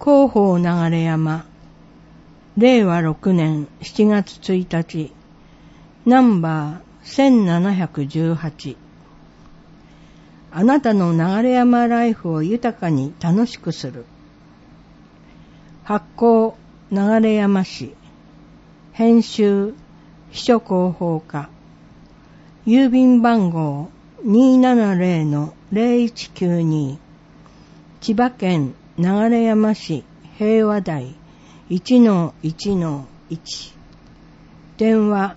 広報流山、令和6年7月1日、ナンバー1718。あなたの流山ライフを豊かに楽しくする。発行流山市、編集秘書広報課、郵便番号270-0192、千葉県流山市平和台 1-1-1、電話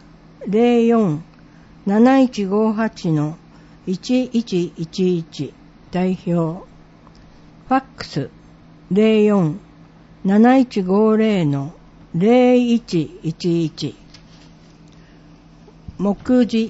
04-7158-1111、代表、ファックス04-7150-0111、目次、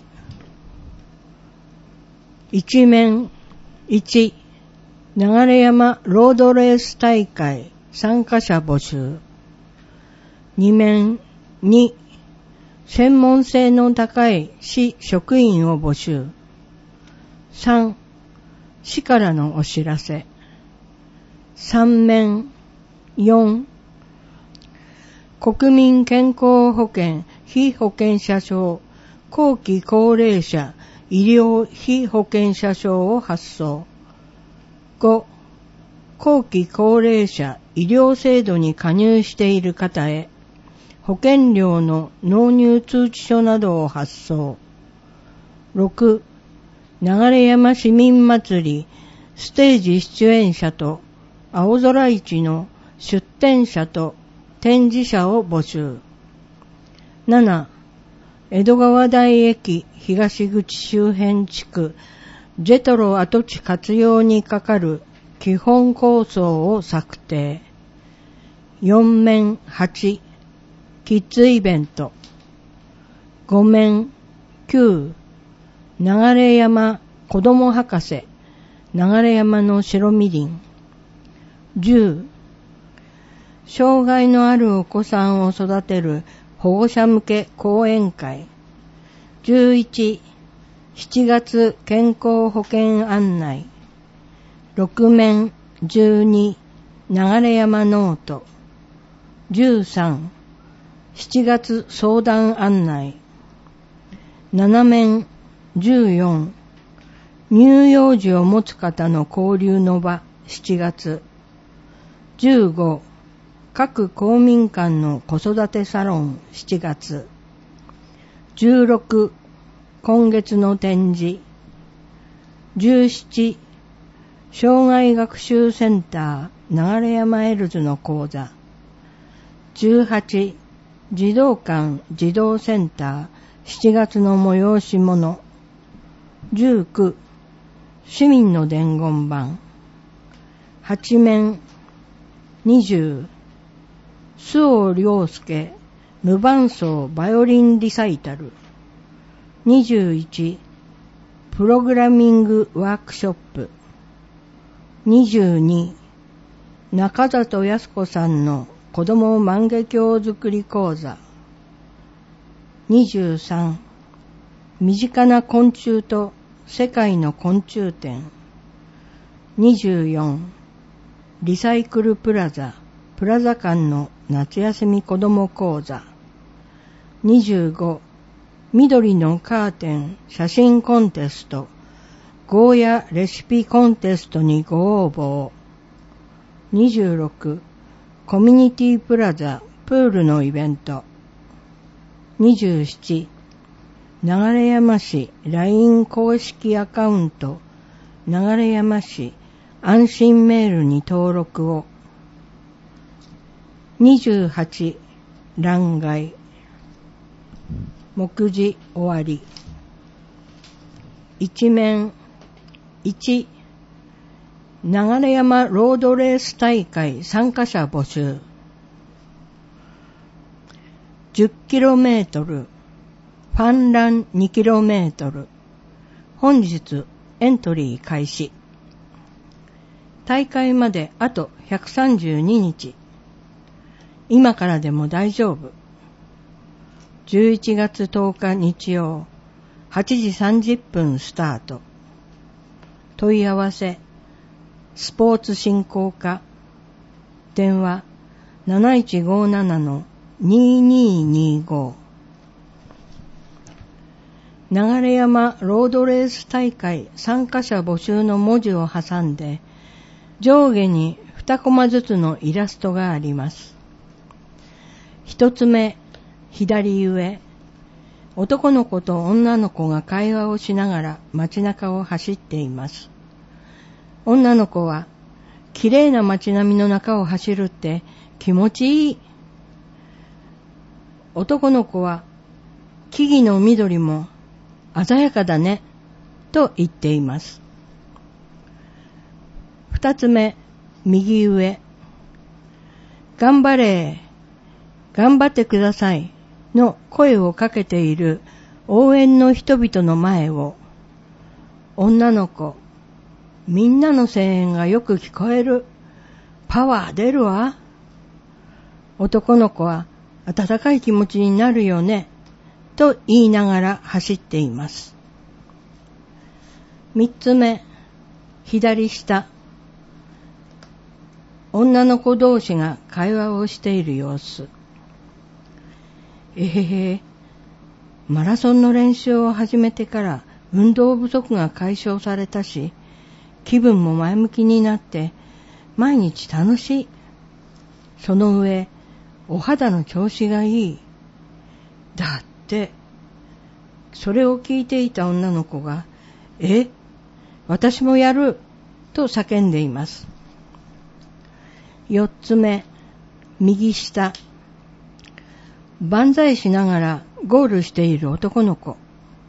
一面1、流山ロードレース大会参加者募集。二面2、専門性の高い市職員を募集。3、市からのお知らせ。三面4、国民健康保険被保険者証後期高齢者医療被保険者証を発送。5、後期高齢者医療制度に加入している方へ保険料の納入通知書などを発送。6、流山市民祭りステージ出演者と青空市の出展者と展示者を募集。7、江戸川台駅東口周辺地区ジェトロ跡地活用にかかる基本構想を策定。4面8、キッズイベント。5面9、流山子ども博士流山の白みりん。10、障害のあるお子さんを育てる保護者向け講演会。11、7月健康保険案内。6面12、流山ノート。13、7月相談案内。7面14、乳幼児を持つ方の交流の場7月。15、各公民館の子育てサロン7月。16、今月の展示。17、障害学習センター流山エルズの講座。18、児童館児童センター7月の催し物。19、市民の伝言板。8面20、周防良介無伴奏バイオリンリサイタル。21、プログラミングワークショップ。22、中里康子さんの子ども万華鏡作り講座。23、身近な昆虫と世界の昆虫展。24、リサイクルプラザ間の夏休み子ども講座。25、緑のカーテン写真コンテストゴーヤレシピコンテストにご応募。26、コミュニティプラザプールのイベント。27、流山市 LINE 公式アカウント流山市安心メールに登録を。28、欄外。目次終わり。一面1、流山ロードレース大会参加者募集。10km、ファンラン 2km。本日エントリー開始。大会まであと132日。今からでも大丈夫。11月10日日曜、8時30分スタート。問い合わせ、スポーツ振興課電話 7157-2225。流山ロードレース大会参加者募集の文字を挟んで、上下に2コマずつのイラストがあります。一つ目、左上、男の子と女の子が会話をしながら街中を走っています。女の子は、綺麗な街並みの中を走るって気持ちいい。男の子は、木々の緑も鮮やかだね、と言っています。二つ目、右上。頑張れ、頑張ってくださいの声をかけている応援の人々の前を、女の子、みんなの声援がよく聞こえる。パワー出るわ。男の子は温かい気持ちになるよね、と言いながら走っています。三つ目、左下。女の子同士が会話をしている様子。マラソンの練習を始めてから運動不足が解消されたし、気分も前向きになって毎日楽しい。その上、お肌の調子がいい。だって、それを聞いていた女の子が、私もやると叫んでいます。四つ目、右下。万歳しながらゴールしている男の子。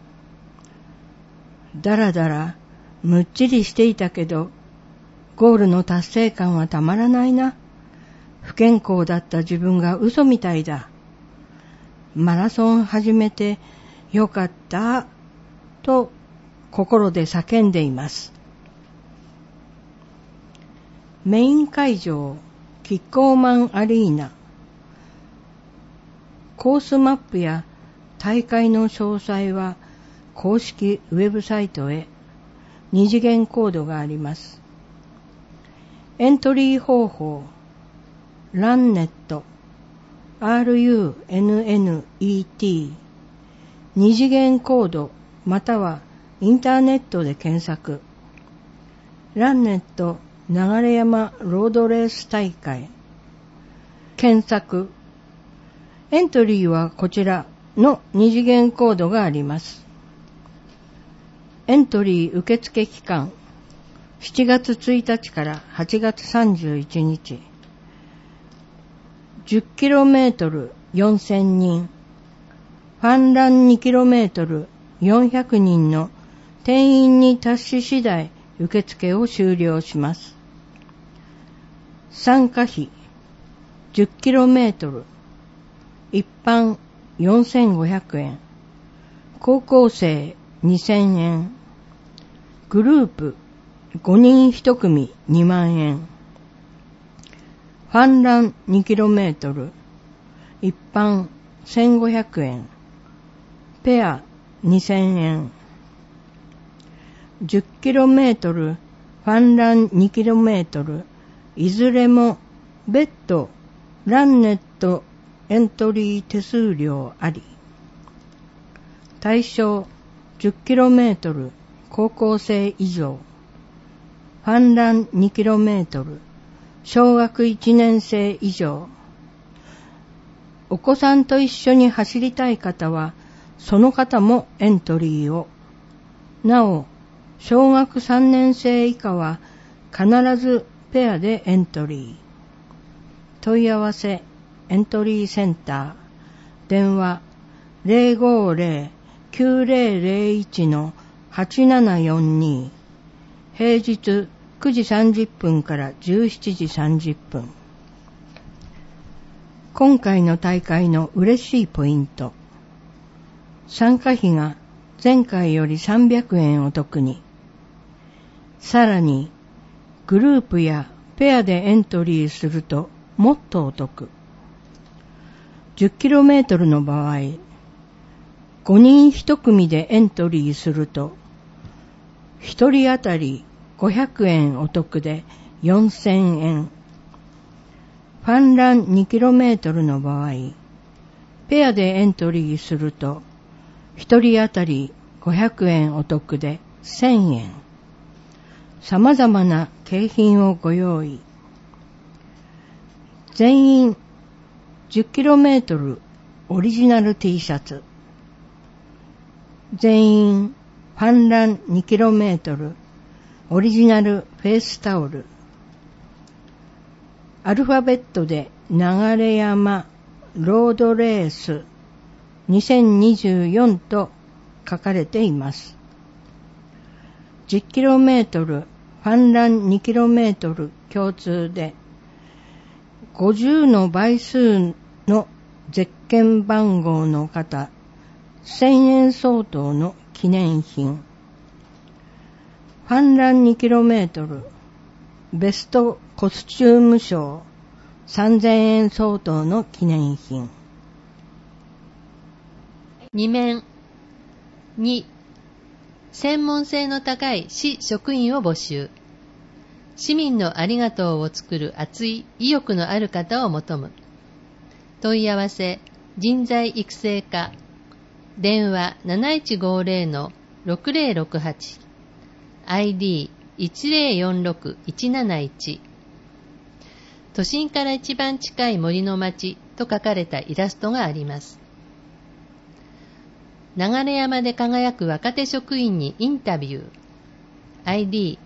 だらだら、むっちりしていたけど、ゴールの達成感はたまらないな。不健康だった自分が嘘みたいだ。マラソン始めてよかった、と心で叫んでいます。メイン会場、キッコーマンアリーナ。コースマップや大会の詳細は公式ウェブサイトへ。二次元コードがあります。エントリー方法、ランネット、RUNNET、二次元コードまたはインターネットで検索。ランネット流山ロードレース大会。検索。エントリーはこちらの二次元コードがあります。エントリー受付期間、7月1日から8月31日。10km 4000人、ファンラン 2km 400人の定員に達し次第受付を終了します。参加費 10km、一般4500円、高校生2000円、グループ5人1組2万円、ファンラン 2km、一般1500円、ペア2000円、10km、ファンラン 2km、いずれも別途ランネットエントリー手数料あり。対象 10km 高校生以上、ファンラン 2km 小学1年生以上。お子さんと一緒に走りたい方はその方もエントリーを。なお、小学3年生以下は必ずペアでエントリー。問い合わせエントリーセンター、電話 050-9001-8742、平日9時30分から17時30分。今回の大会の嬉しいポイント。参加費が前回より300円お得に。さらに、グループやペアでエントリーするともっとお得。10km の場合、5人1組でエントリーすると、1人当たり500円お得で4000円。 ファンラン 2km の場合、ペアでエントリーすると、1人当たり500円お得で1000円。様々な景品をご用意。全員 10km オリジナル T シャツ。全員ファンラン 2km オリジナルフェイスタオル。アルファベットで流山ロードレース2024と書かれています。10km ファンラン 2km 共通で50の倍数のゼッケン番号の方1000円相当の記念品。ファンラン 2km ベストコスチューム賞3000円相当の記念品。 2面2、専門性の高い市職員を募集。市民のありがとうを作る熱い意欲のある方を求む。問い合わせ人材育成課、電話 7150-6068 ID1046-171。都心から一番近い森の町と書かれたイラストがあります。流山で輝く若手職員にインタビュー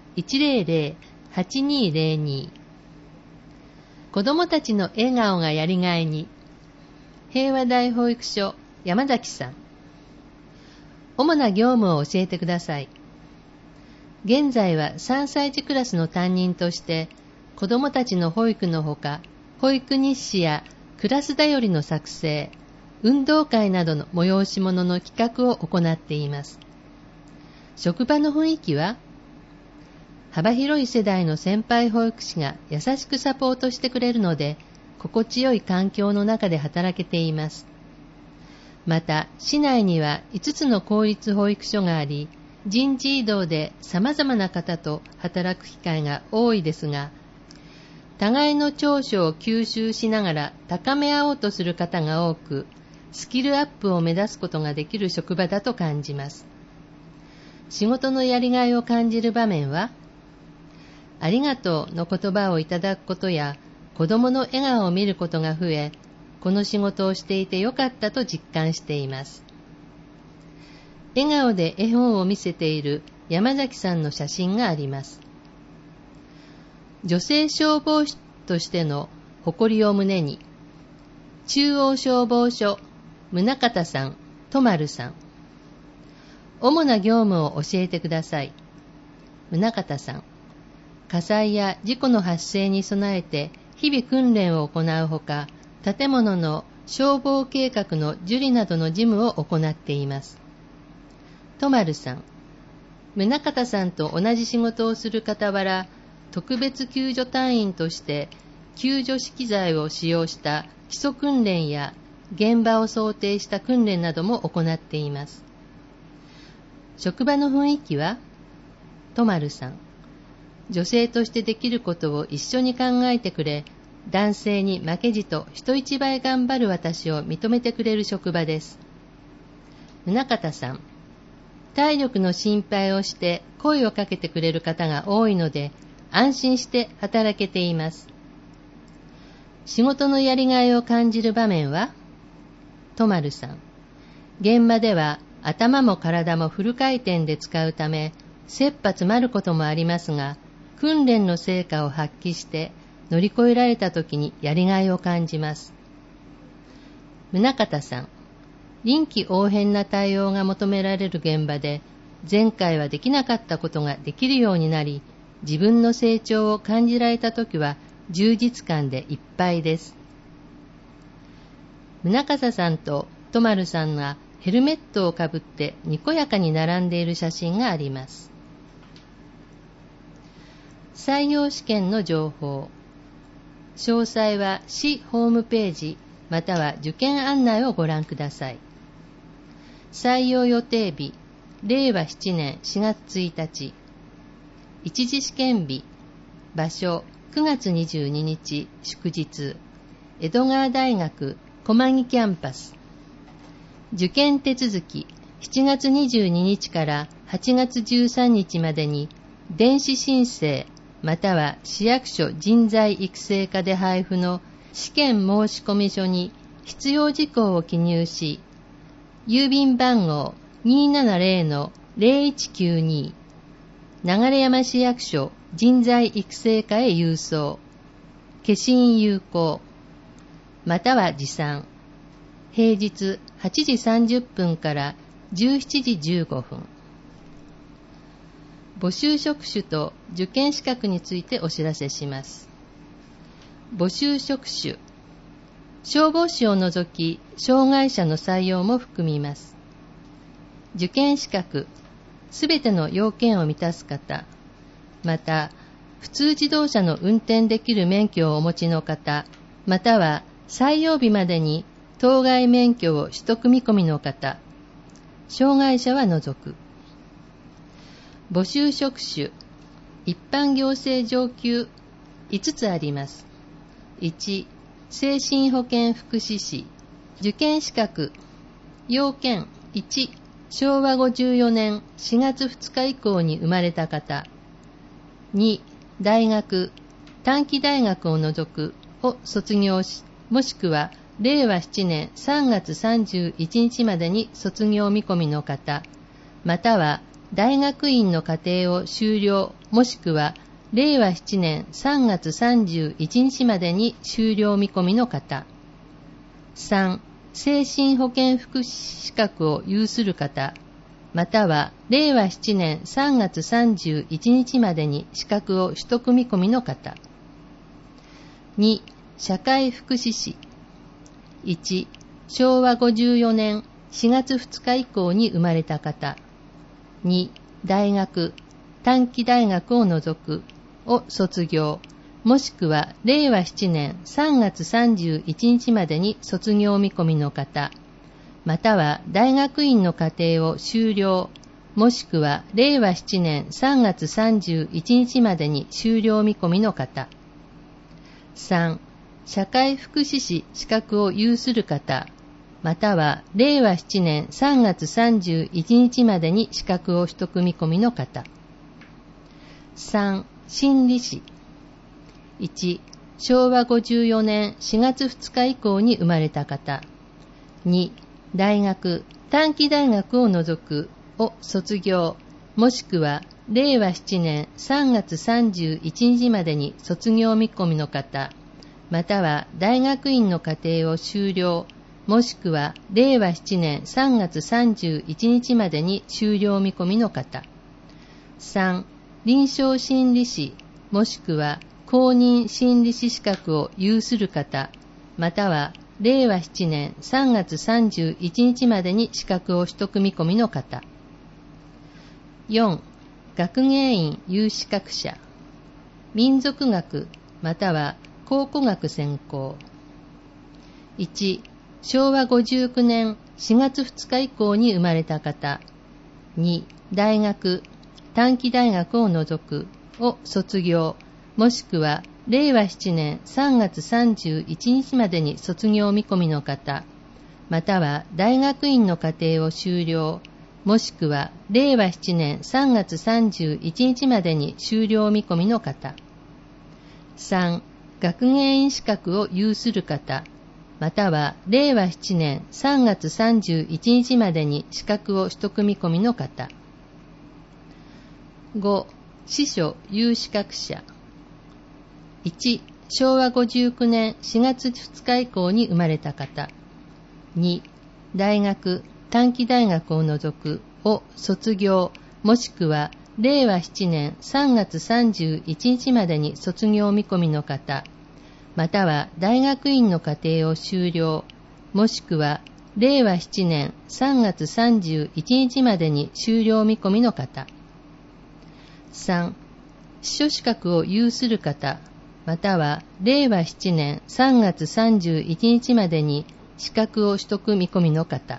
ID100-8202。子どもたちの笑顔がやりがいに。平和大保育所山崎さん。主な業務を教えてください。現在は3歳児クラスの担任として子どもたちの保育のほか、保育日誌やクラスだよりの作成、運動会などの催し物の企画を行っています。職場の雰囲気は、幅広い世代の先輩保育士が優しくサポートしてくれるので、心地よい環境の中で働けています。また、市内には5つの公立保育所があり、人事異動で様々な方と働く機会が多いですが、互いの長所を吸収しながら高め合おうとする方が多く、スキルアップを目指すことができる職場だと感じます。仕事のやりがいを感じる場面は、ありがとうの言葉をいただくことや、子供の笑顔を見ることが増え、この仕事をしていてよかったと実感しています。笑顔で絵本を見せている山崎さんの写真があります。女性消防士としての誇りを胸に、中央消防署宗像さん、とまるさん。主な業務を教えてください。宗像さん。火災や事故の発生に備えて日々訓練を行うほか、建物の消防計画の受理などの事務を行っています。とまるさん。宗像さんと同じ仕事をする傍ら、特別救助隊員として救助資機材を使用した基礎訓練や現場を想定した訓練なども行っています。職場の雰囲気は、とまるさん。女性としてできることを一緒に考えてくれ、男性に負けじと人一倍頑張る私を認めてくれる職場です。宗像さん。体力の心配をして声をかけてくれる方が多いので、安心して働けています。仕事のやりがいを感じる場面は、とまるさん。現場では頭も体もフル回転で使うため、切羽詰まることもありますが、訓練の成果を発揮して乗り越えられた時にやりがいを感じます。宗像さん。臨機応変な対応が求められる現場で、前回はできなかったことができるようになり、自分の成長を感じられたときは充実感でいっぱいです。宗像さんととまるさんがヘルメットをかぶってにこやかに並んでいる写真があります。採用試験の情報。詳細は市ホームページまたは受験案内をご覧ください。採用予定日、令和7年4月1日。一次試験日、場所9月22日祝日。 江戸川大学駒木キャンパス。受験手続き7月22日から8月13日までに電子申請または市役所人材育成課で配布の試験申込書に必要事項を記入し、郵便番号 270-0192 流山市役所人材育成課へ郵送、消印有効、または持参。平日8時30分から17時15分。募集職種と受験資格についてお知らせします。募集職種、消防士を除き障害者の採用も含みます。受験資格、すべての要件を満たす方、また普通自動車の運転できる免許をお持ちの方、または採用日までに当該免許を取得見込みの方、障害者は除く。募集職種、一般行政上級5つあります。1、精神保健福祉士。受験資格、要件1、昭和54年4月2日以降に生まれた方。2、大学、短期大学を除くを卒業し、もしくは令和7年3月31日までに卒業見込みの方、または大学院の課程を修了、もしくは令和7年3月31日までに修了見込みの方。3、精神保健福祉資格を有する方、または令和7年3月31日までに資格を取得見込みの方。2、社会福祉士。1、昭和54年4月2日以降に生まれた方。2、大学、短期大学を除くを卒業、もしくは令和7年3月31日までに卒業見込みの方、または大学院の課程を修了、もしくは令和7年3月31日までに修了見込みの方。3、社会福祉士資格を有する方、または令和7年3月31日までに資格を取得見込みの方。3、心理士。1、昭和54年4月2日以降に生まれた方。2、大学、短期大学を除くを卒業、もしくは令和7年3月31日までに卒業見込みの方、または大学院の課程を修了、もしくは令和7年3月31日までに修了見込みの方。3、臨床心理士、もしくは公認心理師資格を有する方、または令和7年3月31日までに資格を取得見込みの方。4、学芸員有資格者。民族学、または考古学専攻。1、昭和59年4月2日以降に生まれた方。2、大学、短期大学を除くを卒業、もしくは令和7年3月31日までに卒業見込みの方、または大学院の課程を修了、もしくは令和7年3月31日までに修了見込みの方。3、学芸員資格を有する方、または令和7年3月31日までに資格を取得見込みの方。5、司書有資格者。1、昭和59年4月2日以降に生まれた方。2、大学、短期大学を除くを卒業、もしくは令和7年3月31日までに卒業見込みの方、または大学院の課程を修了、もしくは令和7年3月31日までに修了見込みの方。3、司書資格を有する方、または令和7年3月31日までに資格を取得見込みの方。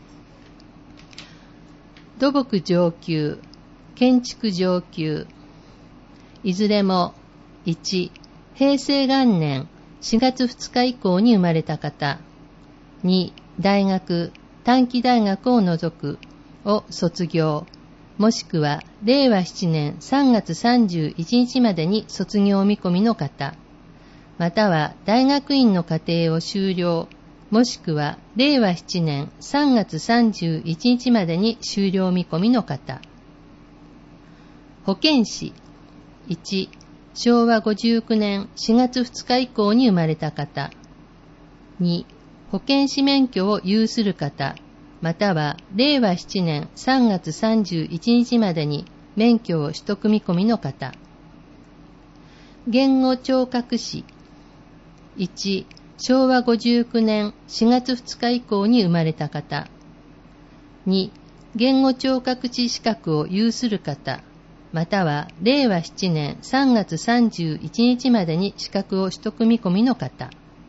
土木上級、建築上級、いずれも1、平成元年 4月2日以降に生まれた方。2、大学、短期大学を除くを卒業、もしくは令和7年3月31日までに卒業見込みの方、または大学院の課程を修了、もしくは令和7年3月31日までに修了見込みの方。保健師。1、昭和59年4月2日以降に生まれた方。2、保健師免許を有する方、または令和7年3月31日までに免許を取得見込みの方。言語聴覚士。1、昭和59年4月2日以降に生まれた方。2、言語聴覚士資格を有する方、または令和7年3月31日までに資格を取得見込みの方。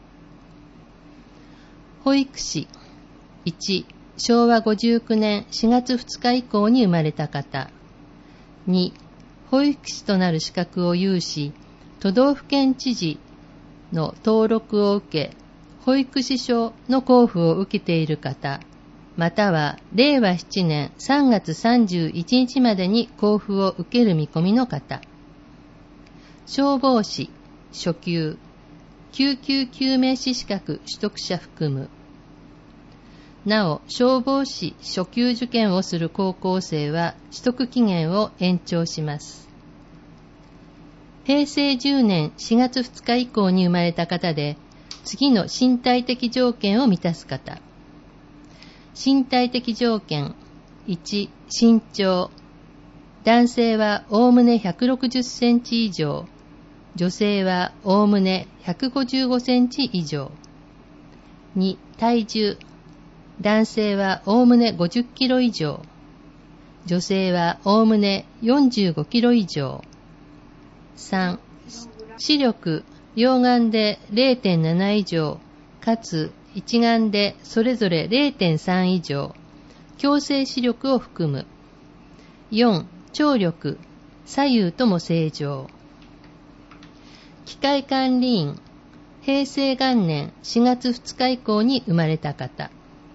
保育士。1、昭和59年4月2日以降に生まれた方。2、保育士となる資格を有し、都道府県知事の登録を受け、保育士証の交付を受けている方、または令和7年3月31日までに交付を受ける見込みの方。消防士、初級、救急救命士資格取得者含む。なお、消防士初級受験をする高校生は取得期限を延長します。平成10年4月2日以降に生まれた方で、次の身体的条件を満たす方。身体的条件。1、身長。男性はおおむね160センチ以上。女性はおおむね155センチ以上。2、体重。男性はおおむね50キロ以上。女性はおおむね45キロ以上。3、視力。両眼で 0.7 以上、かつ一眼でそれぞれ 0.3 以上、矯正視力を含む。4、聴力。左右とも正常。機械管理員。平成元年4月2日以降に生まれた方。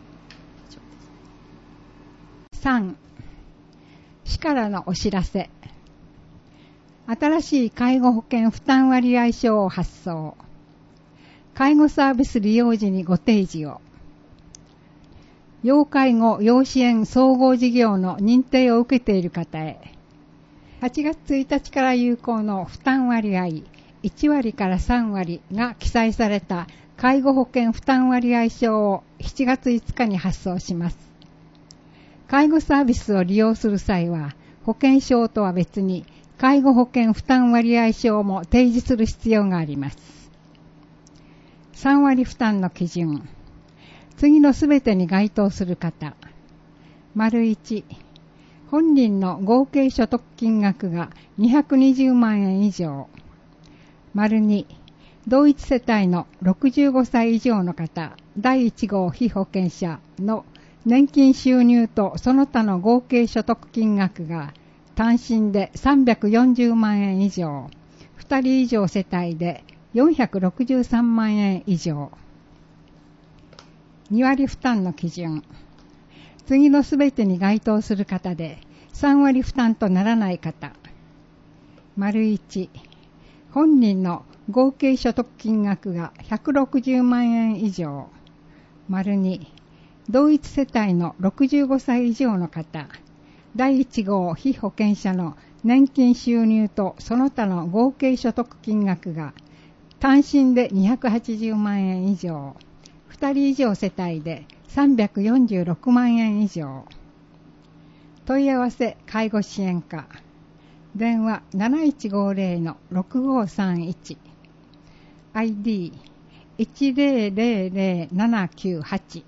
3、市からのお知らせ。新しい介護保険負担割合書を発送。介護サービス利用時にご提示を。要介護・要支援総合事業の認定を受けている方へ。8月1日から有効の負担割合1割から3割が記載された介護保険負担割合書を7月5日に発送します。介護サービスを利用する際は、保険証とは別に介護保険負担割合書も提示する必要があります。3割負担の基準。次のすべてに該当する方。1、本人の合計所得金額が220万円以上。2、同一世帯の65歳以上の方、第1号被保険者の年金収入とその他の合計所得金額が単身で340万円以上、2人以上世帯で463万円以上。2割負担の基準。次のすべてに該当する方で3割負担とならない方。1、本人の合計所得金額が160万円以上。2、同一世帯の65歳以上の方、第1号被保険者の年金収入とその他の合計所得金額が単身で280万円以上、2人以上世帯で346万円以上。問い合わせ介護支援課。電話 7150-6531。ID 1000798。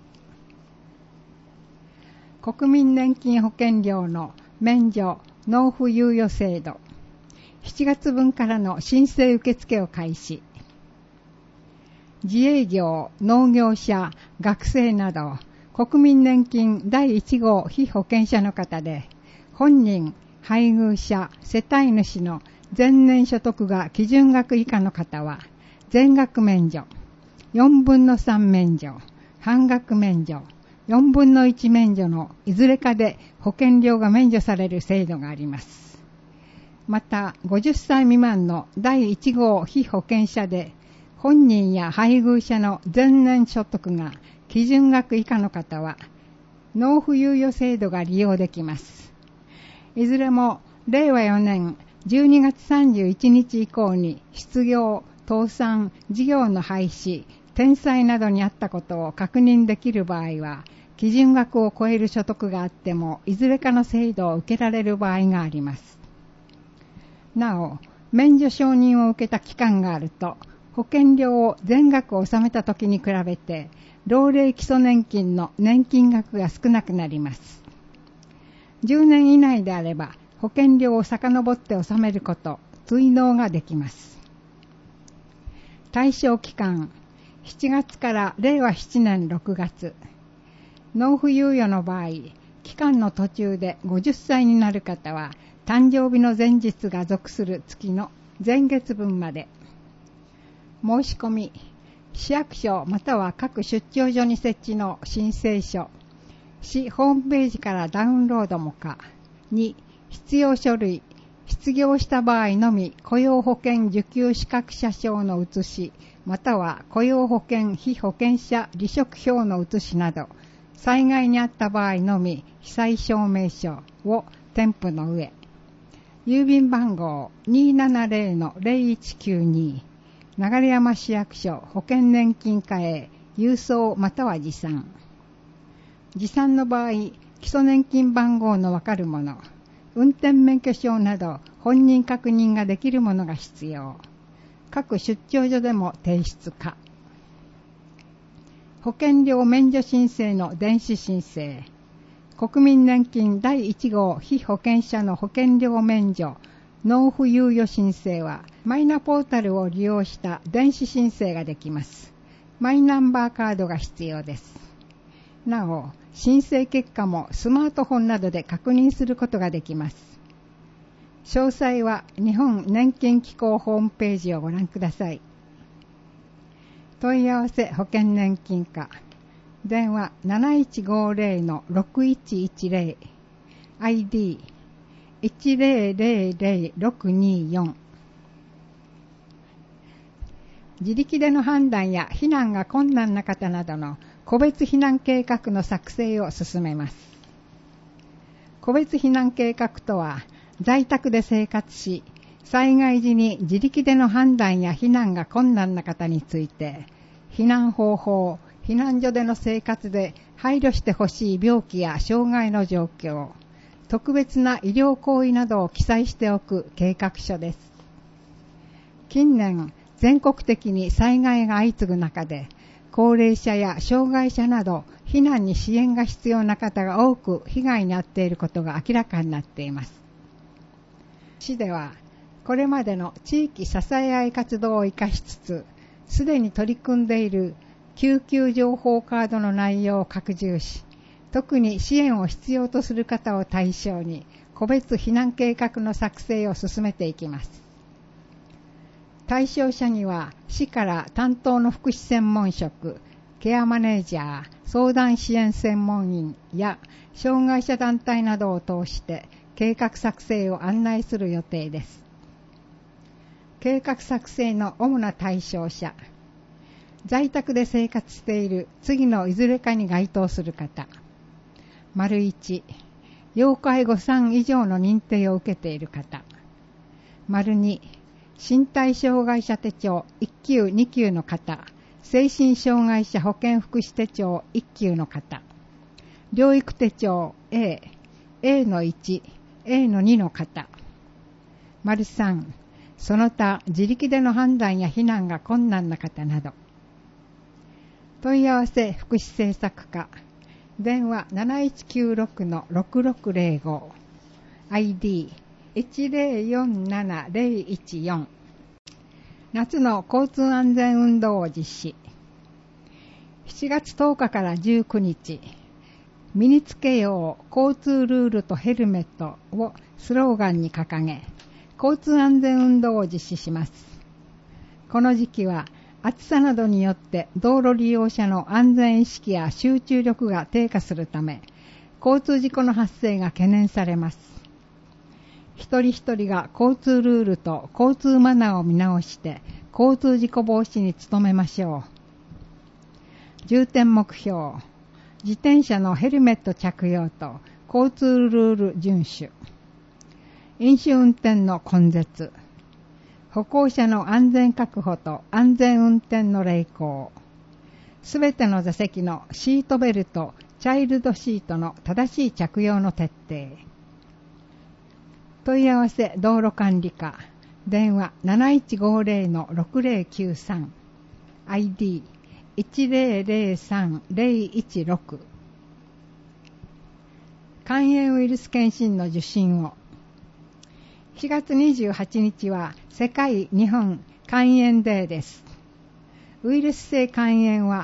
国民年金保険料の免除納付猶予制度。7月分からの申請受付を開始。自営業、農業者、学生など国民年金第1号被保険者の方で、本人、配偶者、世帯主の前年所得が基準額以下の方は、 全額免除、4分の3免除、半額免除、4分の1免除のいずれかで保険料が免除される制度があります。また、50歳未満の第1号被保険者で、本人や配偶者の前年所得が基準額以下の方は、納付猶予制度が利用できます。いずれも、令和4年12月31日以降に失業、倒産、事業の廃止、転載などにあったことを確認できる場合は、基準額を超える所得があっても、いずれかの制度を受けられる場合があります。なお、免除承認を受けた期間があると、保険料を全額納めた時に比べて、老齢基礎年金の年金額が少なくなります。10年以内であれば、保険料を遡って納めること、追納ができます。対象期間、7月から令和7年6月。納付猶予の場合、期間の途中で50歳になる方は、誕生日の前日が属する月の前月分まで。申し込み、市役所または各出張所に設置の申請書、市ホームページからダウンロードも可。2、必要書類、失業した場合のみ雇用保険受給資格者証の写し、または雇用保険被保険者離職票の写しなど、災害にあった場合のみ被災証明書を添付の上、郵便番号 270-0192 流山市役所保険年金課へ郵送または持参。持参の場合、基礎年金番号のわかるもの、運転免許証など本人確認ができるものが必要。各出張所でも提出可。保険料免除申請の電子申請。国民年金第1号被保険者の保険料免除納付猶予申請はマイナポータルを利用した電子申請ができます。マイナンバーカードが必要です。なお、申請結果もスマートフォンなどで確認することができます。詳細は日本年金機構ホームページをご覧ください。問い合わせ保険年金課。電話 7150-6110 ID 1000624。自力での判断や避難が困難な方などの個別避難計画の作成を進めます。個別避難計画とは、在宅で生活し、災害時に自力での判断や避難が困難な方について、避難方法、避難所での生活で配慮してほしい病気や障害の状況、特別な医療行為などを記載しておく計画書です。近年、全国的に災害が相次ぐ中で、高齢者や障害者など避難に支援が必要な方が多く被害に遭っていることが明らかになっています。市では、これまでの地域支え合い活動を生かしつつ、すでに取り組んでいる救急情報カードの内容を拡充し、特に支援を必要とする方を対象に、個別避難計画の作成を進めていきます。対象者には、市から担当の福祉専門職、ケアマネージャー、相談支援専門員や障害者団体などを通して計画作成を案内する予定です。計画作成の主な対象者、在宅で生活している次のいずれかに該当する方。1、要介護3以上の認定を受けている方。2、身体障害者手帳1級2級の方、精神障害者保健福祉手帳1級の方、療育手帳 A、A-1、A-2 の方。3、その他自力での判断や避難が困難な方など。問い合わせ福祉政策課。電話 7196-6605 ID 1047014。夏の交通安全運動を実施。7月10日から19日、身につけよう交通ルールとヘルメットをスローガンに掲げ、交通安全運動を実施します。この時期は暑さなどによって道路利用者の安全意識や集中力が低下するため、交通事故の発生が懸念されます。一人一人が交通ルールと交通マナーを見直して、交通事故防止に努めましょう。重点目標、自転車のヘルメット着用と交通ルール遵守、飲酒運転の根絶、歩行者の安全確保と安全運転の励行、すべての座席のシートベルト、チャイルドシートの正しい着用の徹底。問い合わせ道路管理課、電話 7150-6093、ID 1003016。肝炎ウイルス検診の受診を。4月28日は世界日本肝炎デーです。ウイルス性肝炎は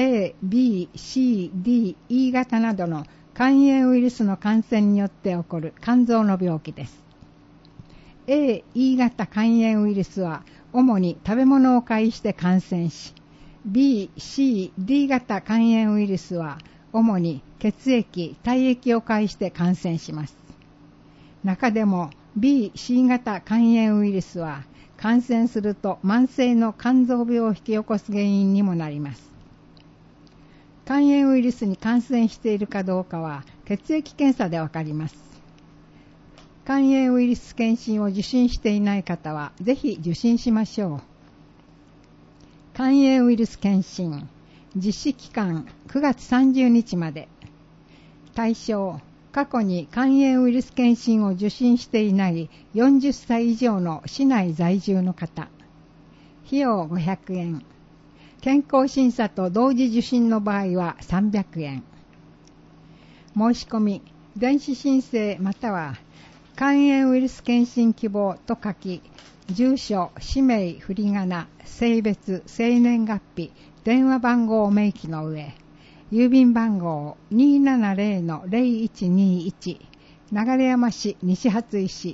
A、B、C、D、E 型などの肝炎ウイルスの感染によって起こる肝臓の病気です。A、E 型肝炎ウイルスは主に食べ物を介して感染し、B、C、D 型肝炎ウイルスは主に血液、体液を介して感染します。中でもB、C 型肝炎ウイルスは感染すると慢性の肝臓病を引き起こす原因にもなります。肝炎ウイルスに感染しているかどうかは血液検査でわかります。肝炎ウイルス検診を受診していない方はぜひ受診しましょう。肝炎ウイルス検診、実施期間9月30日まで。対象、過去に肝炎ウイルス検診を受診していない40歳以上の市内在住の方。費用500円。健康審査と同時受診の場合は300円。申し込み、電子申請または肝炎ウイルス検診希望と書き、住所、氏名、振り仮名、性別、生年月日、電話番号を明記の上、郵便番号 270-0121 流山市西初石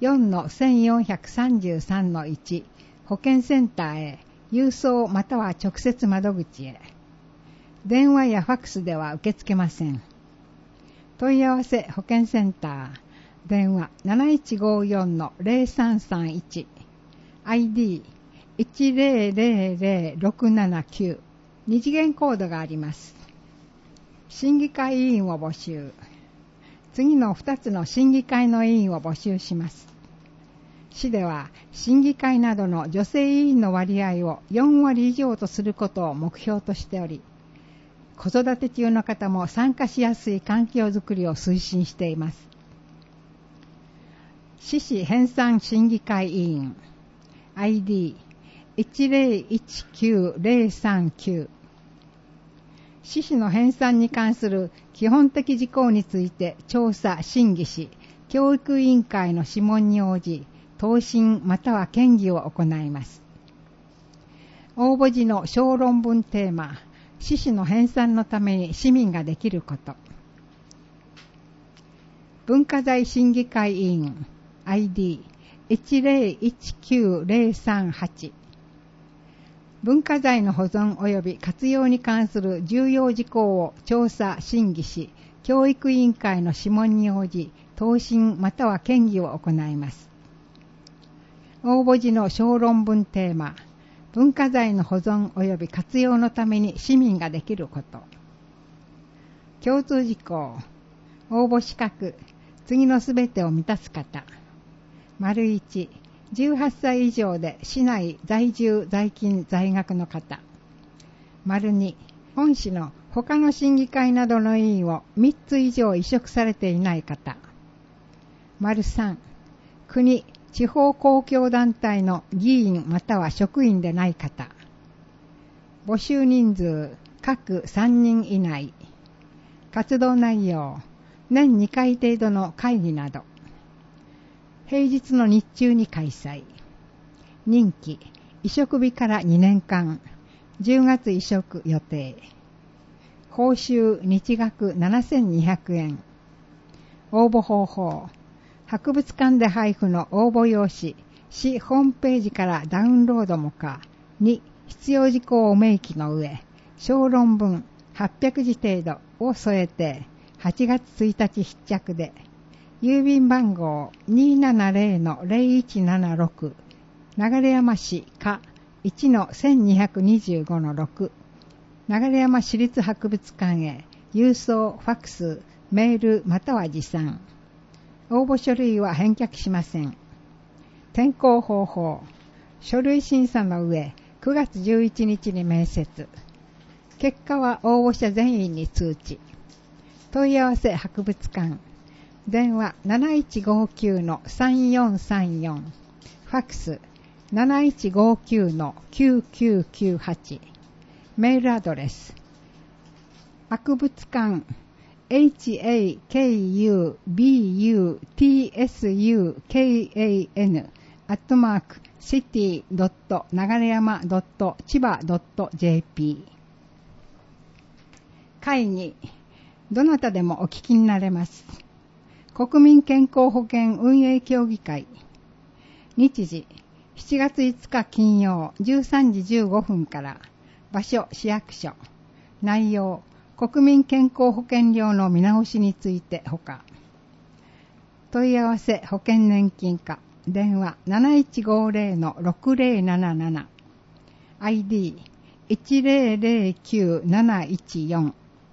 4-1433-1 保健センターへ郵送または直接窓口へ。電話やファックスでは受け付けません。問い合わせ保健センター電話 7154-0331 ID 1000679 二次元コードがあります。審議会委員を募集。次の2つの審議会の委員を募集します。市では審議会などの女性委員の割合を4割以上とすることを目標としており、子育て中の方も参加しやすい環境づくりを推進しています。市市編纂審議会委員 ID 1019039市市の編纂に関する基本的事項について調査・審議し、教育委員会の諮問に応じ、答申または建議を行います。応募時の小論文テーマ、市市の編纂のために市民ができること。文化財審議会委員 ID 1019038文化財の保存及び活用に関する重要事項を調査・審議し、教育委員会の諮問に応じ、答申または建議を行います。応募時の小論文テーマ、文化財の保存及び活用のために市民ができること。共通事項、応募資格、次のすべてを満たす方。1、18歳以上で市内在住在勤在学の方。2、本市の他の審議会などの委員を3つ以上委嘱されていない方。3、国、地方公共団体の議員または職員でない方。募集人数、各3人以内。活動内容、年2回程度の会議など。平日の日中に開催。任期、委嘱日から2年間。10月委嘱予定。報酬、日額7200円。応募方法。博物館で配布の応募用紙、市ホームページからダウンロードもか。2、 必要事項を明記の上、小論文800字程度を添えて8月1日必着で、郵便番号 270-0176 流山市下 1-1225-6 流山市立博物館へ郵送、ファックス、メールまたは持参。応募書類は返却しません。転校方法。書類審査の上、9月11日に面接。結果は応募者全員に通知。問い合わせ博物館。電話 7159-3434。ファックス 7159-9998。メールアドレス。博物館 hakubutukan@city.nagareyama.chiba.jp。 会議。どなたでもお聞きになれます。国民健康保険運営協議会。日時7月5日金曜13時15分から。場所市役所。内容国民健康保険料の見直しについてほか。問い合わせ保険年金課。電話 7150-6077。ID 1009714。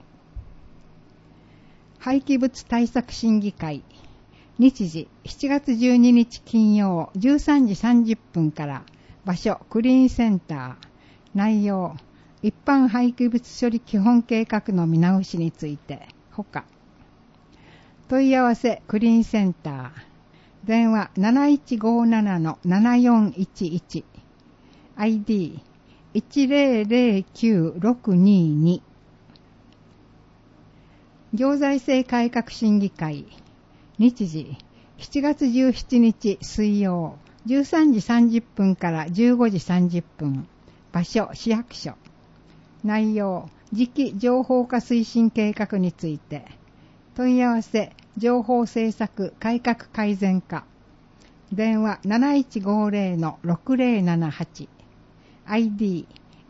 廃棄物対策審議会。日時7月12日金曜13時30分から。場所クリーンセンター。内容一般廃棄物処理基本計画の見直しについてほか。問い合わせクリーンセンター。電話 7157-7411。ID 1009622。行財政改革審議会。日時7月17日水曜13時30分から15時30分。場所市役所。内容次期情報化推進計画について。問い合わせ情報政策改革改善課。電話 7150-6078。ID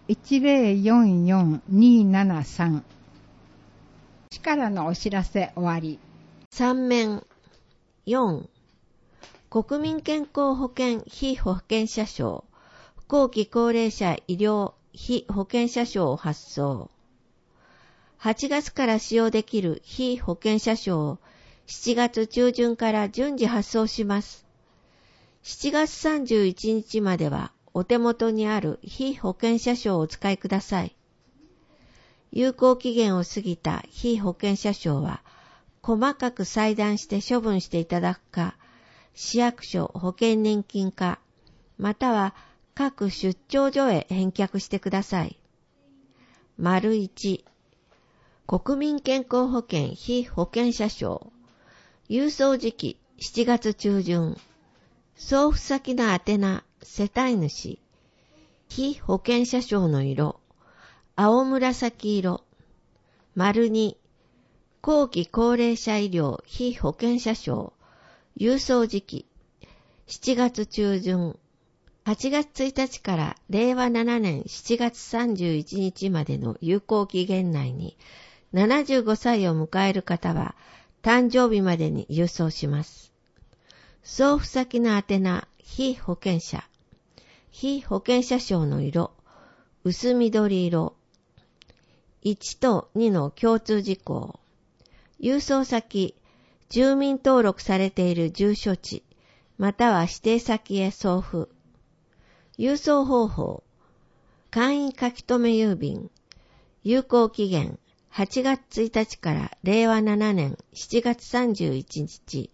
1044273。市からのお知らせ終わり。 3面4、国民健康保険被保険者証後期高齢者医療被保険者証を発送。8月から使用できる被保険者証を7月中旬から順次発送します。7月31日まではお手元にある被保険者証をお使いください。有効期限を過ぎた被保険者証は細かく裁断して処分していただくか、市役所保険年金課、または各出張所へ返却してください。丸1、国民健康保険被保険者証。郵送時期7月中旬。送付先の宛名、世帯主。被保険者証の色。青紫色。丸2、後期高齢者医療被保険者証。郵送時期7月中旬。8月1日から令和7年7月31日までの有効期限内に75歳を迎える方は誕生日までに郵送します。送付先の宛名、被保険者。被保険者証の色、薄緑色。1と2の共通事項。郵送先、住民登録されている住所地、または指定先へ送付。郵送方法、簡易書き留め郵便。有効期限、8月1日から令和7年7月31日。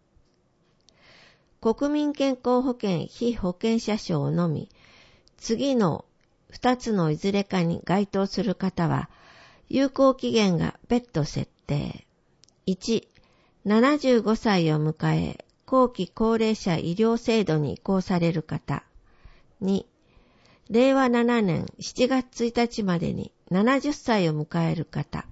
国民健康保険被保険者証のみ、次の2つのいずれかに該当する方は、有効期限が別途設定。1、75歳を迎え、後期高齢者医療制度に移行される方。2、令和7年7月1日までに70歳を迎える方。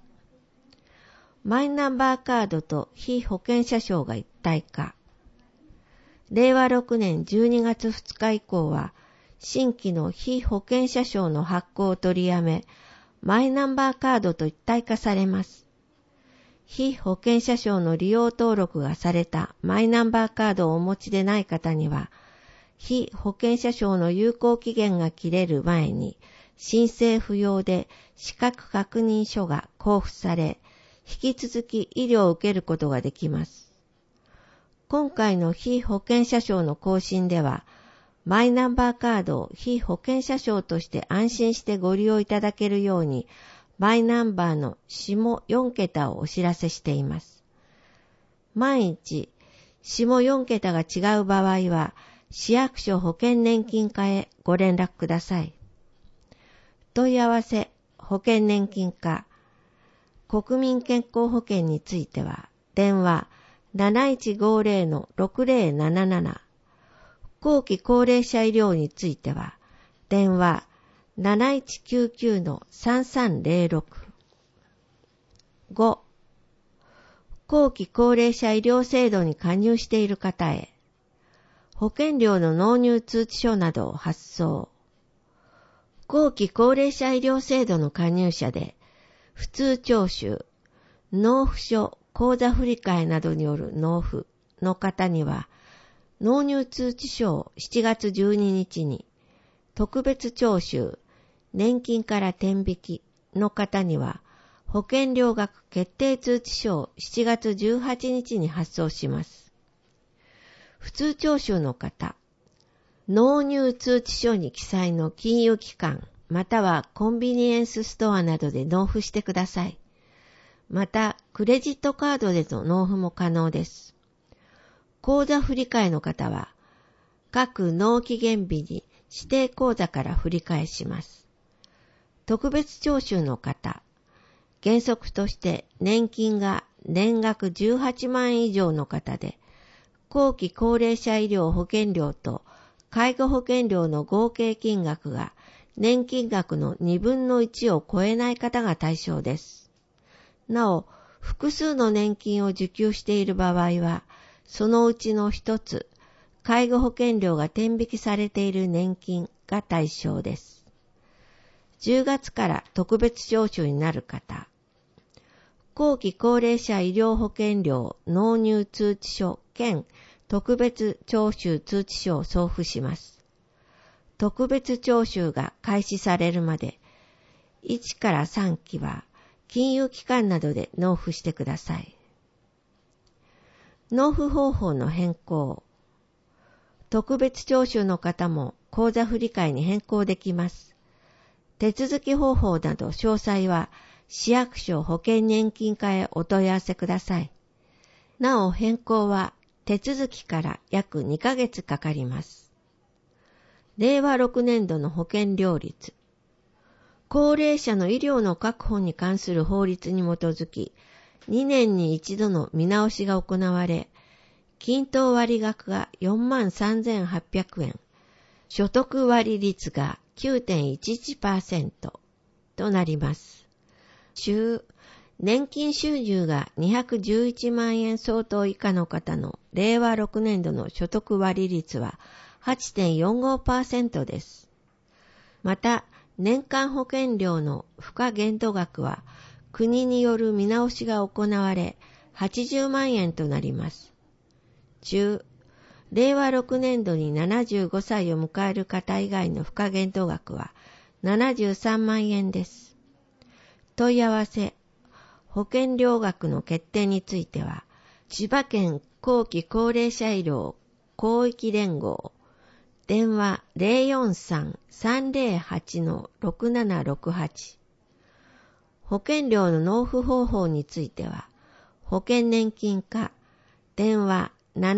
マイナンバーカードと被保険者証が一体化。令和6年12月2日以降は、 新規の非保険者証の発行を取りやめ、マイナンバーカードと一体化されます。非保険者証の利用登録がされたマイナンバーカードをお持ちでない方には、非保険者証の有効期限が切れる前に、申請不要で資格確認書が交付され、引き続き医療を受けることができます。今回の非保険者証の更新では、マイナンバーカードを非保険者証として安心してご利用いただけるように、マイナンバーの下4桁をお知らせしています。万一、下4桁が違う場合は、市役所保険年金課へご連絡ください。問い合わせ、保険年金課、国民健康保険については、電話 7150-6077、後期高齢者医療については、電話 7199-3306。5、後期高齢者医療制度に加入している方へ、保険料の納入通知書などを発送。後期高齢者医療制度の加入者で、普通徴収、納付書、口座振替などによる納付の方には、納入通知書を7月12日に、特別徴収、年金から転引きの方には、保険料額決定通知書を7月18日に発送します。普通徴収の方、納入通知書に記載の金融機関、またはコンビニエンスストアなどで納付してください。また、クレジットカードでの納付も可能です。口座振替の方は、各納期限日に指定口座から振り替えします。特別徴収の方、原則として年金が年額18万円以上の方で、後期高齢者医療保険料と介護保険料の合計金額が年金額の2分の1を超えない方が対象です。なお、複数の年金を受給している場合は、そのうちの一つ、介護保険料が転引きされている年金が対象です。10月から特別徴収になる方、後期高齢者医療保険料納入通知書兼特別徴収通知書を送付します。特別徴収が開始されるまで、1から3期は金融機関などで納付してください。納付方法の変更。特別徴収の方も口座振替に変更できます。手続き方法など詳細は市役所保険年金課へお問い合わせください。なお変更は手続きから約2ヶ月かかります。令和6年度の保険料率。高齢者の医療の確保に関する法律に基づき、2年に一度の見直しが行われ、均等割額が 43,800 円、所得割率が 9.11% となります。年金収入が211万円相当以下の方の令和6年度の所得割率は 8.45% です。また、年間保険料の付加限度額は国による見直しが行われ80万円となります。令和6年度に75歳を迎える方以外の付加限度額は73万円です。問い合わせ、保険料額の決定については、千葉県後期高齢者医療広域連合、電話 043-308-6768。保険料の納付方法については、保険年金課、電話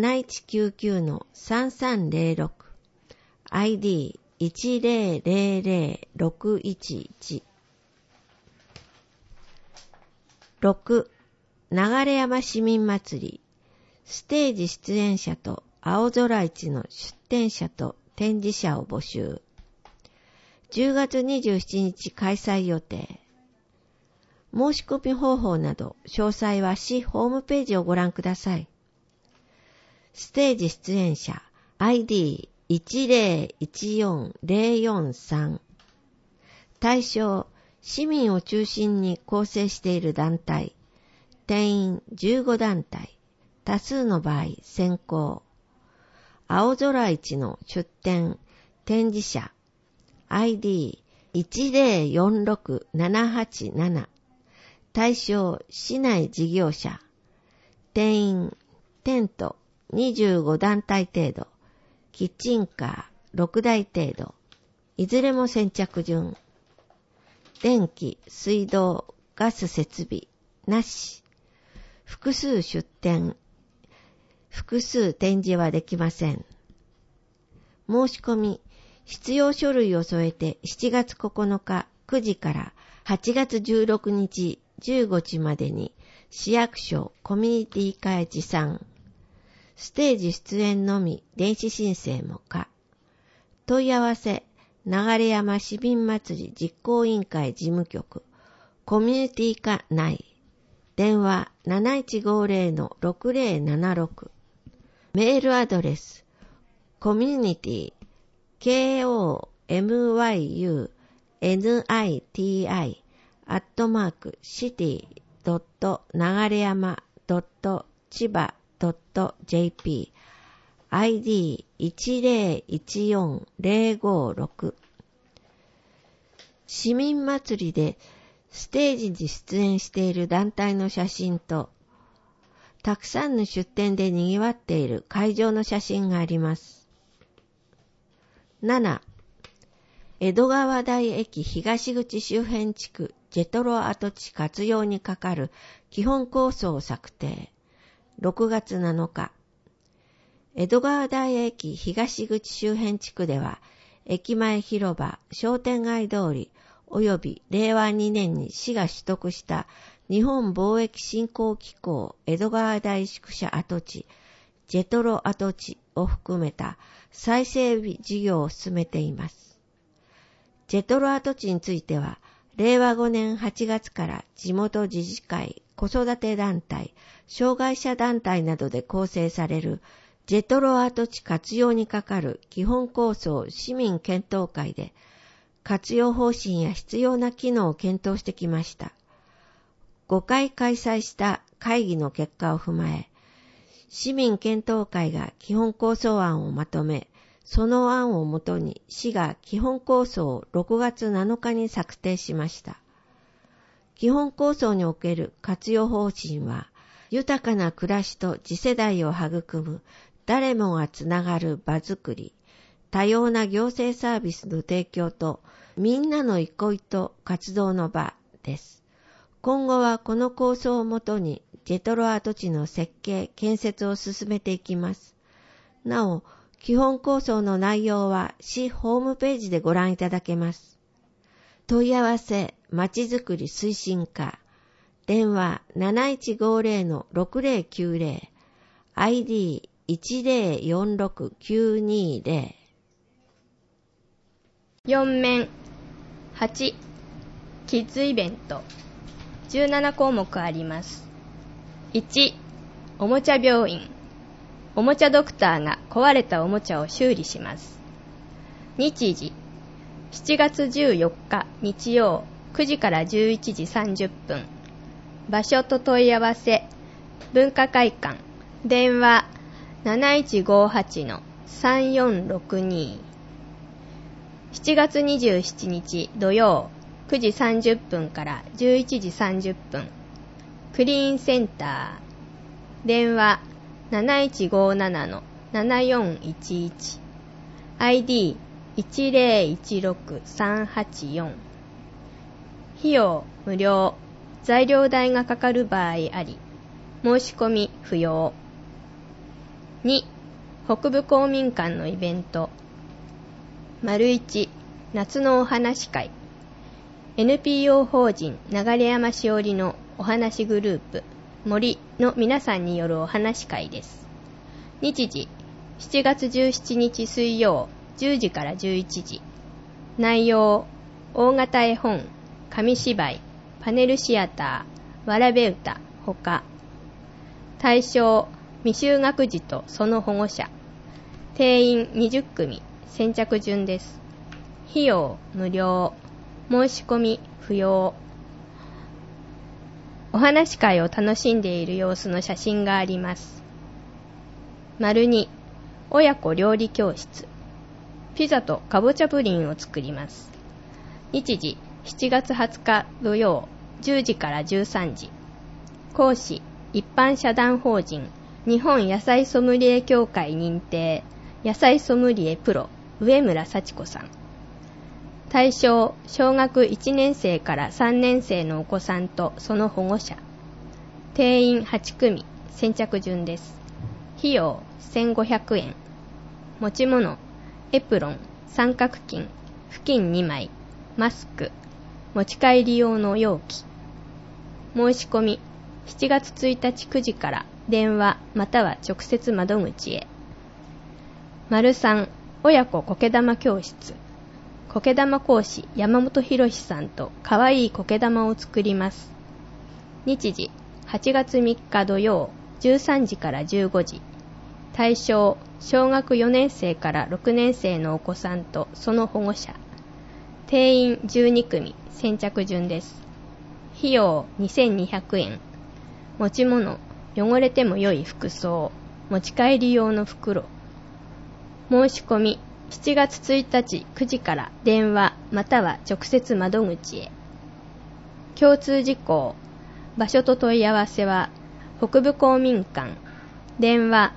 7199-3306、ID 1000611。6、流山市民祭り、ステージ出演者と青空市の出展者と展示者を募集。10月27日開催予定。申し込み方法など詳細は市ホームページをご覧ください。ステージ出演者 ID 1014043。対象、市民を中心に構成している団体。定員15団体。多数の場合先行。青空市の出展、展示者。ID1046787。対象、市内事業者。定員、テント25団体程度。キッチンカー6台程度。いずれも先着順。電気、水道、ガス設備、なし。複数出展、複数展示はできません。申し込み、必要書類を添えて7月9日9時から8月16日15時までに市役所コミュニティ課へ持参。ステージ出演のみ電子申請も可。問い合わせ、流山市民祭り実行委員会事務局、コミュニティ課内。電話 7150-6076。メールアドレス、コミュニティ、kommunity@city.nagareyama.chiba.jp ID1014056。市民祭りでステージに出演している団体の写真と、たくさんの出店で賑わっている会場の写真があります。7. 江戸川台駅東口周辺地区ジェトロ跡地活用にかかる基本構想策定。6月7日。江戸川台駅東口周辺地区では、駅前広場、商店街通り、及び令和2年に市が取得した日本貿易振興機構江戸川台宿舎跡地、ジェトロ跡地を含めた再整備事業を進めています。ジェトロ跡地については、令和5年8月から地元自治会、子育て団体、障害者団体などで構成されるジェトロ跡地活用にかかる基本構想市民検討会で、活用方針や必要な機能を検討してきました。5回開催した会議の結果を踏まえ、市民検討会が基本構想案をまとめ、その案をもとに市が基本構想を6月7日に策定しました。基本構想における活用方針は、豊かな暮らしと次世代を育む誰もがつながる場づくり、多様な行政サービスの提供とみんなの憩いと活動の場です。今後はこの構想をもとにジェトロ跡地の設計・建設を進めていきます。なお、基本構想の内容は市ホームページでご覧いただけます。問い合わせ、まちづくり推進課、電話 7150-6090、ID1046920。 4面8、キッズイベント17項目あります。1、おもちゃ病院。おもちゃドクターが壊れたおもちゃを修理します。日時、7月14日日曜9時から11時30分。場所と問い合わせ、文化会館、電話 7158-3462。7月27日土曜9時30分から11時30分。クリーンセンター、電話 7157-7411。ID1016384。費用無料。材料代がかかる場合あり、申し込み不要。2、北部公民館のイベント。1、夏のお話会。NPO 法人流山しおりのお話グループ森の皆さんによるお話会です。日時、7月17日水曜10時から11時。内容、大型絵本、紙芝居、パネルシアター、わらべ歌、ほか。対象、未就学児とその保護者。 定員20組、先着順です。費用無料、申し込み不要。お話し会を楽しんでいる様子の写真があります。2、親子料理教室。ピザとかぼちゃプリンを作ります。日時7月20日土曜10時から13時。講師一般社団法人日本野菜ソムリエ協会認定野菜ソムリエプロ上村幸子さん。対象小学1年生から3年生のお子さんとその保護者。定員8組、先着順です。費用1500円。持ち物エプロン、三角巾、布巾2枚、マスク、持ち帰り用の容器。申し込み7月1日9時から電話または直接窓口へ。3、親子苔玉教室。苔玉講師山本博さんとかわいい苔玉を作ります。日時8月3日土曜13時から15時。対象小学4年生から6年生のお子さんとその保護者。定員12組、先着順です。費用2200円。持ち物汚れても良い服装、持ち帰り用の袋。申し込み7月1日9時から電話または直接窓口へ。共通事項場所と問い合わせは北部公民館電話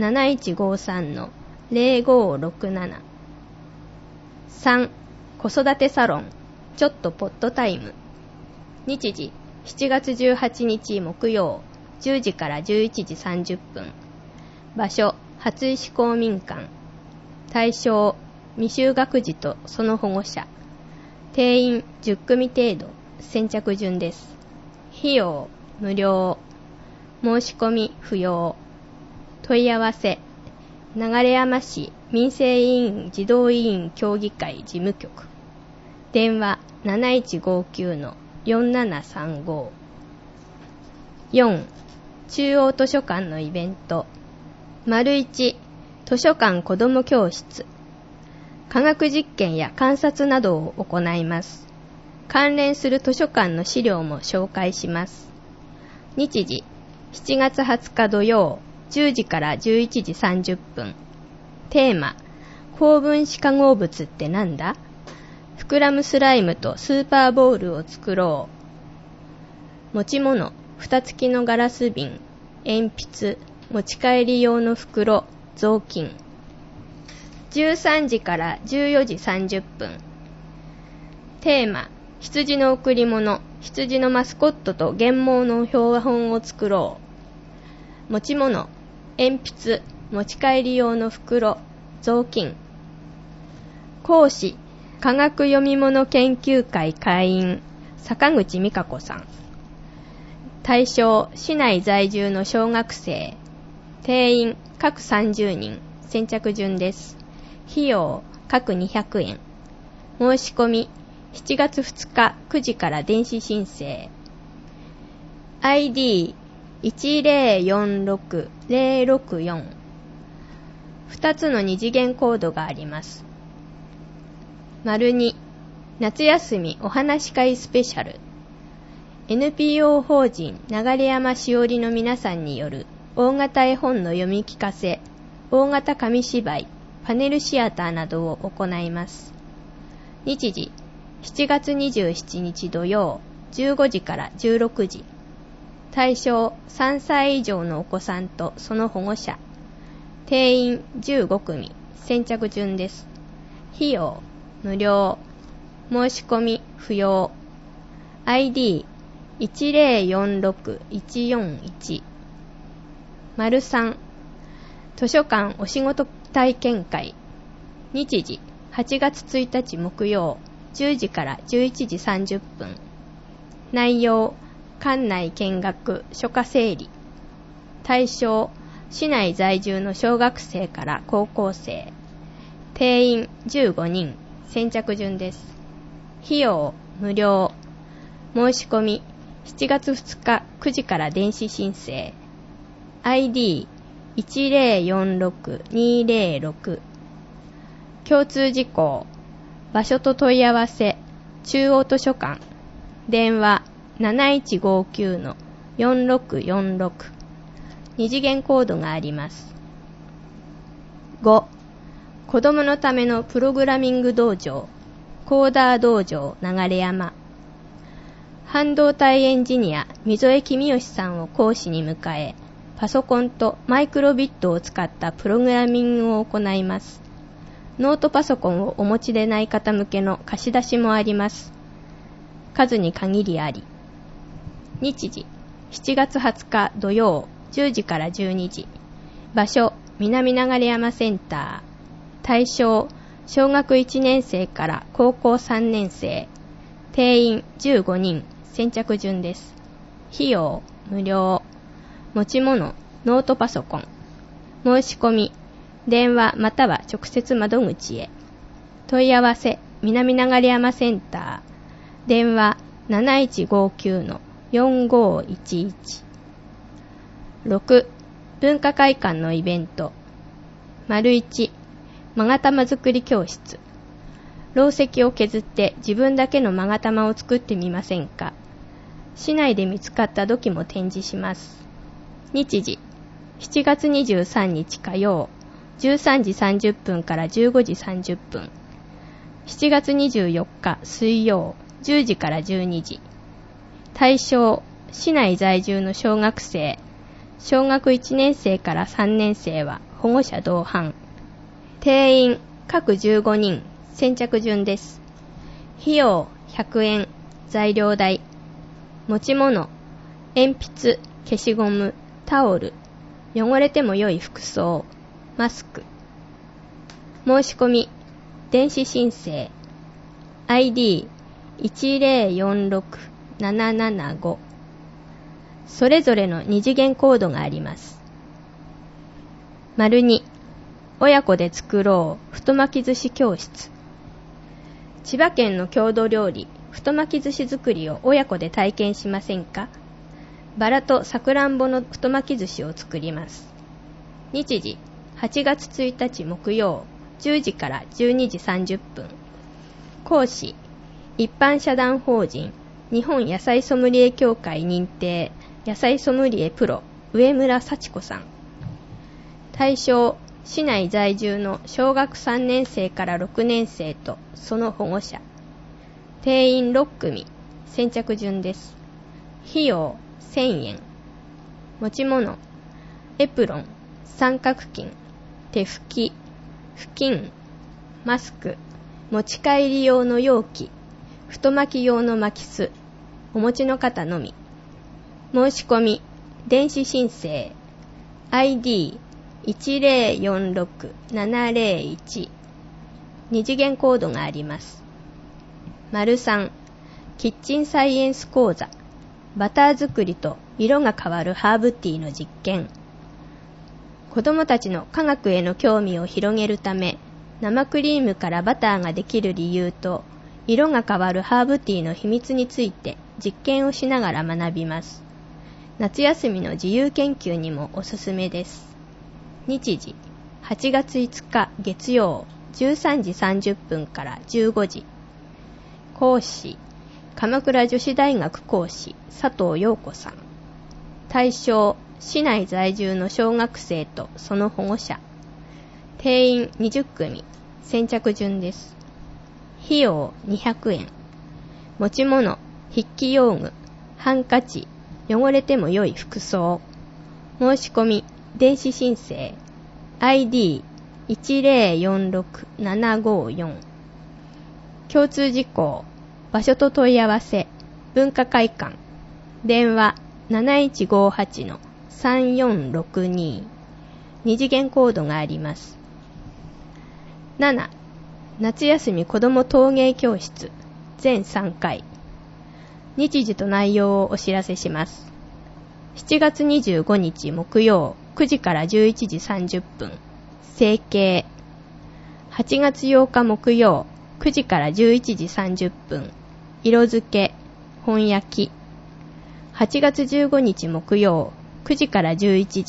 7153-0567。3、子育てサロンちょっとポットタイム。日時7月18日木曜10時から11時30分。場所初石公民館。対象未就学児とその保護者。定員10組程度、先着順です。費用無料。申し込み不要。問い合わせ流山市民生委員児童委員協議会事務局。電話 7159-4735。4、中央図書館のイベント。1、図書館子ども教室。科学実験や観察などを行います。関連する図書館の資料も紹介します。日時7月20日土曜10時から11時30分。テーマ高分子化合物ってなんだ？膨らむスライムとスーパーボールを作ろう。持ち物蓋付きのガラス瓶、鉛筆、持ち帰り用の袋、雑巾。13時から14時30分。テーマ羊の贈り物、羊のマスコットと原毛の標本を作ろう。持ち物鉛筆、持ち帰り用の袋、雑巾。講師科学読み物研究会会員坂口美香子さん。対象市内在住の小学生。定員各30人、先着順です。費用各200円。申し込み7月2日9時から電子申請。ID1046064。2つの二次元コードがあります。2、夏休みお話会スペシャル。NPO 法人流山しおりの皆さんによる大型絵本の読み聞かせ、大型紙芝居、パネルシアターなどを行います。日時7月27日土曜15時から16時。対象3歳以上のお子さんとその保護者。定員15組、先着順です。費用無料。申し込み不要。ID1046141。3、図書館お仕事体験会。日時8月1日木曜10時から11時30分。内容館内見学、書家整理。対象市内在住の小学生から高校生。定員15人、先着順です。費用無料。申し込み7月2日9時から電子申請。ID 1046206。共通事項。場所と問い合わせ。中央図書館。電話 7159-4646。二次元コードがあります。5. 子供のためのプログラミング道場。コーダー道場流山。半導体エンジニア溝江公義さんを講師に迎え、パソコンとマイクロビットを使ったプログラミングを行います。ノートパソコンをお持ちでない方向けの貸し出しもあります。数に限りあり。日時7月20日土曜10時から12時。場所南流山センター。対象小学1年生から高校3年生。定員15人。先着順です。費用無料。持ち物ノートパソコン。申し込み電話または直接窓口へ。問い合わせ南流山センター。電話 7159-4511。6. 文化会館のイベント。1. 勾玉作り教室。ろう石を削って自分だけの勾玉を作ってみませんか。市内で見つかった土器も展示します。日時7月23日火曜13時30分から15時30分。7月24日水曜10時から12時。対象市内在住の小学生。小学1年生から3年生は保護者同伴。定員各15人。先着順です。費用100円。材料代。持ち物鉛筆、消しゴム、タオル。汚れても良い服装。マスク。申し込み電子申請。ID 1046775。それぞれの二次元コードがあります。2. 親子で作ろう太巻き寿司教室。千葉県の郷土料理太巻き寿司作りを親子で体験しませんか。バラとさくらんぼの太巻き寿司を作ります。日時8月1日木曜10時から12時30分。講師一般社団法人日本野菜ソムリエ協会認定野菜ソムリエプロ上村幸子さん。対象市内在住の小学3年生から6年生とその保護者。定員6組。先着順です。費用1000円。持ち物エプロン、三角巾、手拭き、布巾、マスク、持ち帰り用の容器、太巻き用の巻きす。お持ちの方のみ。申し込み電子申請。ID 1046701。二次元コードがあります。3. キッチンサイエンス講座。バター作りと色が変わるハーブティーの実験。子どもたちの科学への興味を広げるため、生クリームからバターができる理由と色が変わるハーブティーの秘密について実験をしながら学びます。夏休みの自由研究にもおすすめです。日時8月5日月曜13時30分から15時。講師鎌倉女子大学講師佐藤陽子さん。対象市内在住の小学生とその保護者。定員20組。先着順です。費用200円。持ち物筆記用具、ハンカチ、汚れても良い服装。申し込み電子申請。ID 1046754。共通事項。場所と問い合わせ。文化会館。電話 7158-3462。二次元コードがあります。7. 夏休み子ども陶芸教室。全3回。日時と内容をお知らせします。7月25日木曜9時から11時30分。成形。8月8日木曜9時から11時30分。色付け、本焼き。8月15日木曜9時から11時。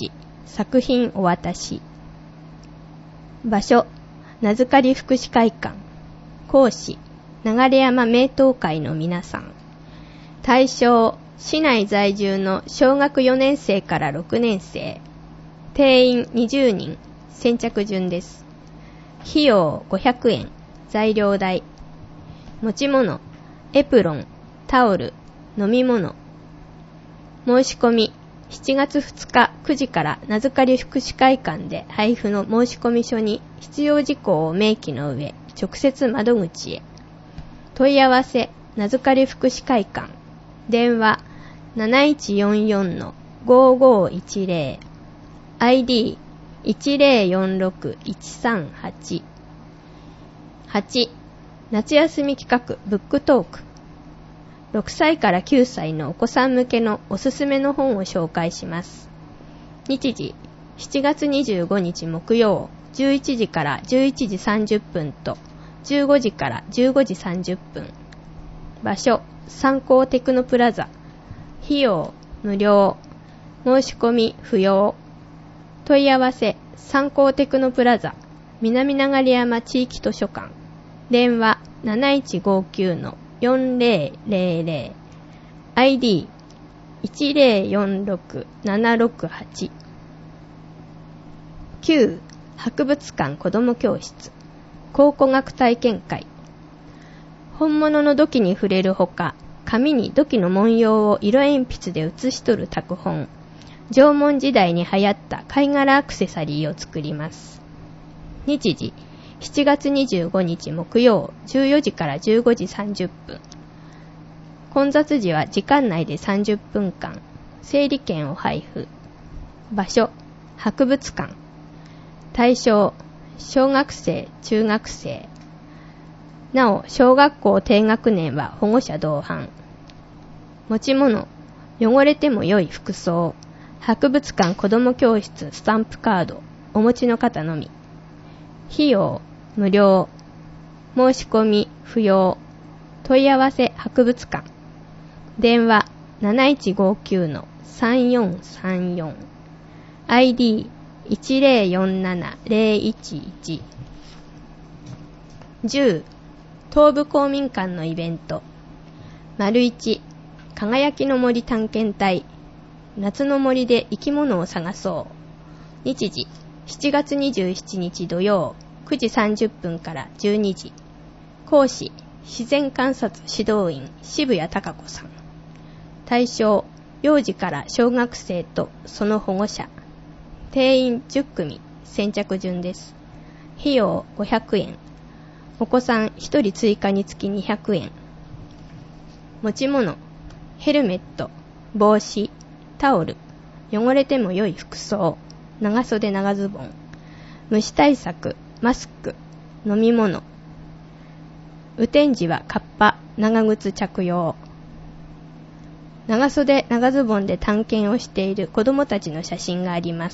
作品お渡し。場所、名づかり福祉会館。講師、流山名東会の皆さん。対象、市内在住の小学4年生から6年生。定員20人。先着順です。費用500円。材料代。持ち物、エプロン、タオル、飲み物。申し込み、7月2日9時から名づかり福祉会館で配布の申し込み書に必要事項を明記の上、直接窓口へ。問い合わせ、名づかり福祉会館。電話、7144-5510。ID、1046138。8、夏休み企画ブックトーク。6歳から9歳のお子さん向けのおすすめの本を紹介します。日時、7月25日木曜、11時から11時30分と、15時から15時30分。場所、三幸テクノプラザ。費用、無料。申し込み、不要。問い合わせ、三幸テクノプラザ、南流山地域図書館。電話、7159-4000。ID、1046768。9、博物館子ども教室。考古学体験会。本物の土器に触れるほか、紙に土器の文様を色鉛筆で写し取る拓本。縄文時代に流行った貝殻アクセサリーを作ります。日時、7月25日木曜、14時から15時30分。混雑時は時間内で30分間。整理券を配布。場所、博物館。対象、小学生、中学生。なお、小学校低学年は保護者同伴。持ち物、汚れても良い服装。博物館子ども教室スタンプカード。お持ちの方のみ。費用、無料。申し込み、不要。問い合わせ、博物館。電話、7159-3434。ID、1047011。10、東部公民館のイベント。1、輝きの森探検隊。夏の森で生き物を探そう。日時、7月27日土曜、9時30分から12時。講師、自然観察指導員、渋谷貴子さん。対象、幼児から小学生とその保護者。定員10組、先着順です。費用500円。お子さん1人追加につき200円。持ち物、ヘルメット、帽子、タオル、汚れても良い服装、長袖長ズボン、虫対策、マスク、飲み物。雨天時はカッパ、長靴着用。長袖長ズボンで探検をしている子供たちの写真があります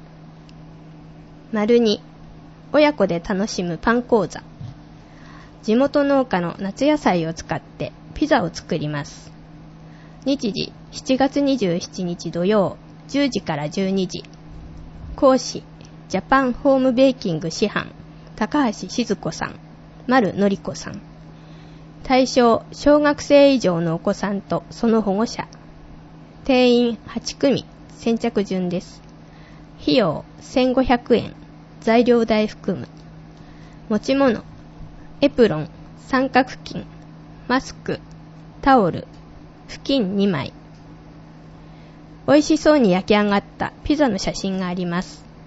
。2、親子で楽しむパン講座。地元農家の夏野菜を使ってピザを作ります。日時、7月27日土曜、10時から12時。講師、ジャパンホームベーキング師範、高橋静子さん、丸のり子さん。対象、小学生以上のお子さんとその保護者。定員8組、先着順です。費用1500円、材料代含む。持ち物、エプロン、三角巾、マスク、タオル、布巾2枚。美味しそうに焼き上がったピザの写真があります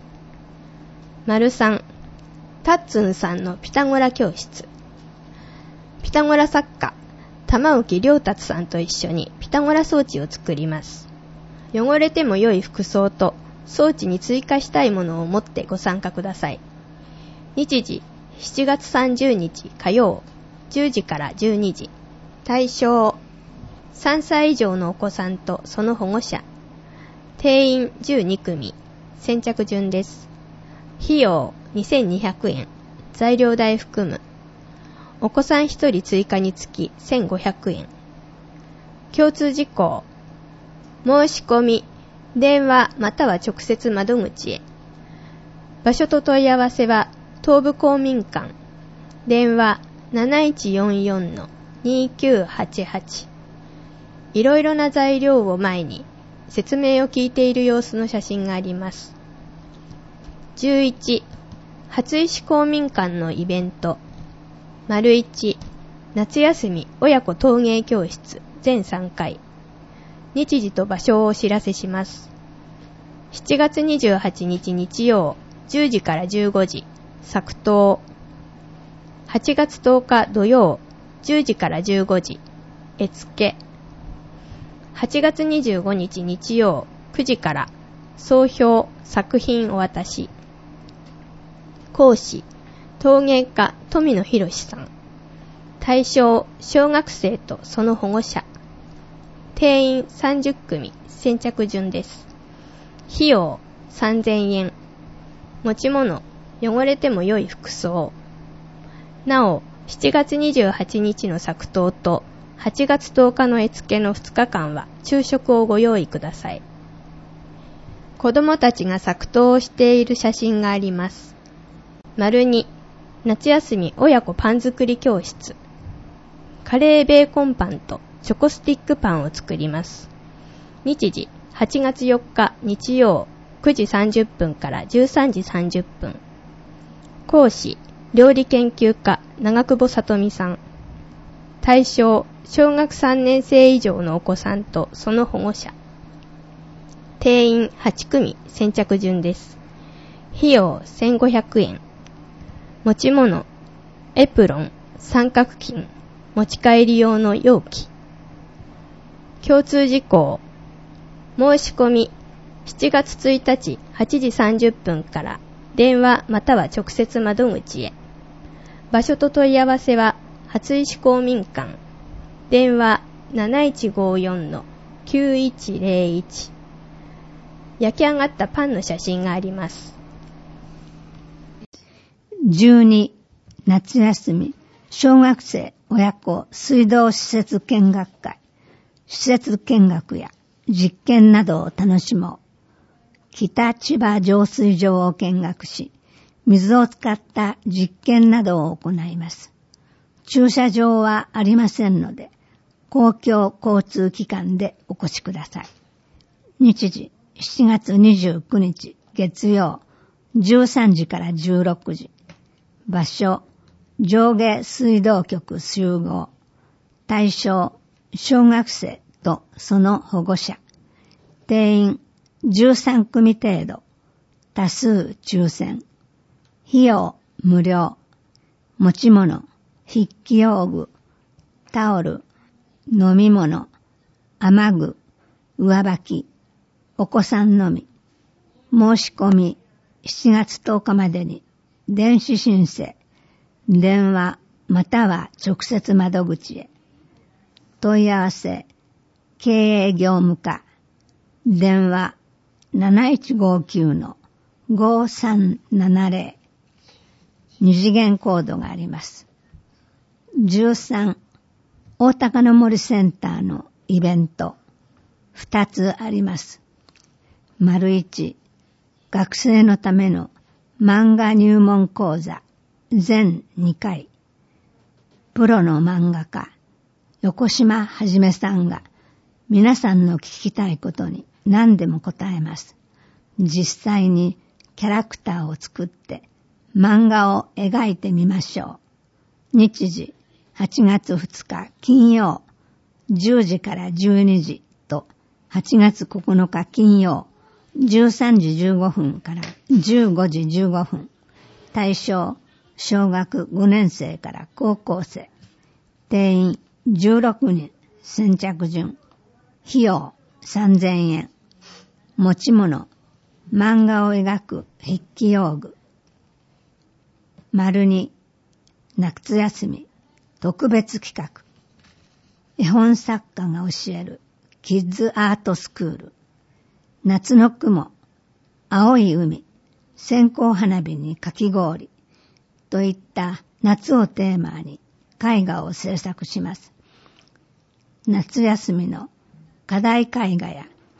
。3、タッツンさんのピタゴラ教室。ピタゴラ作家、玉置良達さんと一緒にピタゴラ装置を作ります。汚れても良い服装と装置に追加したいものを持ってご参加ください。日時、7月30日火曜、10時から12時。対象、3歳以上のお子さんとその保護者。定員12組、先着順です。費用2200円、材料代含む。お子さん1人追加につき1500円。共通事項、申し込み、 電話または直接窓口へ。場所と問い合わせは東部公民館。電話 7144-2988。いろいろな材料を前に説明を聞いている様子の写真があります。11、初石公民館のイベント。1、夏休み親子陶芸教室全3回。日時と場所をお知らせします。7月28日日曜10時から15時、作陶。8月10日土曜10時から15時、絵付け。8月25日日曜9時から総評作品お渡し。講師、陶芸家富野博さん。対象、小学生とその保護者。定員30組、先着順です。費用3000円。持ち物、汚れても良い服装。なお、7月28日の作陶と8月10日の絵付けの2日間は昼食をご用意ください。子供たちが作陶をしている写真があります。2、夏休み親子パン作り教室。カレーベーコンパンとチョコスティックパンを作ります。日時8月4日日曜9時30分から13時30分。講師、料理研究家長久保さとみさん。対象、小学3年生以上のお子さんとその保護者。定員8組、先着順です。費用1500円。持ち物、エプロン、三角巾、持ち帰り用の容器。共通事項。申し込み、7月1日8時30分から電話または直接窓口へ。場所と問い合わせは初石公民館。電話 7154-9101。焼き上がったパンの写真があります。 12、夏休み小学生親子水道施設見学会。施設見学や実験などを楽しもう。北千葉浄水場を見学し、水を使った実験などを行います。駐車場はありませんので、公共交通機関でお越しください。日時、7月29日月曜、13時から16時。場所、上下水道局集合。対象、小学生とその保護者。定員13組程度。多数抽選。費用無料。持ち物、筆記用具、タオル、飲み物、雨具、上履き、お子さんのみ。申し込み7月10日までに電子申請、電話または直接窓口へ。問い合わせ、経営業務課、電話 7159-5370。二次元コードがあります。13、大高の森センターのイベント、2つあります。1、学生のための漫画入門講座、全2回。プロの漫画家、横島はじめさんが皆さんの聞きたいことに何でも答えます。実際にキャラクターを作って漫画を描いてみましょう。日時、8月2日金曜、10時から12時と、8月9日金曜、13時15分から15時15分。対象、小学5年生から高校生。定員16人、先着順。費用3000円。持ち物、漫画を描く筆記用具。2、夏休み特別企画。絵本作家が教えるキッズアートスクール。夏の雲、青い海、線香花火にかき氷といった夏をテーマに絵画を制作します。夏休みの課題絵画や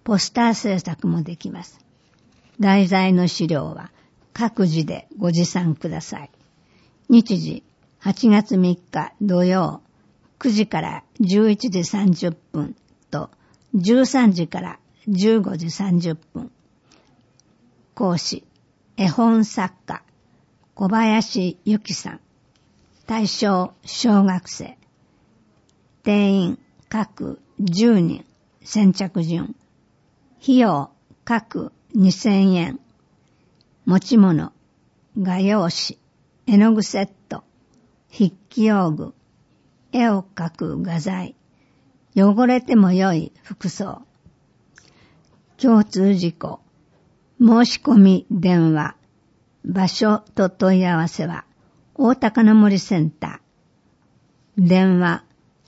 ポスター制作もできます。題材の資料は各自でご持参ください。日時8月3日土曜9時から11時30分と13時から15時30分。講師、絵本作家、小林由紀さん。対象、小学生。定員、各10人。先着順。費用、各2000円。持ち物、画用紙、絵の具セット、筆記用具、絵を描く画材、汚れても良い服装。共通事項、申し込み電話、場所と問い合わせは、大高の森センター。電話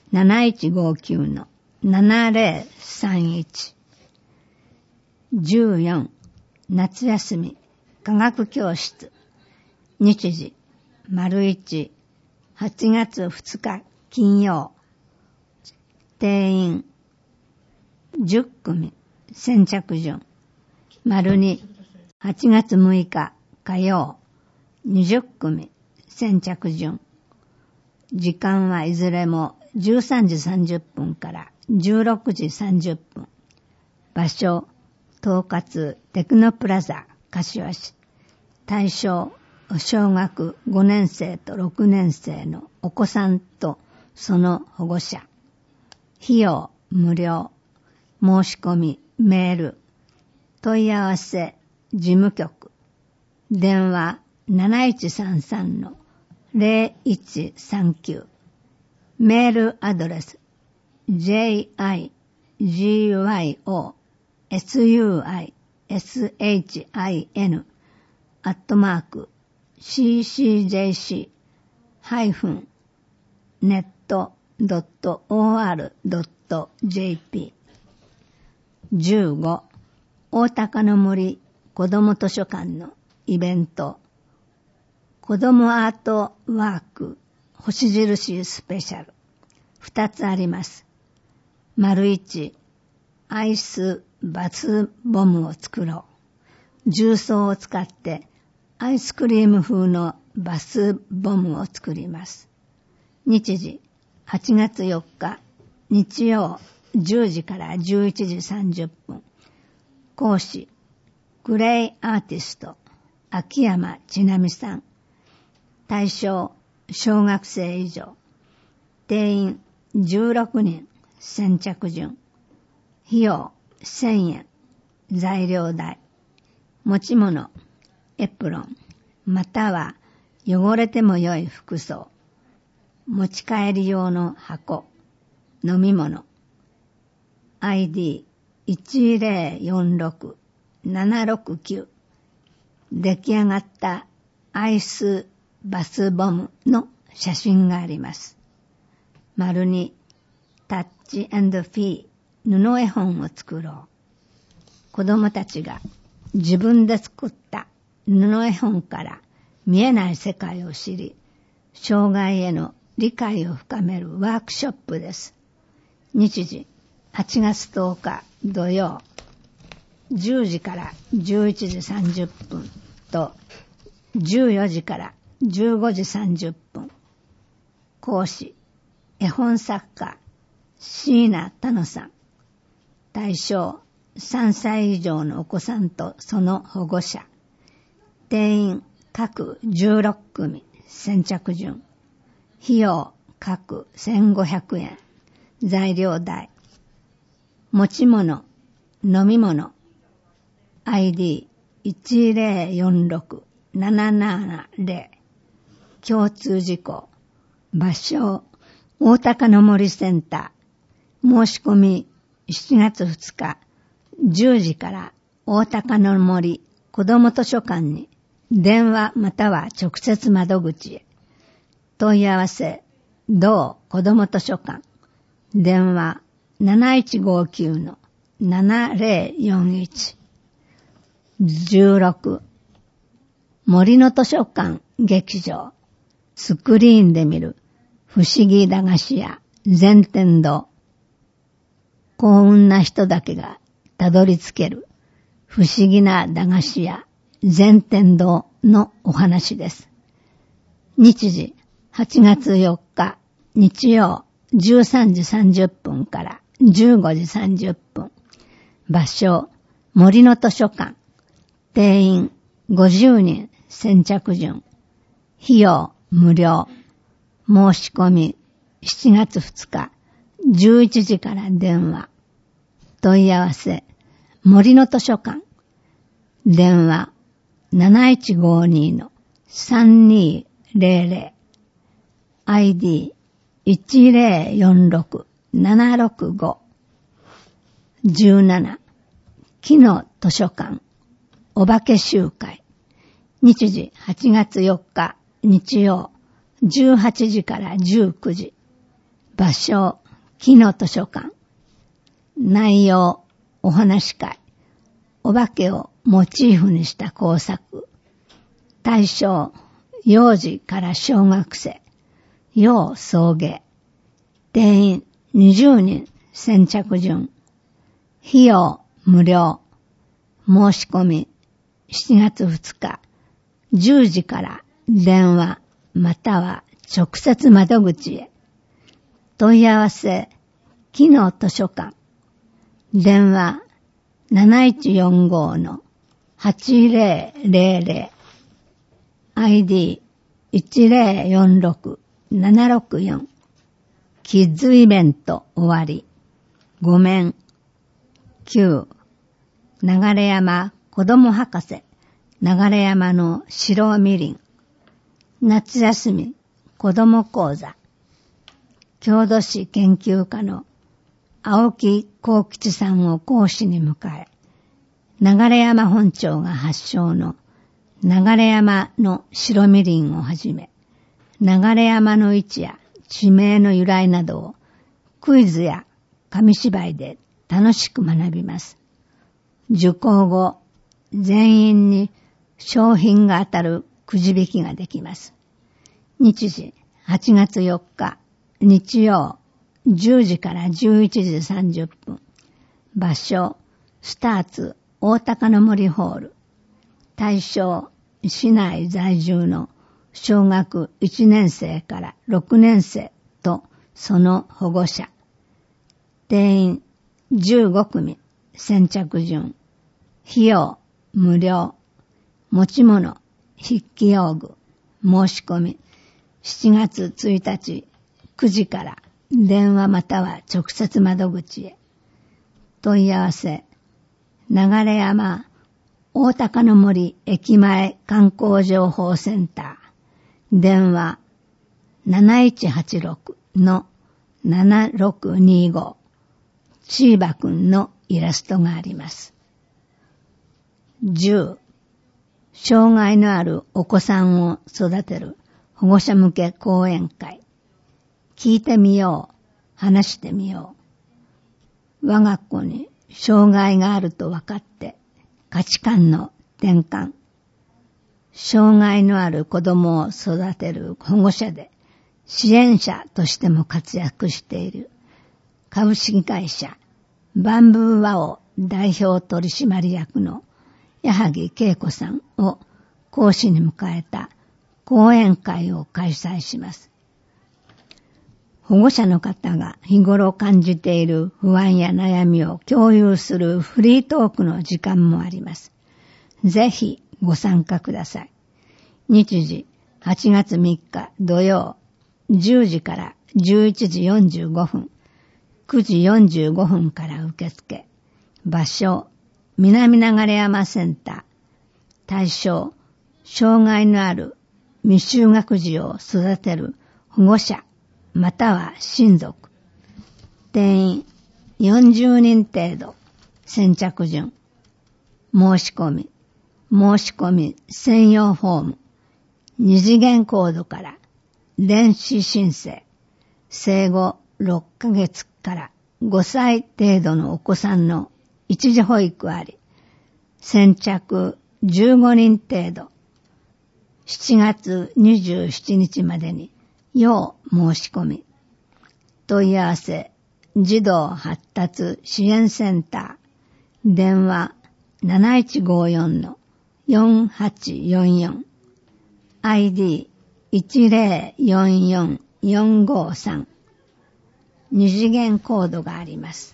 7159-7031。14、夏休み、科学教室。日時、1、8月2日金曜。定員、10組、先着順。2、8月6日火曜。20組、先着順。時間はいずれも13時30分から16時30分。場所、東葛テクノプラザ柏市。対象、小学5年生と6年生のお子さんとその保護者。費用無料。申し込みメール。問い合わせ事務局。電話7133-0139。メールアドレス jiguise@ccjc-net.or.jp。 15、大高の森子ども図書館のイベント、子どもアートワーク星印スペシャル2つあります。1、アイスバスボムを作ろう。重曹を使ってアイスクリーム風のバスボムを作ります。日時8月4日日曜10時から11時30分。講師、クレイアーティスト秋山千奈美さん。対象、小学生以上。定員16人、先着順。費用1000円。材料代。持ち物、エプロン、または汚れても良い服装。持ち帰り用の箱。飲み物。ID1046-769。出来上がったアイスバスボムの写真があります。2、タッチ&フィー布絵本を作ろう。子供たちが自分で作った布絵本から見えない世界を知り、障害への理解を深めるワークショップです。日時8月10日土曜10時から11時30分と14時から15時30分。講師、絵本作家、椎名多野さん。対象、3歳以上のお子さんとその保護者。定員、各16組、先着順。費用、各1500円。材料代。持ち物、飲み物。ID1046-770。共通事項。場所、大高の森センター。申し込み7月2日10時から大高の森子ども図書館に電話または直接窓口へ。問い合わせ、同子ども図書館。電話7159-7041。16、森の図書館劇場。スクリーンで見る不思議駄菓子屋善天堂。幸運な人だけがたどり着ける不思議な駄菓子屋禅天堂のお話です。日時8月4日日曜13時30分から15時30分。場所森の図書館。定員50人先着順。費用無料。申し込み7月2日11時から電話。問い合わせ森の図書館。電話7152-3200 ID 1046765 17木の図書館お化け集会。日時8月4日日曜18時から19時。場所木の図書館。内容お話会。お化けをモチーフにした工作。対象幼児から小学生。要送迎。定員20人先着順。費用無料。申し込み7月2日10時から電話または直接窓口へ。問い合わせ木の図書館。電話7145-8000 ID 1046764。キッズイベント終わり。ごめん。9流山子ども博士流山の白みりん。夏休み子ども講座。郷土史研究家の青木幸吉さんを講師に迎え、流山本町が発祥の流山の白みりんをはじめ、流山の位置や地名の由来などをクイズや紙芝居で楽しく学びます。受講後、全員に商品が当たるくじ引きができます。日時8月4日日曜10時から11時30分。場所スターツ大高の森ホール。対象市内在住の小学1年生から6年生とその保護者。定員15組先着順。費用無料。持ち物筆記用具。申し込み7月1日9時から電話または直接窓口へ。問い合わせ流山大高の森駅前観光情報センター。電話7186-7625。チーバくんのイラストがあります。10障害のあるお子さんを育てる保護者向け講演会。聞いてみよう、話してみよう。我が子に障害があると分かって価値観の転換。障害のある子供を育てる保護者で支援者としても活躍している株式会社バンブーワオ代表取締役の矢作恵子さんを講師に迎えた講演会を開催します。保護者の方が日頃感じている不安や悩みを共有するフリートークの時間もあります。ぜひご参加ください。日時8月3日土曜10時から11時45分、9時45分から受付。場所南流山センター。対象障害のある未就学児を育てる保護者または親族。定員40人程度。先着順。申し込み専用フォーム。二次元コードから電子申請。生後6ヶ月から5歳程度のお子さんの一時保育あり。先着15人程度。7月27日までに要申し込み。問い合わせ児童発達支援センタ電話 7154-4844 ID1044453 二次元コードがあります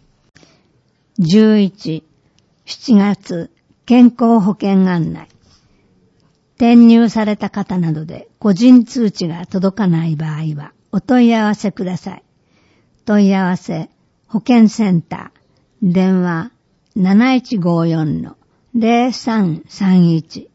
。11、7月健康保険案内。転入された方などで個人通知が届かない場合はお問い合わせください。問い合わせ保健センター電話 7154-0331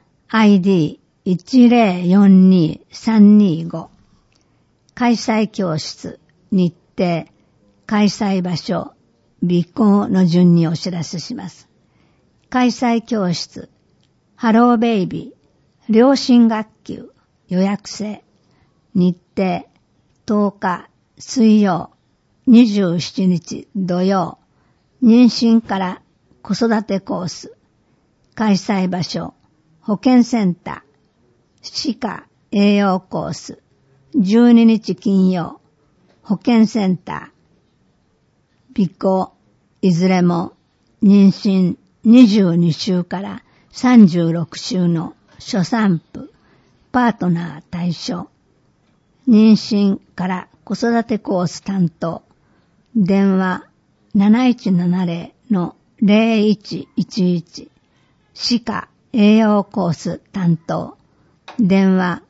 ID1042325 開催教室日程開催場所備考の順にお知らせします。開催教室ハローベイビー両親学級予約制日程10日水曜27日土曜妊娠から子育てコース開催場所保健センター歯科栄養コース12日金曜保健センター備考いずれも妊娠22週から36週の初産婦、パートナー対象、妊娠から子育てコース担当、電話 7170-0111、歯科栄養コース担当、電話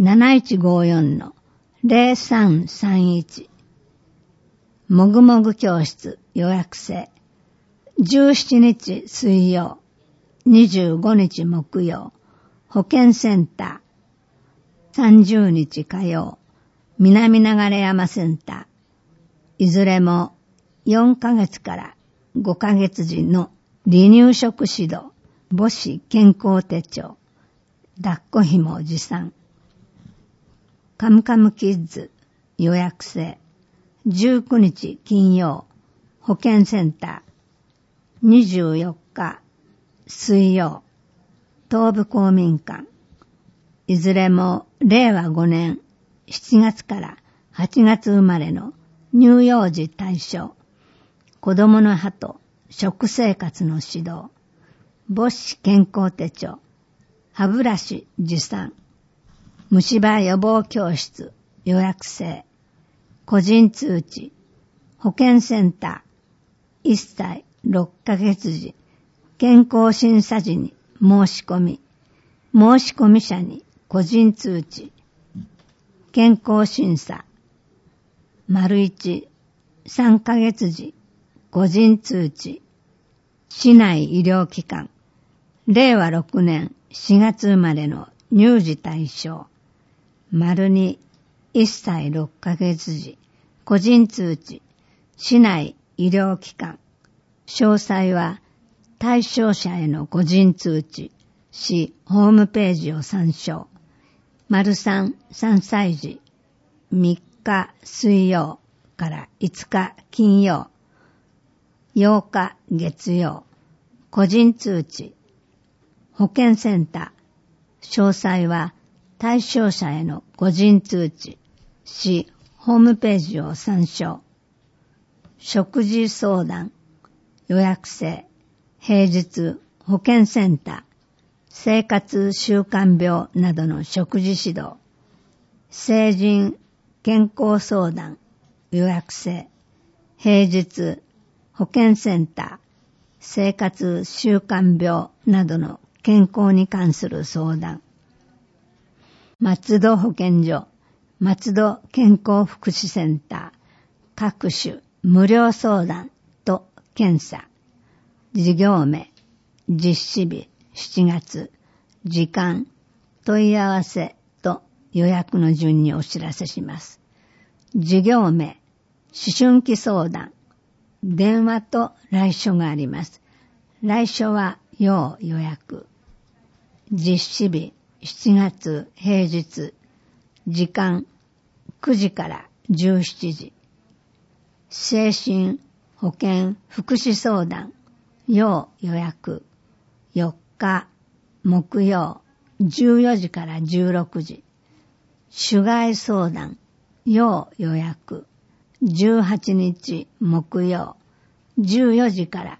7154-0331、もぐもぐ教室予約制、17日水曜、25日木曜、保健センター、30日火曜、南流山センター、いずれも4ヶ月から5ヶ月時の離乳食指導、母子健康手帳、抱っこ紐持参、カムカムキッズ予約制、19日金曜、保健センター、24日水曜、東部公民館、いずれも令和5年7月から8月生まれの乳幼児対象、子供の歯と食生活の指導、母子健康手帳、歯ブラシ持参、虫歯予防教室予約制、個人通知、保健センター、1歳6ヶ月時、健康審査時に申し込み、申し込み者に個人通知、健康審査、1、3ヶ月時、個人通知、市内医療機関、令和6年4月生まれの乳児対象、2、1歳6ヶ月時、個人通知、市内医療機関、詳細は対象者への個人通知、市ホームページを参照。3、3歳児、3日水曜から5日金曜、8日月曜、個人通知、保健センター、詳細は対象者への個人通知、市ホームページを参照。食事相談、予約制、平日保健センター、生活習慣病などの食事指導、成人健康相談、予約制、平日保健センター、生活習慣病などの健康に関する相談、松戸保健所、松戸健康福祉センター、各種無料相談と検査、事業名、実施日、7月、時間、問い合わせと予約の順にお知らせします。事業名、思春期相談、電話と来所があります。来所は要予約。実施日、7月平日、時間、9時から17時。精神保健福祉相談、要予約。4日、木曜、14時から16時。主害相談、要予約。18日、木曜、14時から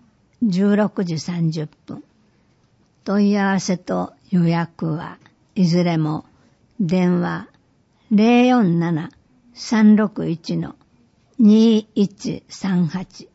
16時30分。問い合わせと予約はいずれも電話 047-361-2138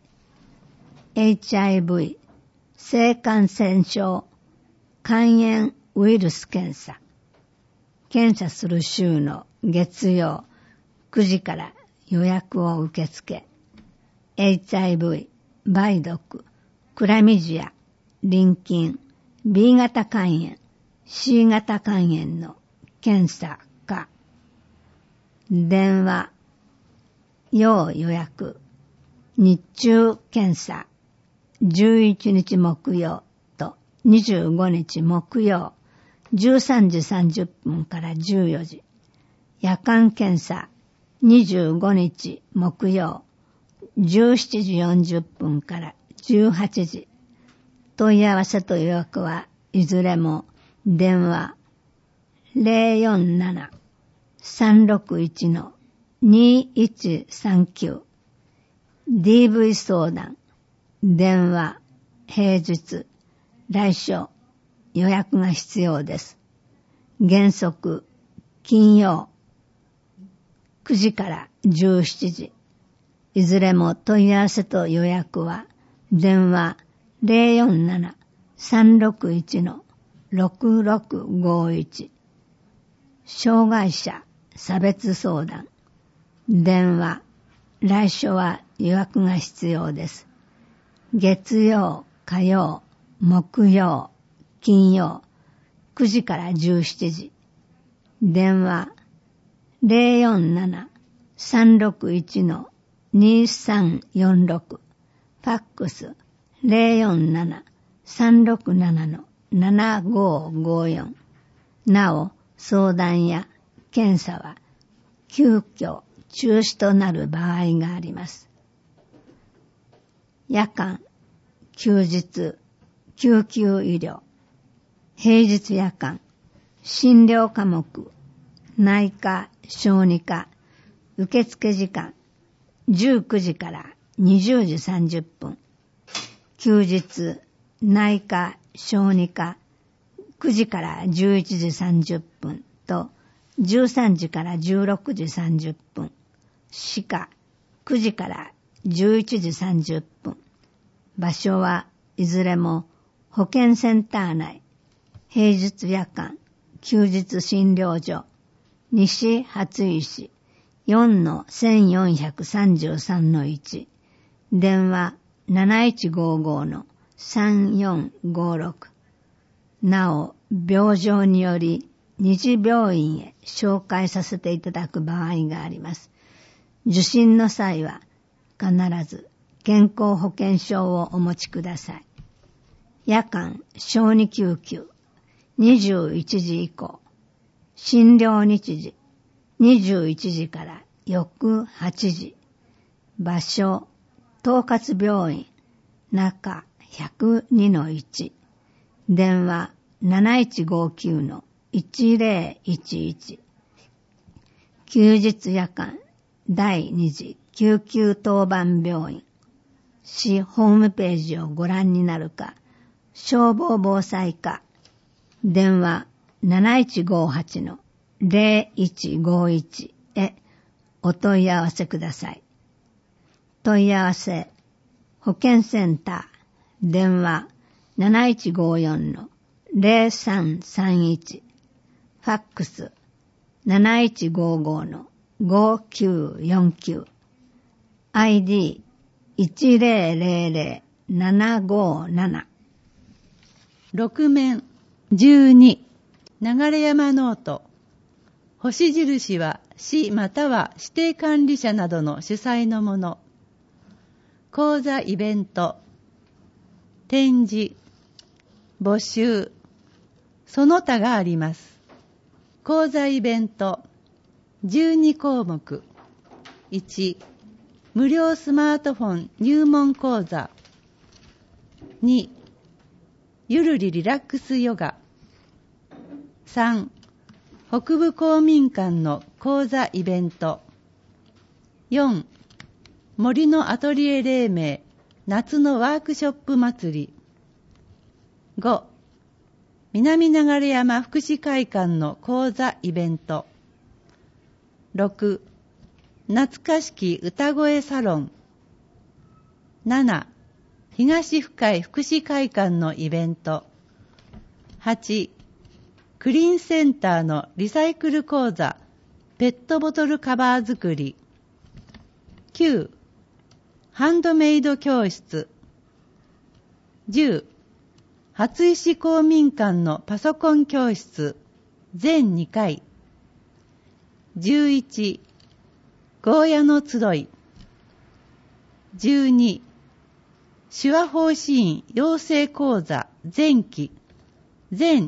HIV 性感染症肝炎ウイルス検査。検査する週の月曜9時から予約を受け付け、HIV、梅毒、クラミジア、淋菌、B 型肝炎、C 型肝炎の検査か、電話、要予約、日中検査、11日木曜と25日木曜、13時30分から14時、夜間検査、25日木曜、17時40分から18時、問い合わせと予約はいずれも電話 047-361-2139 DV 相談電話平日来所予約が必要です。原則金曜9時から17時、いずれも問い合わせと予約は電話 047-361-6651 障害者差別相談電話来所は予約が必要です。月曜、火曜、木曜、金曜9時から17時、電話 047-361-2346 ファックス 047-367-7554 なお相談や検査は急遽中止となる場合があります。夜間、休日、救急医療、平日夜間、診療科目、内科、小児科、受付時間、19時から20時30分、休日、内科、小児科、9時から11時30分と、13時から16時30分、歯科、9時から11時30分、場所はいずれも保健センター内、平日夜間、休日診療所、西初石 4-1433-1 電話 7155-3456 なお病状により二次病院へ紹介させていただく場合があります。受診の際は必ず健康保険証をお持ちください。夜間小児救急21時以降、診療日時21時から翌8時、場所統括病院中 102-1 電話 7159-1011 休日夜間第2次救急当番病院市ホームページをご覧になるか、消防防災課電話 7158-0151 へお問い合わせください。問い合わせ保健センター電話 7154-0331 ファックス 7155-5949 ID 1000-757 6面12流山ノート星印は市または指定管理者などの主催のもの。講座イベント展示募集その他があります。講座イベント12項目1無料スマートフォン入門講座2ゆるりリラックスヨガ3北部公民館の講座イベント4森のアトリエ黎明夏のワークショップ祭り。5、南流山福祉会館の講座イベント。6、懐かしき歌声サロン。7、東深い福祉会館のイベント。8、クリーンセンターのリサイクル講座、ペットボトルカバー作り。9、ハンドメイド教室。10、初石公民館のパソコン教室、全2回。11、ゴーヤの集い。12、手話法師院養成講座前期、全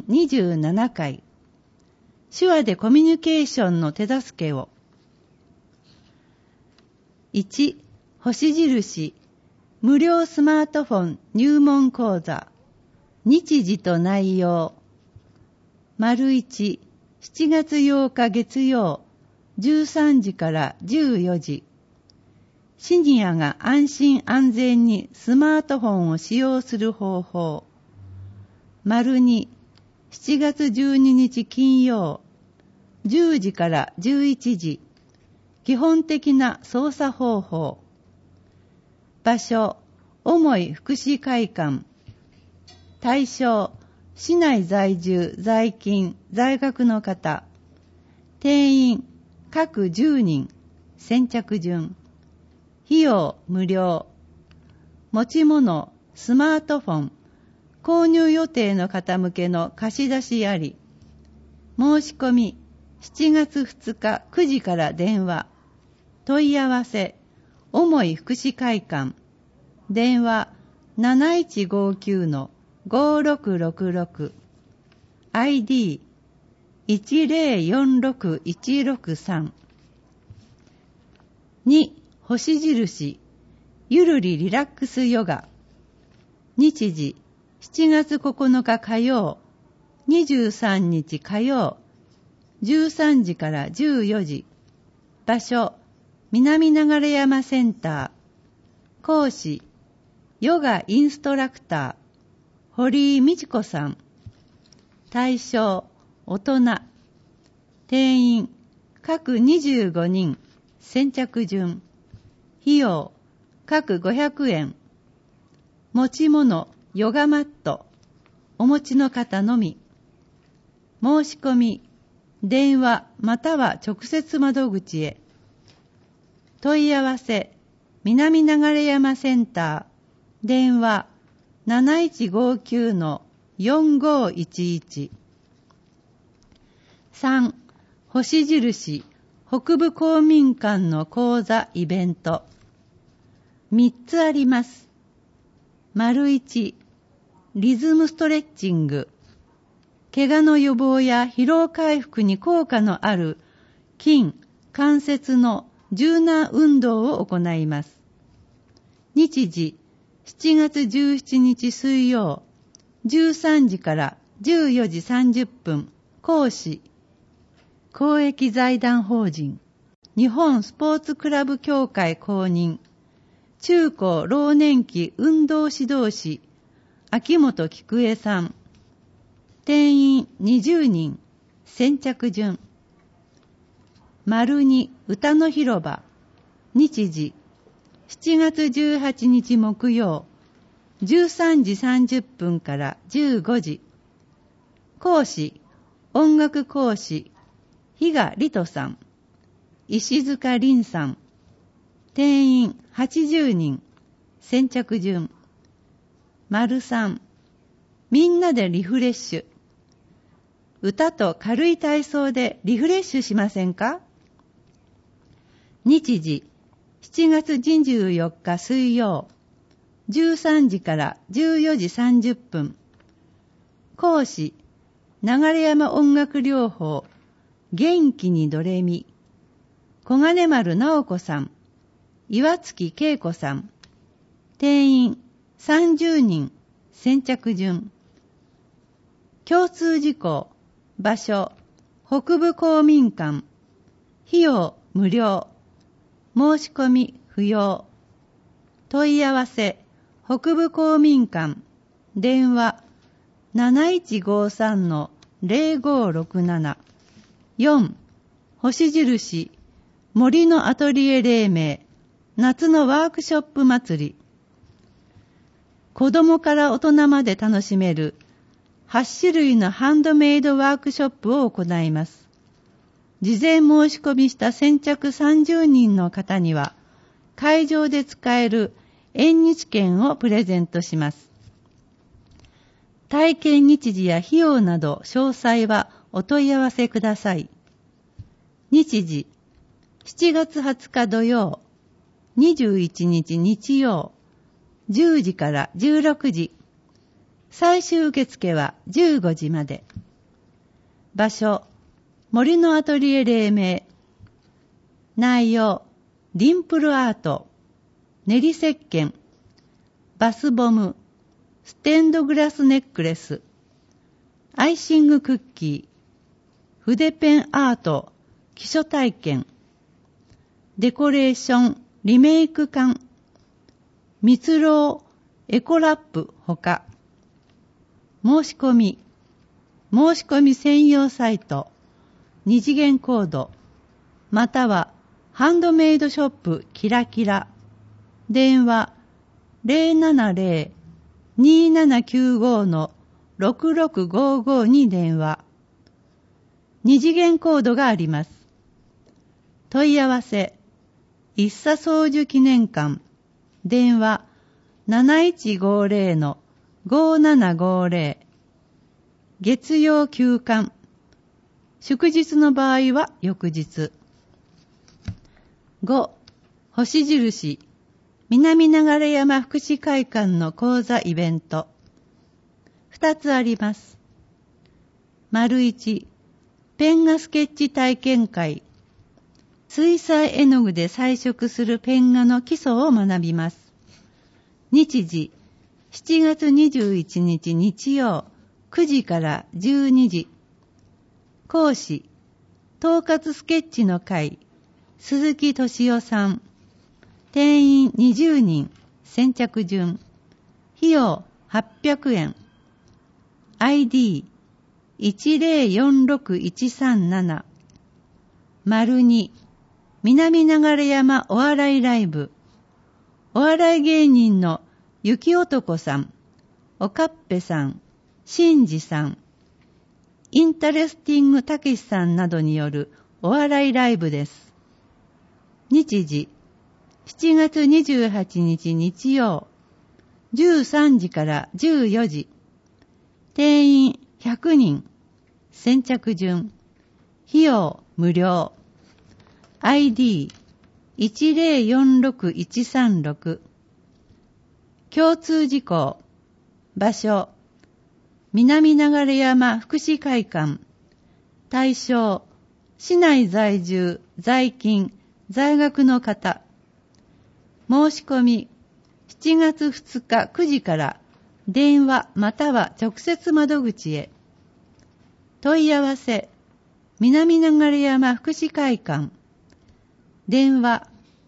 27回。手話でコミュニケーションの手助けを。1、星印、無料スマートフォン入門講座、日時と内容。1、7月8日月曜、13時から14時。シニアが安心安全にスマートフォンを使用する方法。2、7月12日金曜、10時から11時。基本的な操作方法。場所、重い福祉会館。対象、市内在住、在勤、在学の方。定員、各10人。先着順。費用、無料。持ち物、スマートフォン。購入予定の方向けの貸し出しあり。申し込み、7月2日9時から電話。問い合わせ、重い福祉会館。電話、7159-5666。ID、1046163。2、星印、ゆるりリラックスヨガ。日時、7月9日火曜、23日火曜、13時から14時。場所、南流山センター。講師、ヨガインストラクター、堀井美智子さん。対象、大人。定員、各25人。先着順。費用、各500円。持ち物、ヨガマット。お持ちの方のみ。申し込み、電話または直接窓口へ。問い合わせ、南流山センター。電話、7159-4511。3、星印、北部公民館の講座イベント。3つあります。1、リズムストレッチング。怪我の予防や疲労回復に効果のある筋、関節の柔軟運動を行います。日時、7月17日水曜、13時から14時30分。講師、公益財団法人、日本スポーツクラブ協会公認、中高老年期運動指導士、秋元菊江さん。定員20人。先着順。2、歌の広場。日時、7月18日木曜、13時30分から15時。講師、音楽講師、比嘉里斗さん。石塚凛さん。定員80人。先着順。3、みんなでリフレッシュ。歌と軽い体操でリフレッシュしませんか？日時、7月24日水曜、13時から14時30分。講師、流山音楽療法、元気にドレミ。小金丸直子さん。岩月恵子さん。定員30人。先着順。共通事項。場所、北部公民館。費用無料。申し込み不要。問い合わせ、 北部公民館、電話 7153-0567。4、星印、森のアトリエ黎明、夏のワークショップ祭り。子供から大人まで楽しめる8種類のハンドメイドワークショップを行います。事前申し込みした先着30人の方には、会場で使える縁日券をプレゼントします。体験日時や費用など詳細はお問い合わせください。日時、7月20日土曜、21日日曜、10時から16時。最終受付は15時まで。場所、森のアトリエ黎明。内容、ディンプルアート、練り石鹸、バスボム、ステンドグラスネックレス、アイシングクッキー、筆ペンアート、基礎体験、デコレーション、リメイク缶、蜜蝋、エコラップほか、申し込み専用サイト、二次元コード、またはハンドメイドショップキラキラ、電話 070-2795-6655 に電話。二次元コードがあります。問い合わせ、一茶宗樹記念館、電話 7150-5750、月曜休館、祝日の場合は翌日。5、星印、南流山福祉会館の講座イベント。2つあります。丸1、ペン画スケッチ体験会。水彩絵の具で彩色するペン画の基礎を学びます。日時、7月21日日曜、9時から12時。講師、統括スケッチの会、鈴木俊夫さん。定員20人、先着順。費用800円。ID、1046137。2、南流山お笑いライブ。お笑い芸人の雪男さん、おかっぺさん、しんじさん、インタレスティングたけしさんなどによるお笑いライブです。日時、7月28日日曜、13時から14時。定員100人、先着順。費用無料。ID、1046136。共通事項。場所、南流山福祉会館。対象、市内在住、在勤、在学の方。申し込み、7月2日9時から電話または直接窓口へ。問い合わせ、南流山福祉会館。電話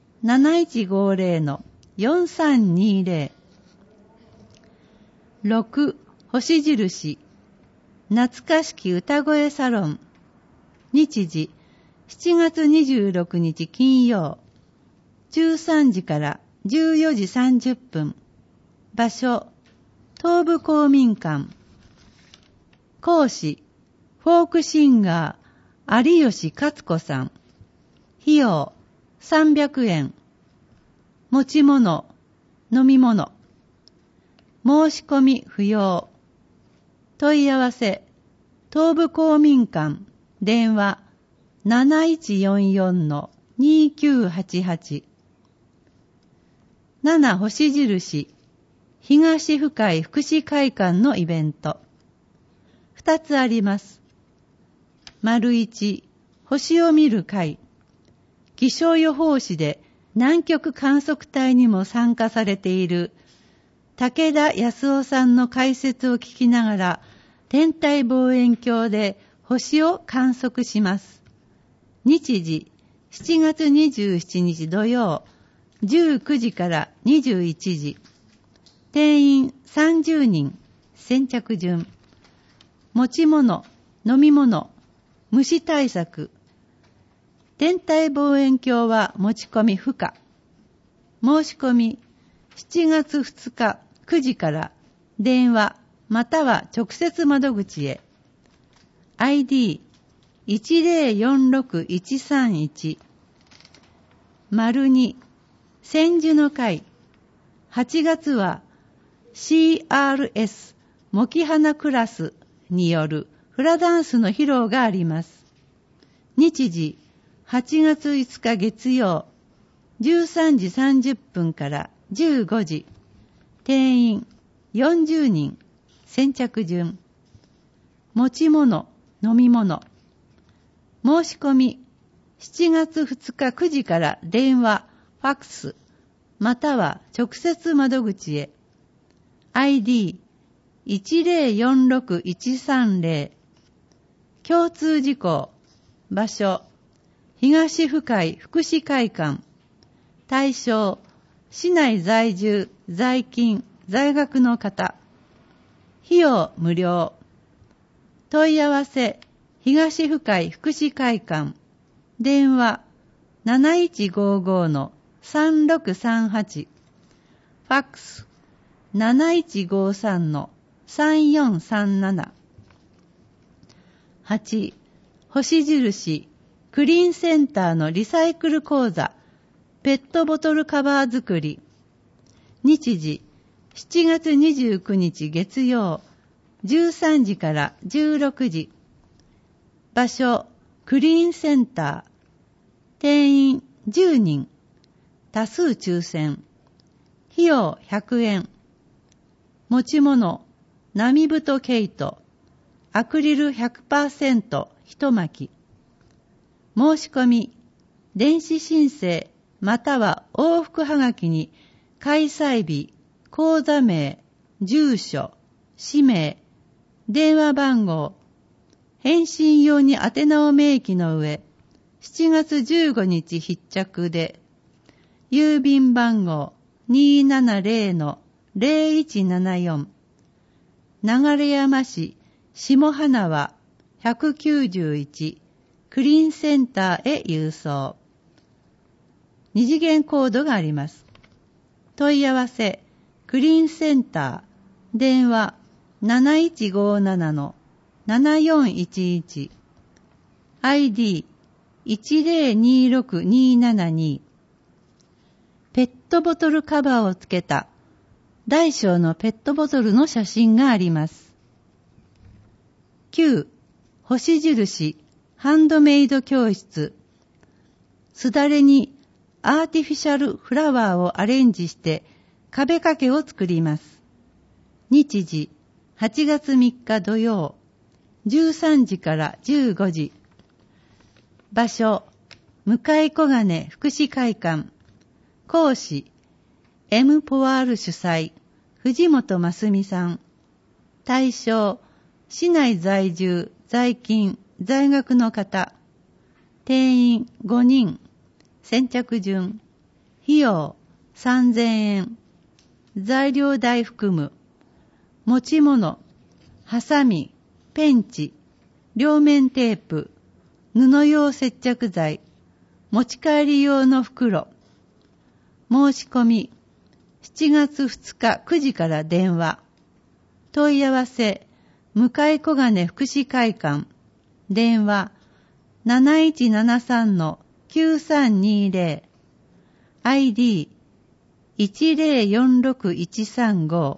7150-4320。6、星印、懐かしき歌声サロン。日時、7月26日金曜、13時から14時30分。場所、東部公民館。講師、フォークシンガー、有吉勝子さん。費用、300円。持ち物、飲み物。申し込み不要。問い合わせ、東部公民館、電話 7144-2988。7、星印、東深海福祉会館のイベント。2つあります。丸1、星を見る会。気象予報士で南極観測隊にも参加されている武田康夫さんの解説を聞きながら、天体望遠鏡で星を観測します。日時、7月27日土曜、19時から21時。 定員30人、先着順。持ち物、飲み物、虫対策。天体望遠鏡は持ち込み不可。申し込み、7月2日9時から電話または直接窓口へ。ID1046-131 2千住の会。8月は CRS モキ花クラスによるフラダンスの披露があります。日時8月5日月曜13時30分から15時。定員40人。先着順。持ち物、飲み物。申し込み7月2日9時から電話、ファックス、または直接窓口へ。ID1046-130 共通事項。場所東府会福祉会館。対象市内在住、在勤、在学の方。費用無料。問い合わせ東府会福祉会館。電話7155-3638。ファックス7153-3437。8. 星印クリーンセンターのリサイクル講座ペットボトルカバー作り。日時7月29日月曜13時から16時。場所クリーンセンター。定員10人。多数抽選。費用100円。持ち物並太毛糸。アクリル 100% 一巻き。申し込み電子申請または往復はがきに開催日、口座名、住所、氏名、電話番号、返信用に宛名を明記の上、7月15日必着で、郵便番号 270-0174 流山市下花輪191クリーンセンターへ郵送。二次元コードがあります。問い合わせクリーンセンター。電話7157-7411 ID1026-272 ペットボトルカバーをつけた大小のペットボトルの写真があります。9. 星印ハンドメイド教室。すだれにアーティフィシャルフラワーをアレンジして壁掛けを作ります。日時8月3日土曜13時から15時。場所向小金福祉会館。講師 M ポワール主催藤本真澄さん。対象市内在住、在勤、在学の方。定員5人。先着順。費用3000円。材料代含む。持ち物、ハサミ、ペンチ、両面テープ、布用接着剤、持ち帰り用の袋。申し込み7月2日9時から電話。問い合わせ向小金福祉会館。電話7173-9320 ID1046-135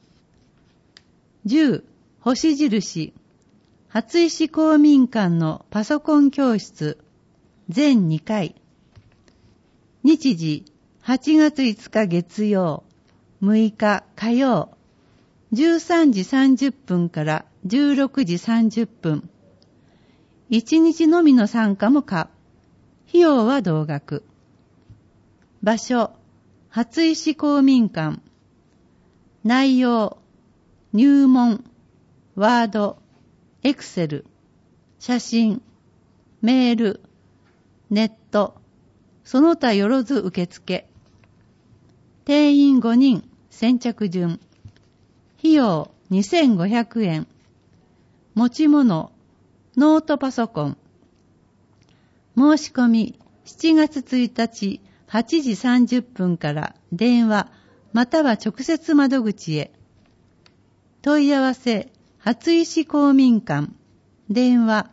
10. 星印初石公民館のパソコン教室全2回。日時8月5日月曜6日火曜13時30分から16時30分。1日のみの参加も可。費用は同額。場所初石公民館。内容入門、ワード、エクセル、写真、メール、ネット、その他よろず受付。定員5人、 先着順。費用2500円。持ち物、ノートパソコン。申し込み7月1日8時30分から電話または直接窓口へ。問い合わせ初石公民館。電話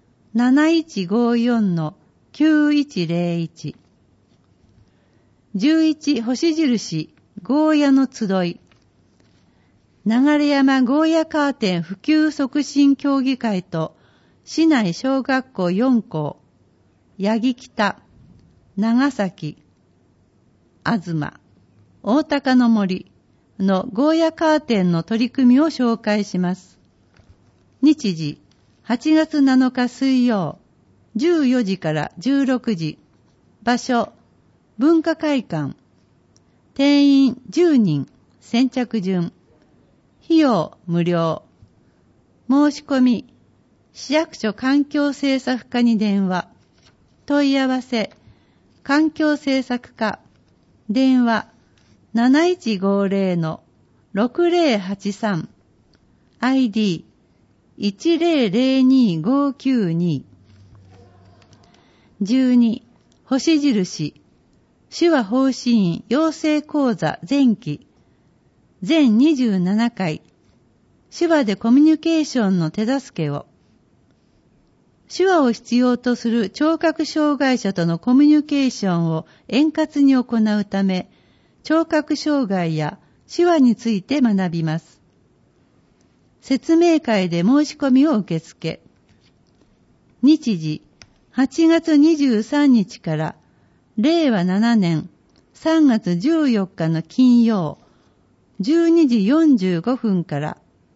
7154-9101。11星印ゴーヤの集い。流山ゴーヤカーテン普及促進協議会と市内小学校4校、八木北、長崎、東、大高の森のゴーヤカーテンの取り組みを紹介します。日時、8月7日水曜、14時から16時。場所、文化会館。定員10人、先着順。費用無料。申し込み、市役所環境政策課に電話。問い合わせ、環境政策課。電話、7150-6083。ID、1002592。12、星印、手話法師院養成講座前期、全27回、手話でコミュニケーションの手助けを。手話を必要とする聴覚障害者とのコミュニケーションを円滑に行うため、聴覚障害や手話について学びます。説明会で申し込みを受け付け。日時、8月23日から令和7年3月14日の金曜、12時45分から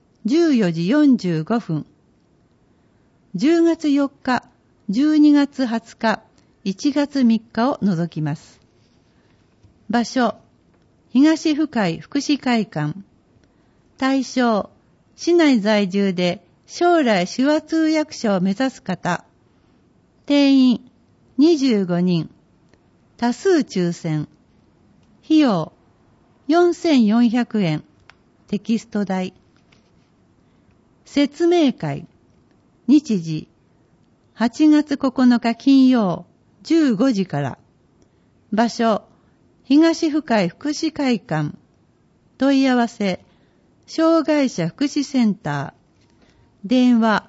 14時45分。10月4日、12月20日、1月3日を除きます。場所、東深井福祉会館。対象、市内在住で将来手話通訳者を目指す方。定員25人。多数抽選。費用4400円。テキスト代。説明会。日時8月9日金曜15時から。場所東深井福祉会館。問い合わせ障害者福祉センター。電話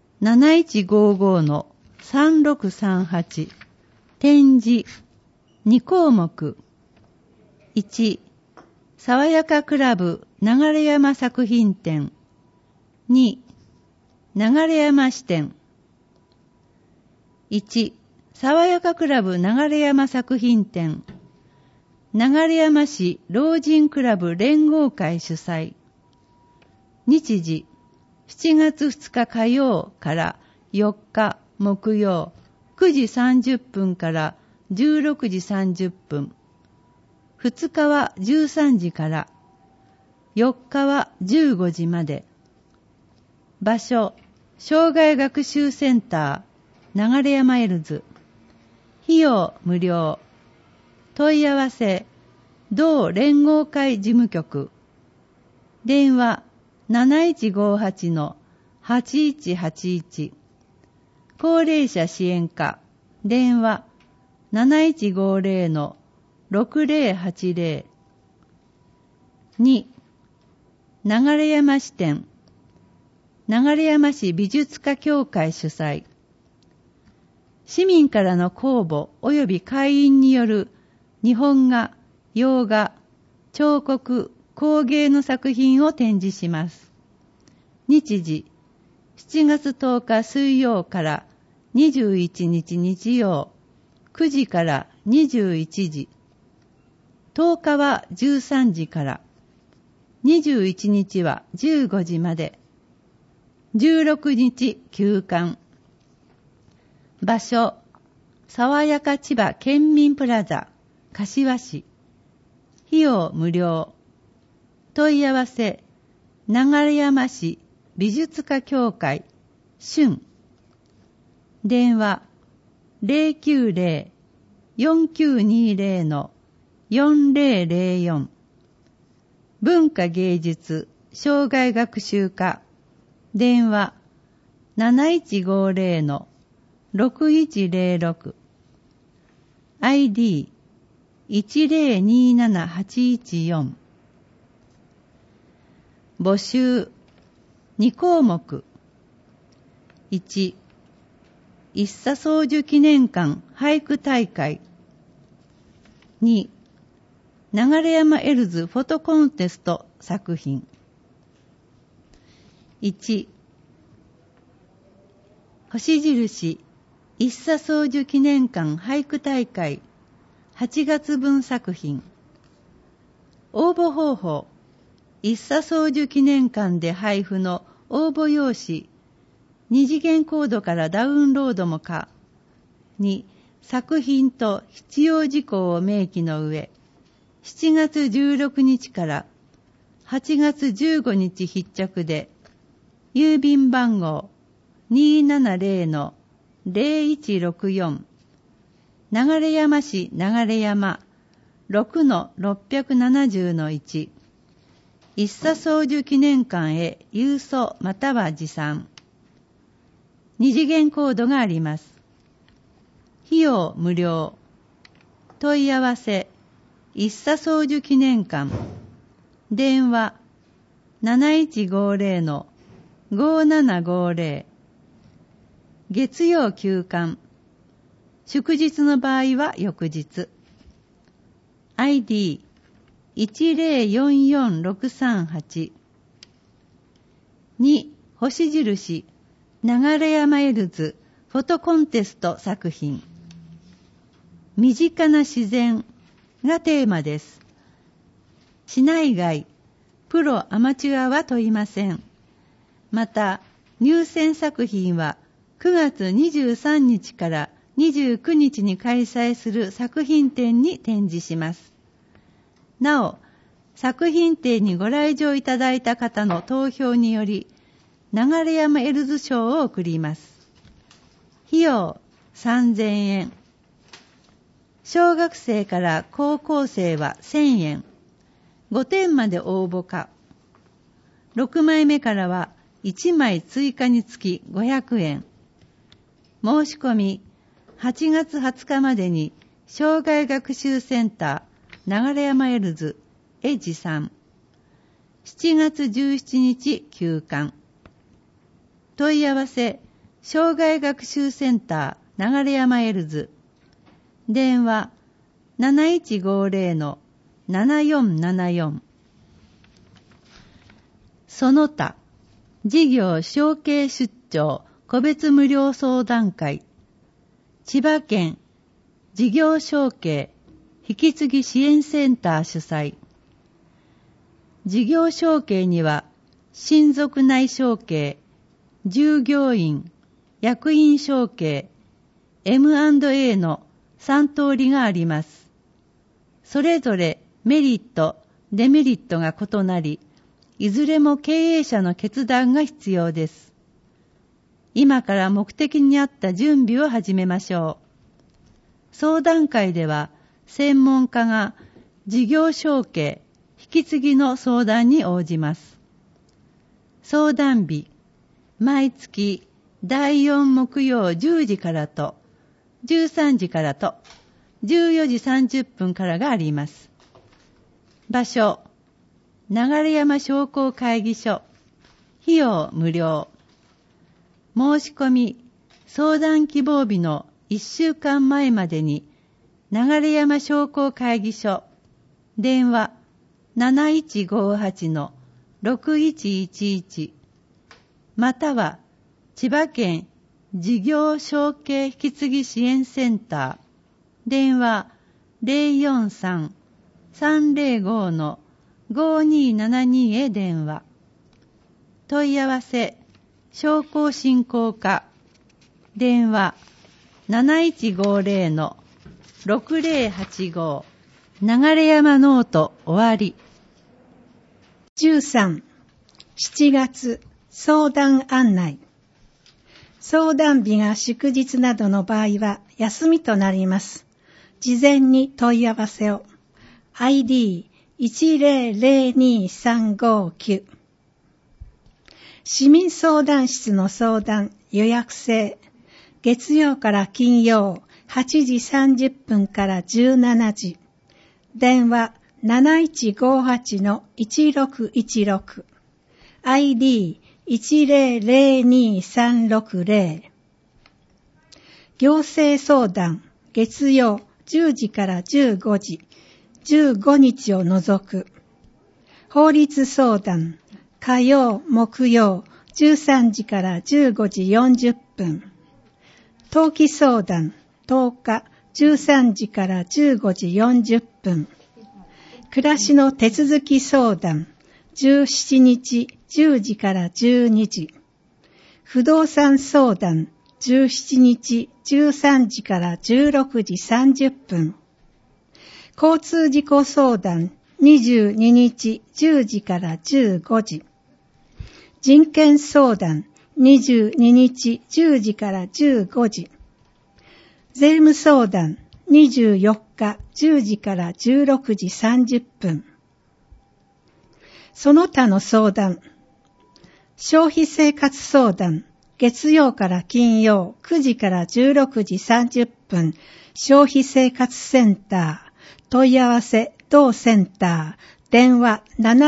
7155-3638。展示2項目。1、爽やかクラブ流山作品展。2、流山支店。1、爽やかクラブ流山作品展。流山市老人クラブ連合会主催。日時、7月2日火曜から4日木曜、9時30分から16時30分。2日は13時から、4日は15時まで。場所、障害学習センター、流山エルズ。費用無料。問い合わせ、同連合会事務局。電話7158-8181。高齢者支援課。電話7150-6080。2、流山支店。流山市美術家協会主催。市民からの公募及び会員による日本画、洋画、彫刻、工芸の作品を展示します。日時、7月10日水曜から21日日曜、9時から21時。10日は13時から、21日は15時まで。16日休館。場所、爽やか千葉県民プラザ、柏市。費用無料。問い合わせ、流山市美術家協会、春。電話、090-4920-4004。 文化芸術障害学習課電話 7150-6106 ID 1027814募集2項目1一茶宗樹記念館俳句大会2流山エルズフォトコンテスト作品1星印一茶宗樹記念館俳句大会8月分作品応募方法一茶宗樹記念館で配布の応募用紙2次元コードからダウンロードも可。2、作品と必要事項を明記の上、7月16日から8月15日必着で、郵便番号 270-0164 流山市流山 6-670-1 一茶宗樹記念館へ郵送または持参。2次元コードがあります。費用無料。問い合わせ一茶宗樹記念館電話 7150-5750 月曜休館祝日の場合は翌日 ID 1044638 2星印流山エルズフォトコンテスト作品身近な自然がテーマです。市内外プロアマチュアは問いません。また入選作品は9月23日から29日に開催する作品展に展示します。なお作品展にご来場いただいた方の投票により流山エルズ賞を贈ります。費用3000円。小学生から高校生は1000円。5点まで応募可。6枚目からは1枚追加につき500円。申し込み8月20日までに障害学習センター流山エルズへ持参。7月17日休館。問い合わせ障害学習センター流山エルズ電話 7150-7474 その他事業承継出張個別無料相談会千葉県事業承継引き継ぎ支援センター主催事業承継には親族内承継従業員、役員承継、M&A の3通りがあります。それぞれメリット、デメリットが異なり、いずれも経営者の決断が必要です。今から目的に合った準備を始めましょう。相談会では、専門家が事業承継、引き継ぎの相談に応じます。相談日、毎月第4木曜10時からと13時からと14時30分からがあります。場所、流山商工会議所、費用無料。申し込み、相談希望日の1週間前までに流山商工会議所、電話 7158-6111または千葉県事業承継引き継ぎ支援センター電話 043-305-5272 へ電話問い合わせ商工振興課電話 7150-6085 流山ノート終わり 13、7月相談案内。相談日が祝日などの場合は休みとなります。事前に問い合わせを。ID 1002359。市民相談室の相談予約制。月曜から金曜8時30分から17時。電話7158-1616。ID1002360。行政相談月曜10時から15時。15日を除く。法律相談火曜木曜13時から15時40分。登記相談10日13時から15時40分。暮らしの手続き相談17日10時から12時。不動産相談17日13時から16時30分。交通事故相談22日10時から15時。人権相談22日10時から15時。税務相談24日10時から16時30分。その他の相談。消費生活相談月曜から金曜9時から16時30分。消費生活センター。問い合わせ同センター。電話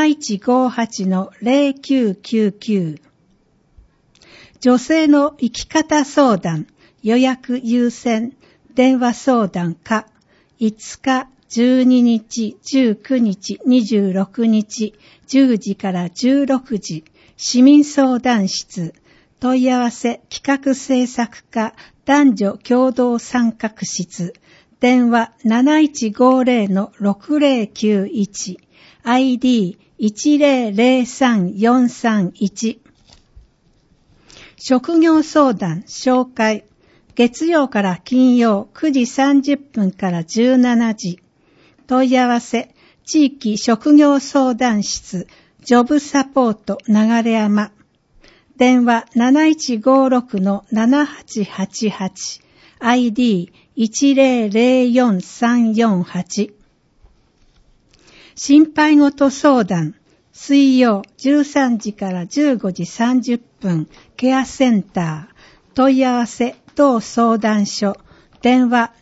7158-0999。女性の生き方相談予約優先電話相談課5日12日19日26日10時から16時。市民相談室。問い合わせ企画制作課男女共同参画室。電話7150-6091。ID1003431。職業相談紹介。月曜から金曜9時30分から17時。問い合わせ地域職業相談室ジョブサポート流山。電話7156-7888。ID1004348。心配事相談水曜13時から15時30分ケアセンター。問い合わせ同相談所。電話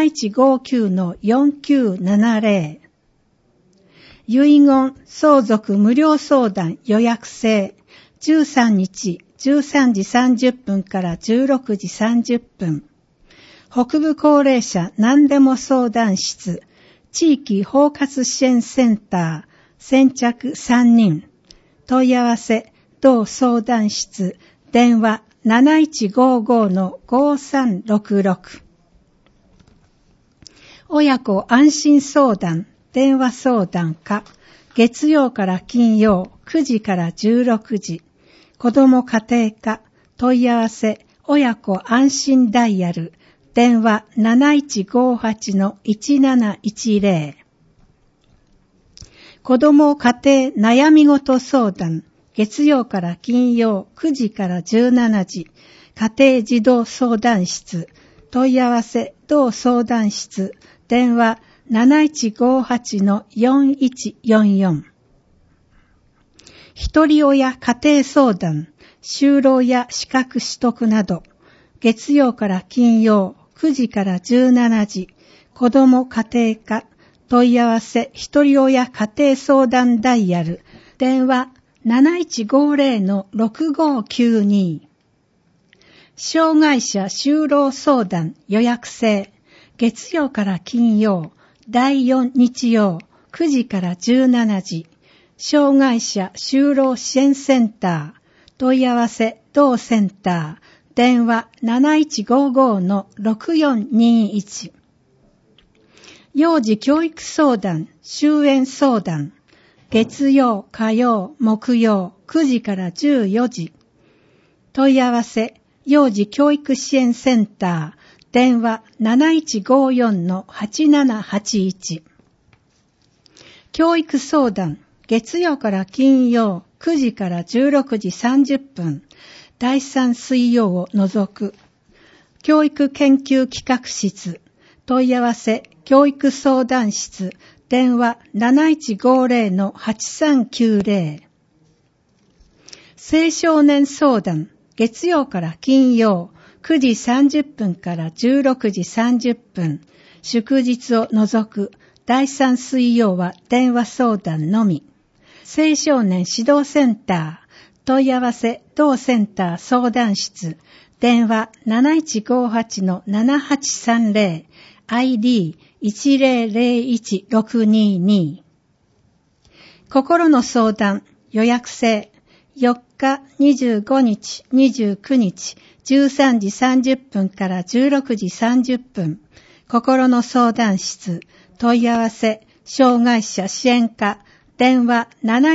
7159-4970。遺言相続無料相談予約制。13日13時30分から16時30分。北部高齢者何でも相談室。地域包括支援センター。先着3人。問い合わせ同相談室。電話7155-5366。親子安心相談電話相談課。月曜から金曜9時から16時。子ども家庭課。問い合わせ親子安心ダイヤル。電話7158-1710。子ども家庭悩み事相談。月曜から金曜9時から17時。家庭児童相談室。問い合わせ同相談室。電話7158-4144。一人親家庭相談。就労や資格取得など。月曜から金曜9時から17時。子ども家庭課。問い合わせ一人親家庭相談ダイヤル。電話7150-6592。障害者就労相談予約制。月曜から金曜第4日曜9時から17時。障害者就労支援センター。問い合わせ同センター。電話7155-6421。幼児教育相談終園相談。月曜火曜木曜9時から14時。問い合わせ幼児教育支援センター。電話7154-8781。教育相談月曜から金曜9時から16時30分。第3水曜を除く。教育研究企画室。問い合わせ教育相談室。 電話 7150-8390。青少年相談、月曜から金曜、9時30分から16時30分、祝日を除く第3水曜は電話相談のみ。青少年指導センター、問い合わせ同センター相談室、電話 7158-7830、ID 1001622。心の相談、予約制、4日、25日、29日、13時30分から16時30分、心の相談室、問い合わせ、障害者支援課、電話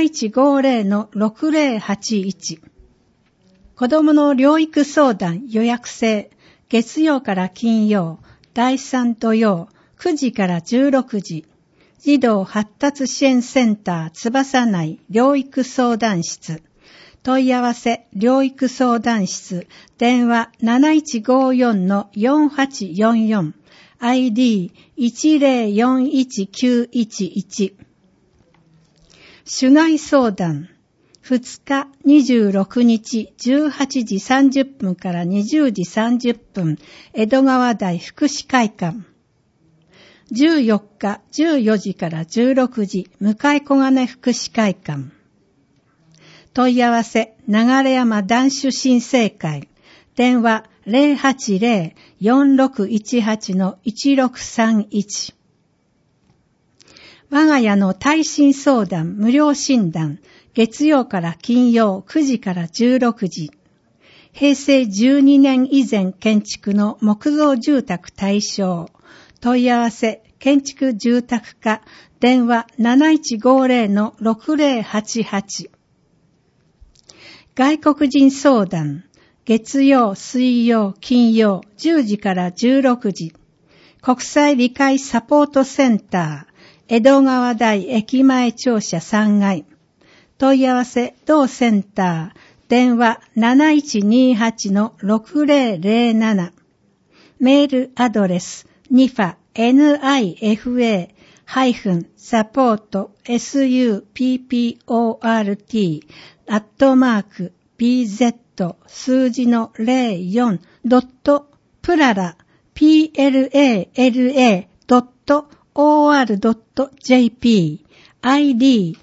7150-6081。子供の療育相談予約制、月曜から金曜、第3土曜、9時から16時、児童発達支援センター翼内療育相談室、問い合わせ療育相談室、電話 7154-4844、ID 1041911。主害相談、2日26日18時30分から20時30分、江戸川台福祉会館。14日14時から16時、向小金福祉会館。問い合わせ、流山男子新生会。電話 080-4618-1631。我が家の耐震相談無料診断、月曜から金曜9時から16時。平成12年以前建築の木造住宅対象。問い合わせ、建築住宅課、電話 7150-6088。外国人相談、月曜、水曜、金曜、10時から16時。国際理解サポートセンター、江戸川台駅前庁舎3階。問い合わせ、同センター、電話 7128-6007。メールアドレス、nifa-support@bz 数字の 04.plala.or.jp ID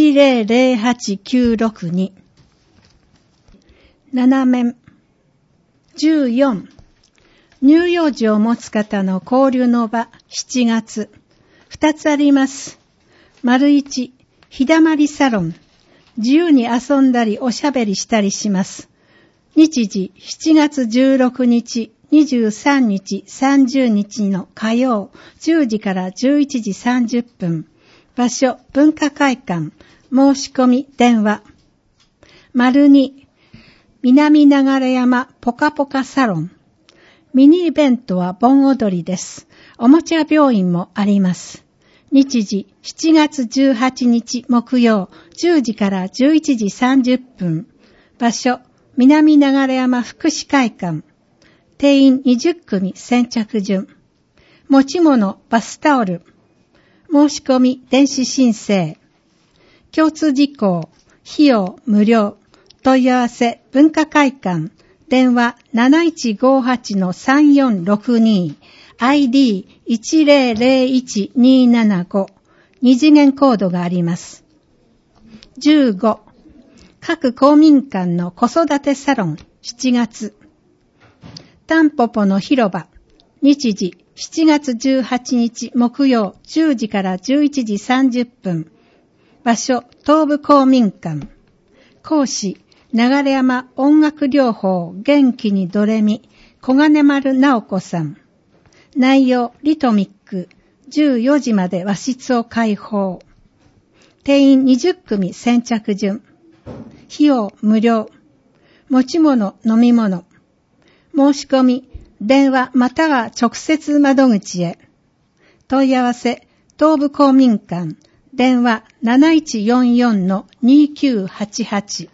1008962。7面。14。乳幼児を持つ方の交流の場、7月。2つあります。1、日だまりサロン。自由に遊んだりおしゃべりしたりします。日時、7月16日、23日、30日の火曜、10時から11時30分。場所、文化会館。申し込み、電話。2、南流山ポカポカサロン。ミニイベントは盆踊りです。おもちゃ病院もあります。日時、7月18日木曜、10時から11時30分。場所、南流山福祉会館。定員20組先着順。持ち物、バスタオル。申し込み、電子申請。共通事項、費用無料。問い合わせ、文化会館。電話 7158-3462。ID 1001275。二次元コードがあります。15。各公民館の子育てサロン、7月。タンポポの広場。日時、7月18日木曜、10時から11時30分。場所、東部公民館。講師、流山音楽療法元気にドレミ、小金丸直子さん。内容、リトミック。14時まで和室を開放。定員20組先着順。費用無料。持ち物、飲み物。申し込み、電話または直接窓口へ。問い合わせ、東部公民館。電話 7144-2988。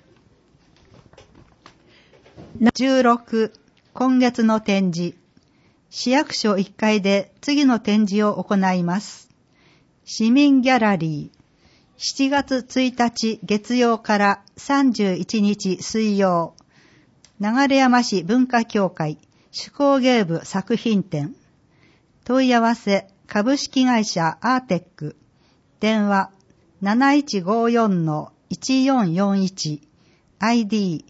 16、今月の展示。市役所1階で次の展示を行います。 市民ギャラリー、7月1日月曜から31日水曜、流山市文化協会手工芸部作品展。問い合わせ株式会社アーテック、電話 7154-1441、ID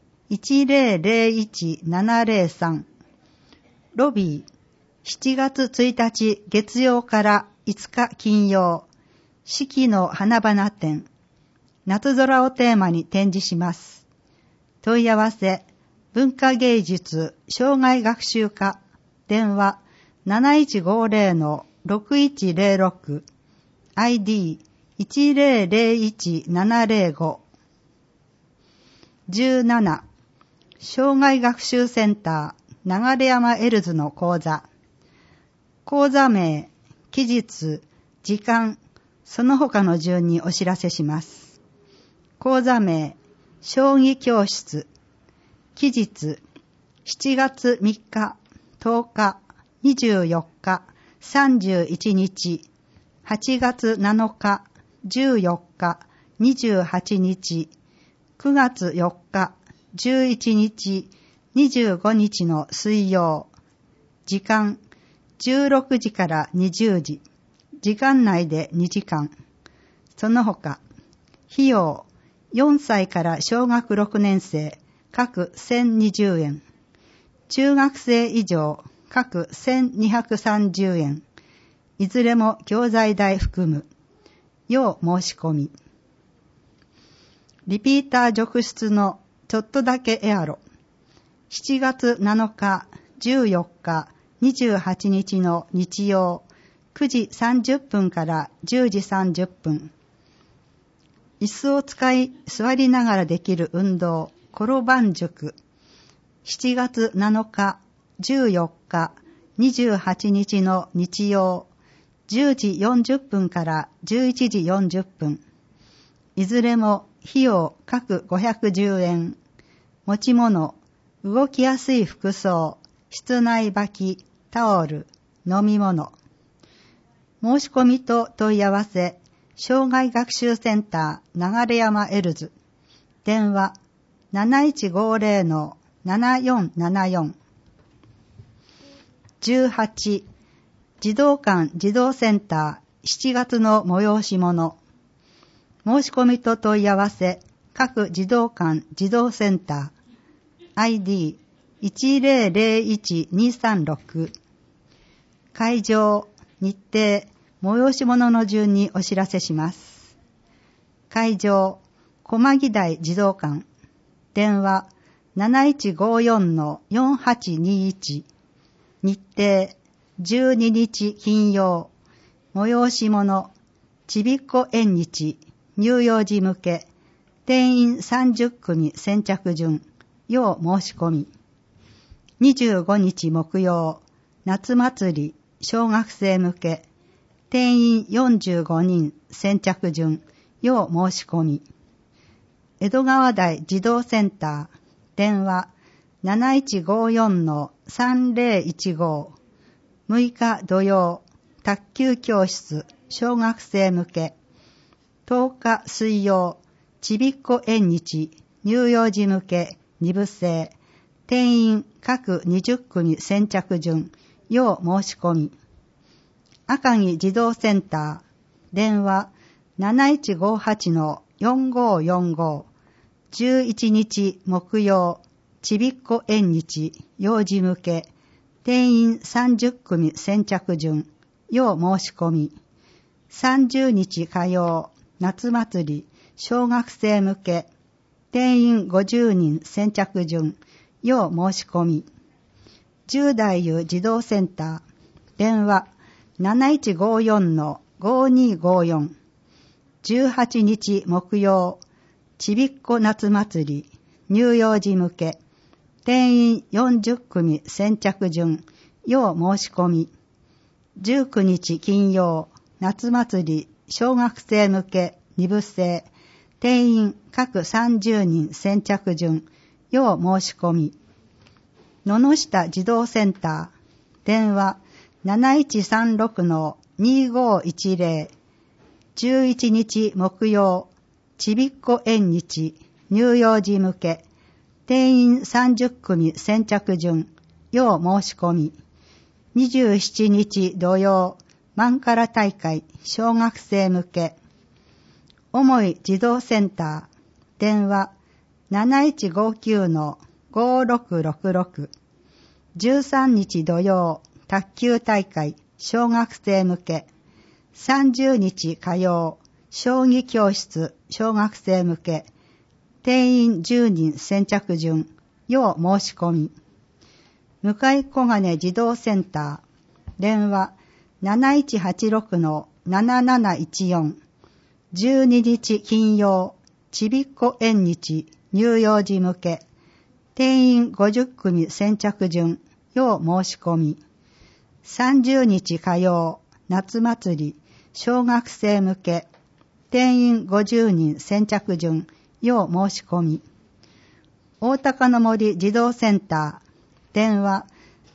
1001703。ロビー、7月1日月曜から5日金曜、四季の花々展、夏空をテーマに展示します。問い合わせ、文化芸術障害学習課、電話 7150-6106、ID 1001705。17、障害学習センター流山エルズの講座。講座名、期日、時間、その他の順にお知らせします。講座名、将棋教室。期日、7月3日、10日、24日、31日、8月7日、14日、28日、9月4日、11日、25日の水曜。時間、16時から20時。時間内で2時間。その他、費用、4歳から小学6年生、各1020円。中学生以上、各1230円。いずれも教材代含む。要申し込み。リピーター続出のちょっとだけエアロ。7月7日、14日、28日の日曜、9時30分から10時30分。椅子を使い座りながらできる運動、転ばん塾。7月7日、14日、28日の日曜、10時40分から11時40分。いずれも費用各510円。持ち物、動きやすい服装、室内履き、タオル、飲み物。申し込みと問い合わせ、障害学習センター流山エルズ。電話 7150-7474。18、児童館児童センター7月の催し物。申し込みと問い合わせ、各児童館児童センター。ID 1001236。会場、日程、催し物の順にお知らせします。会場、駒木台児童館。電話 7154-4821。日程、12日金曜。催し物、ちびっこ縁日、乳幼児向け。定員30組先着順。要申し込み。25日木曜、夏祭り、小学生向け。定員45人先着順。要申し込み。江戸川台児童センター。電話 7154-3015。6日土曜、卓球教室、小学生向け。10日水曜、ちびっこ縁日、乳幼児向け、2部制。定員各20組先着順。要申し込み。赤城児童センター。電話 7158-4545。11日木曜、ちびっこ縁日、幼児向け。定員30組先着順。要申し込み。30日火曜、夏祭り、小学生向け。定員50人先着順。要申し込み。10代優児童センター。電話 7154-5254。18日木曜、ちびっこ夏祭り、乳幼児向け。定員40組先着順。要申し込み。19日金曜、夏祭り、小学生向け、2部制。定員各30人先着順。要申し込み。野々下児童センター。電話 7136-2510。 11日木曜、ちびっこ縁日、乳幼児向け、定員30組先着順、要申し込み。27日土曜、マンカラ大会、小学生向け。重い児童センター、電話 7159-5666。13日土曜、卓球大会、小学生向け。30日火曜、将棋教室、小学生向け。定員10人先着順、要申し込み。向小金児童センター、電話 7186-7714。12日金曜、ちびっこ縁日、乳幼児向け。定員50組先着順、要申し込み。30日火曜、夏祭り、小学生向け。定員50人先着順、要申し込み。大高の森児童センター、電話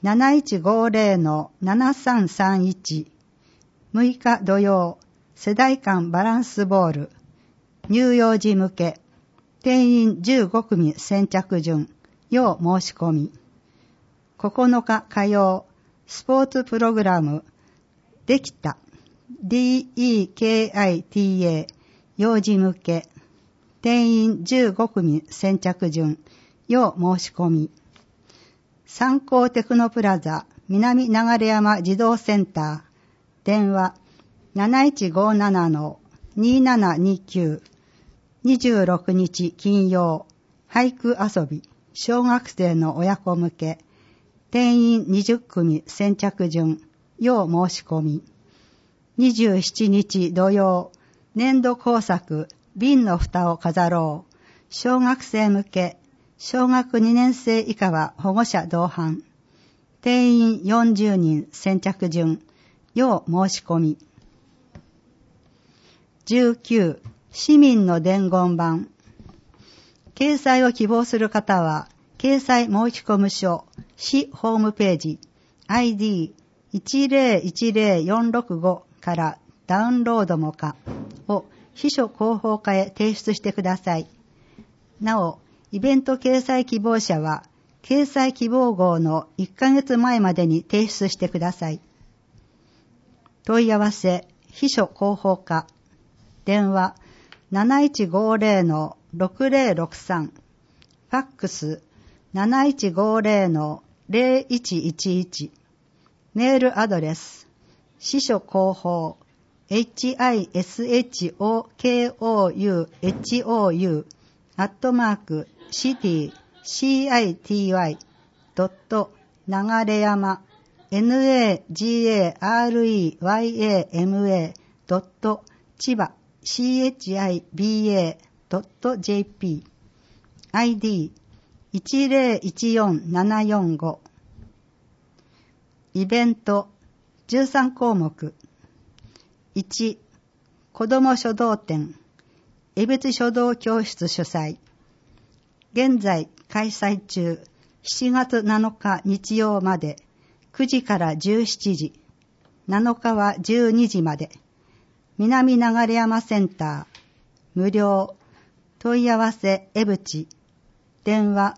7150-7331。6日土曜、世代間バランスボール、乳幼児向け。定員15組先着順、要申し込み。9日火曜、スポーツプログラム、できた、DEKITA、幼児向け。定員15組先着順、要申し込み。三幸テクノプラザ、南流山児童センター、電話 7157-2729。26日金曜、俳句遊び、小学生の親子向け。定員20組先着順、要申し込み。27日土曜、年度工作、瓶の蓋を飾ろう。小学生向け。小学2年生以下は保護者同伴。定員40人先着順、要申し込み。19、市民の伝言板。掲載を希望する方は、掲載申込書、市ホームページ、ID1010465 からダウンロードもかを秘書広報課へ提出してください。なお、イベント掲載希望者は、掲載希望号の1ヶ月前までに提出してください。問い合わせ、秘書広報課、電話 7150-6063、ファックス 7150-0111、メールアドレス、司書広報、city@city.nagareyama nagareyama.chiba chiba.jp ID 1014745。イベント13項目。1、子ども書道展、江別書道教室主催。現在開催中、7月7日日曜まで、9時から17時、7日は12時まで。南流山センター、無料。問い合わせ江淵。電話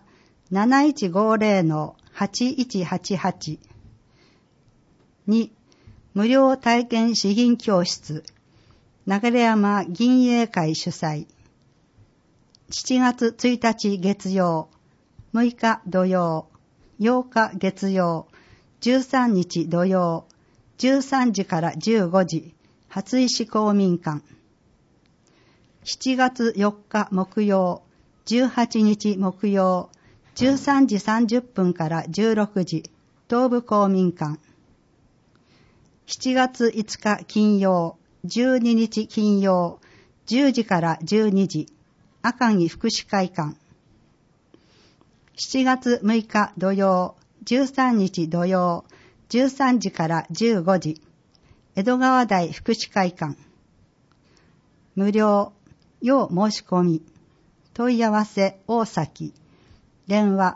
7150-8188。2、無料体験詩吟教室、流山銀英会主催。7月1日月曜、6日土曜、8日月曜、13日土曜、13時から15時、初石公民館。7月4日木曜、18日木曜、13時30分から16時、東部公民館。7月5日金曜、12日金曜、10時から12時、赤城福祉会館。7月6日土曜、13日土曜、13時から15時、江戸川台福祉会館。無料、要申し込み。問い合わせ大崎。電話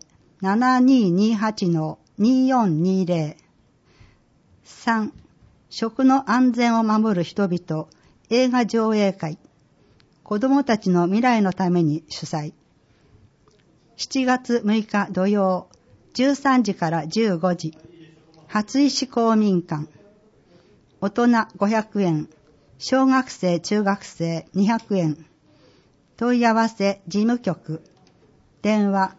090-7228-2420。3、 食の安全を守る人々映画上映会、子どもたちの未来のために主催。7月6日土曜、13時から15時、初石公民館。大人500円、小学生中学生200円。問い合わせ事務局。電話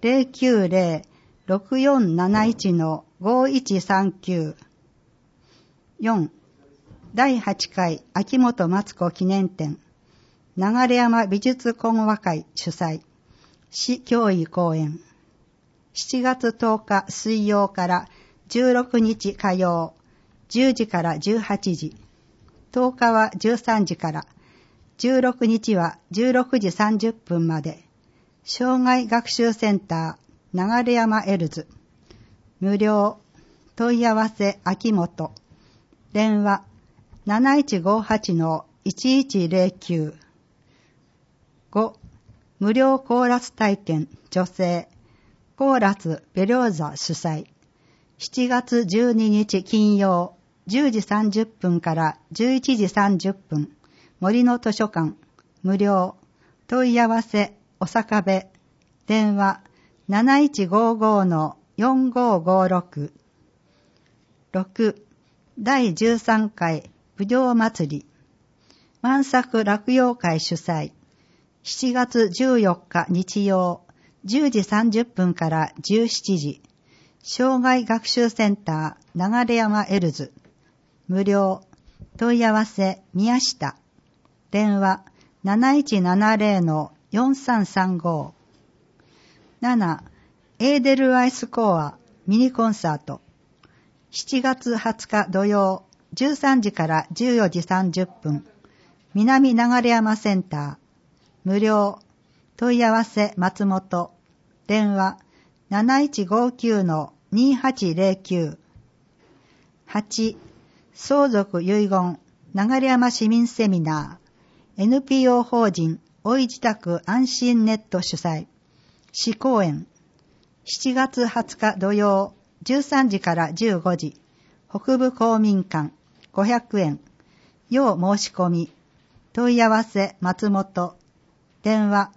090-6471-5139。4. 第8回秋元松子記念展。流山美術懇話会主催。市教委講演。7月10日水曜から16日火曜、10時から18時。10日は13時から、16日は16時30分まで。障害学習センター流山エルズ。無料。問い合わせ秋元。電話 7158-1109。5. 無料コーラス体験女性。コーラスベリョーザ主催。7月12日金曜、10時30分から11時30分。森の図書館。無料。問い合わせおさかべ。電話 7155-4556。6. 第13回武道祭り。万作落葉会主催。7月14日日曜、10時30分から17時。障害学習センター流山エルズ。無料。問い合わせ宮下。電話 7170-4335。7. エーデルワイスコアミニコンサート。7月20日土曜、13時から14時30分。南流山センター。無料。問い合わせ松本。電話 7159-2809。8. 相続遺言流山市民セミナー。NPO 法人おい自宅安心ネット主催。市公演。7月20日土曜、13時から15時。北部公民館500円。要申し込み。問い合わせ松本。電話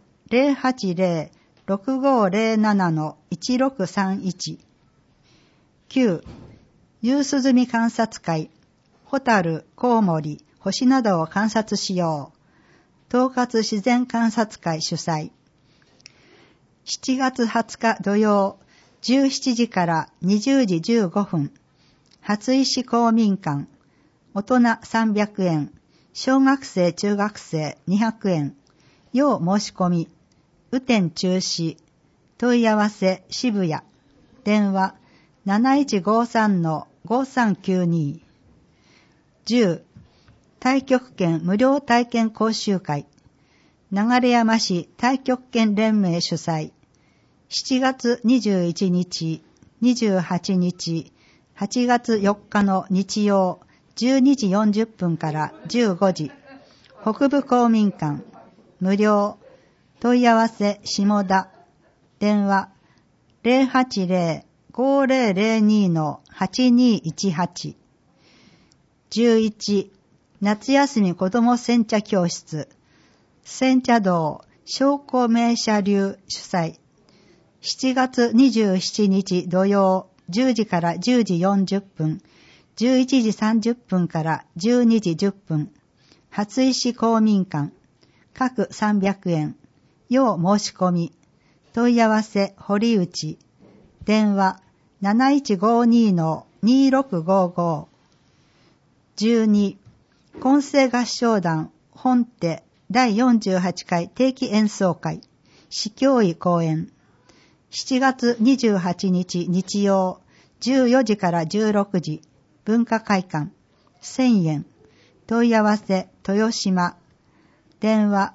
080-6507-1631。9. 夕涼み観察会。ホタル、コウモリ、星などを観察しよう。統括自然観察会主催。7月20日土曜、17時から20時15分。初石公民館。大人300円。小学生中学生200円。要申し込み。雨天中止。問い合わせ渋谷。電話 7153-5392。10. 太極拳無料体験講習会。流山市太極拳連盟主催。7月21日、28日、8月4日の日曜、12時40分から15時。北部公民館。無料。問い合わせ下田。電話 080-5002-8218。11. 夏休み子ども煎茶教室。煎茶道商工名社流主催。7月27日土曜、10時から10時40分、11時30分から12時10分。初石公民館。各300円。要申し込み。問い合わせ堀内。電話 7152-2655。12. 混声合唱団本手第48回定期演奏会。市教委公演。7月28日日曜、14時から16時。文化会館。1000円。問い合わせ豊島。電話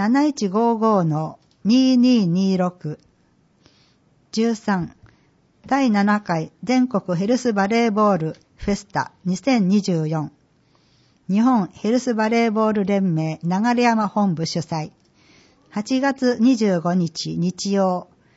7155-2226。13. 第7回全国ヘルスバレーボールフェスタ2024。日本ヘルスバレーボール連盟流山本部主催。8月25日日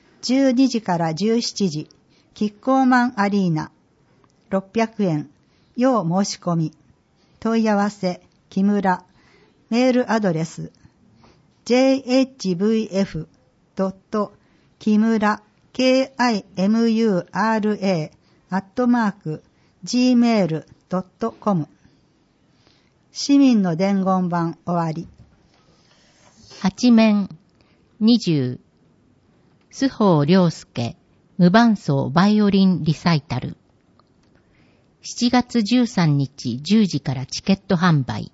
曜、12時から17時。キッコーマンアリーナ。600円。 要申し込み、問い合わせ、木村、メールアドレス、jhvf.kimura@gmail.com。 市民の伝言版終わり。 8面20須宝良介無伴奏バイオリンリサイタル。7月13日10時からチケット販売。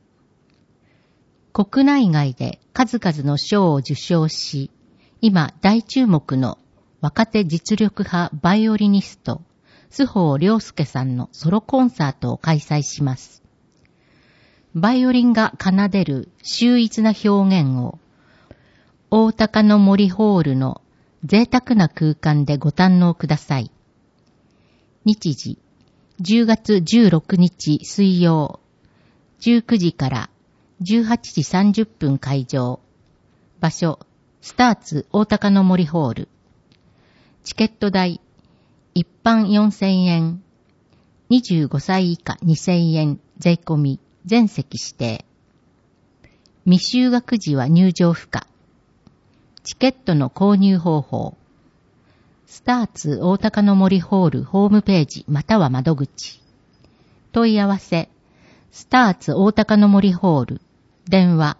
国内外で数々の賞を受賞し、今大注目の若手実力派バイオリニスト、須宝良介さんのソロコンサートを開催します。バイオリンが奏でる秀逸な表現を、大高の森ホールの贅沢な空間でご堪能ください。日時、10月16日水曜、19時から18時30分会場。場所、スターツ大高の森ホール。チケット代、一般4000円、25歳以下2000円、税込み、全席指定。未就学時は入場不可。チケットの購入方法。スターツ大高の森ホールホームページまたは窓口。問い合わせ。スターツ大高の森ホール。電話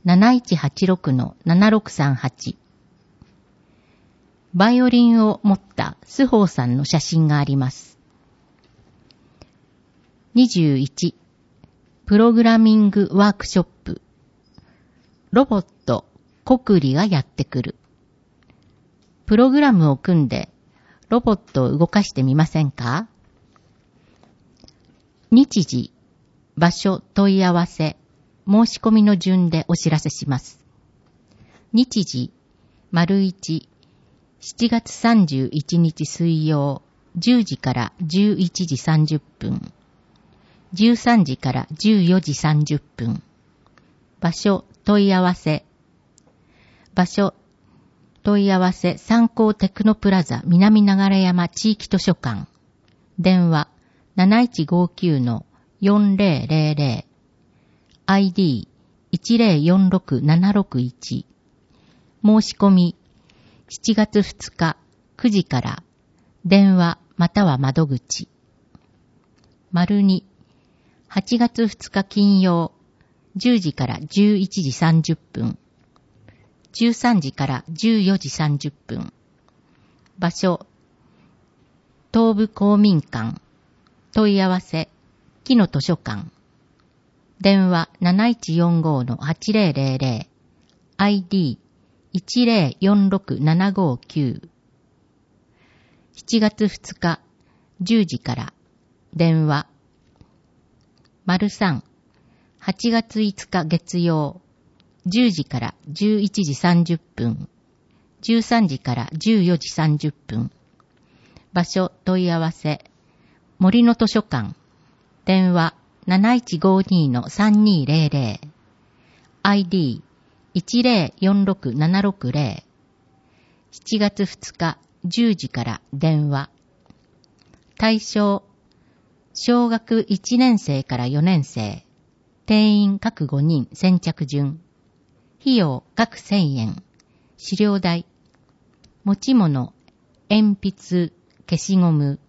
7186-7638。バイオリンを持った須宝さんの写真があります。21. プログラミングワークショップ。ロボットコクリがやってくる。プログラムを組んでロボットを動かしてみませんか？日時、場所、問い合わせ、申し込みの順でお知らせします。日時、1、7月31日水曜、10時から11時30分。13時から14時30分。場所、問い合わせ。場所、問い合わせ、三幸テクノプラザ南流山地域図書館。電話、7159-4000。ID、1046761。申し込み、7月2日9時から、電話または窓口。2、8月2日金曜、10時から11時30分。13時から14時30分。場所、東部公民館。問い合わせ、木の図書館。電話 7145-8000。ID、1046759。7月2日10時から、電話。3、8月5日月曜、10時から11時30分。13時から14時30分。場所、問い合わせ。森の図書館。電話 7152-3200。ID 1046760。7月2日10時から電話。対象、小学1年生から4年生。定員各5人先着順。費用各1000円。資料代。持ち物、鉛筆、消しゴム。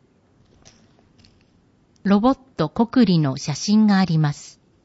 ロボットコクリの写真があります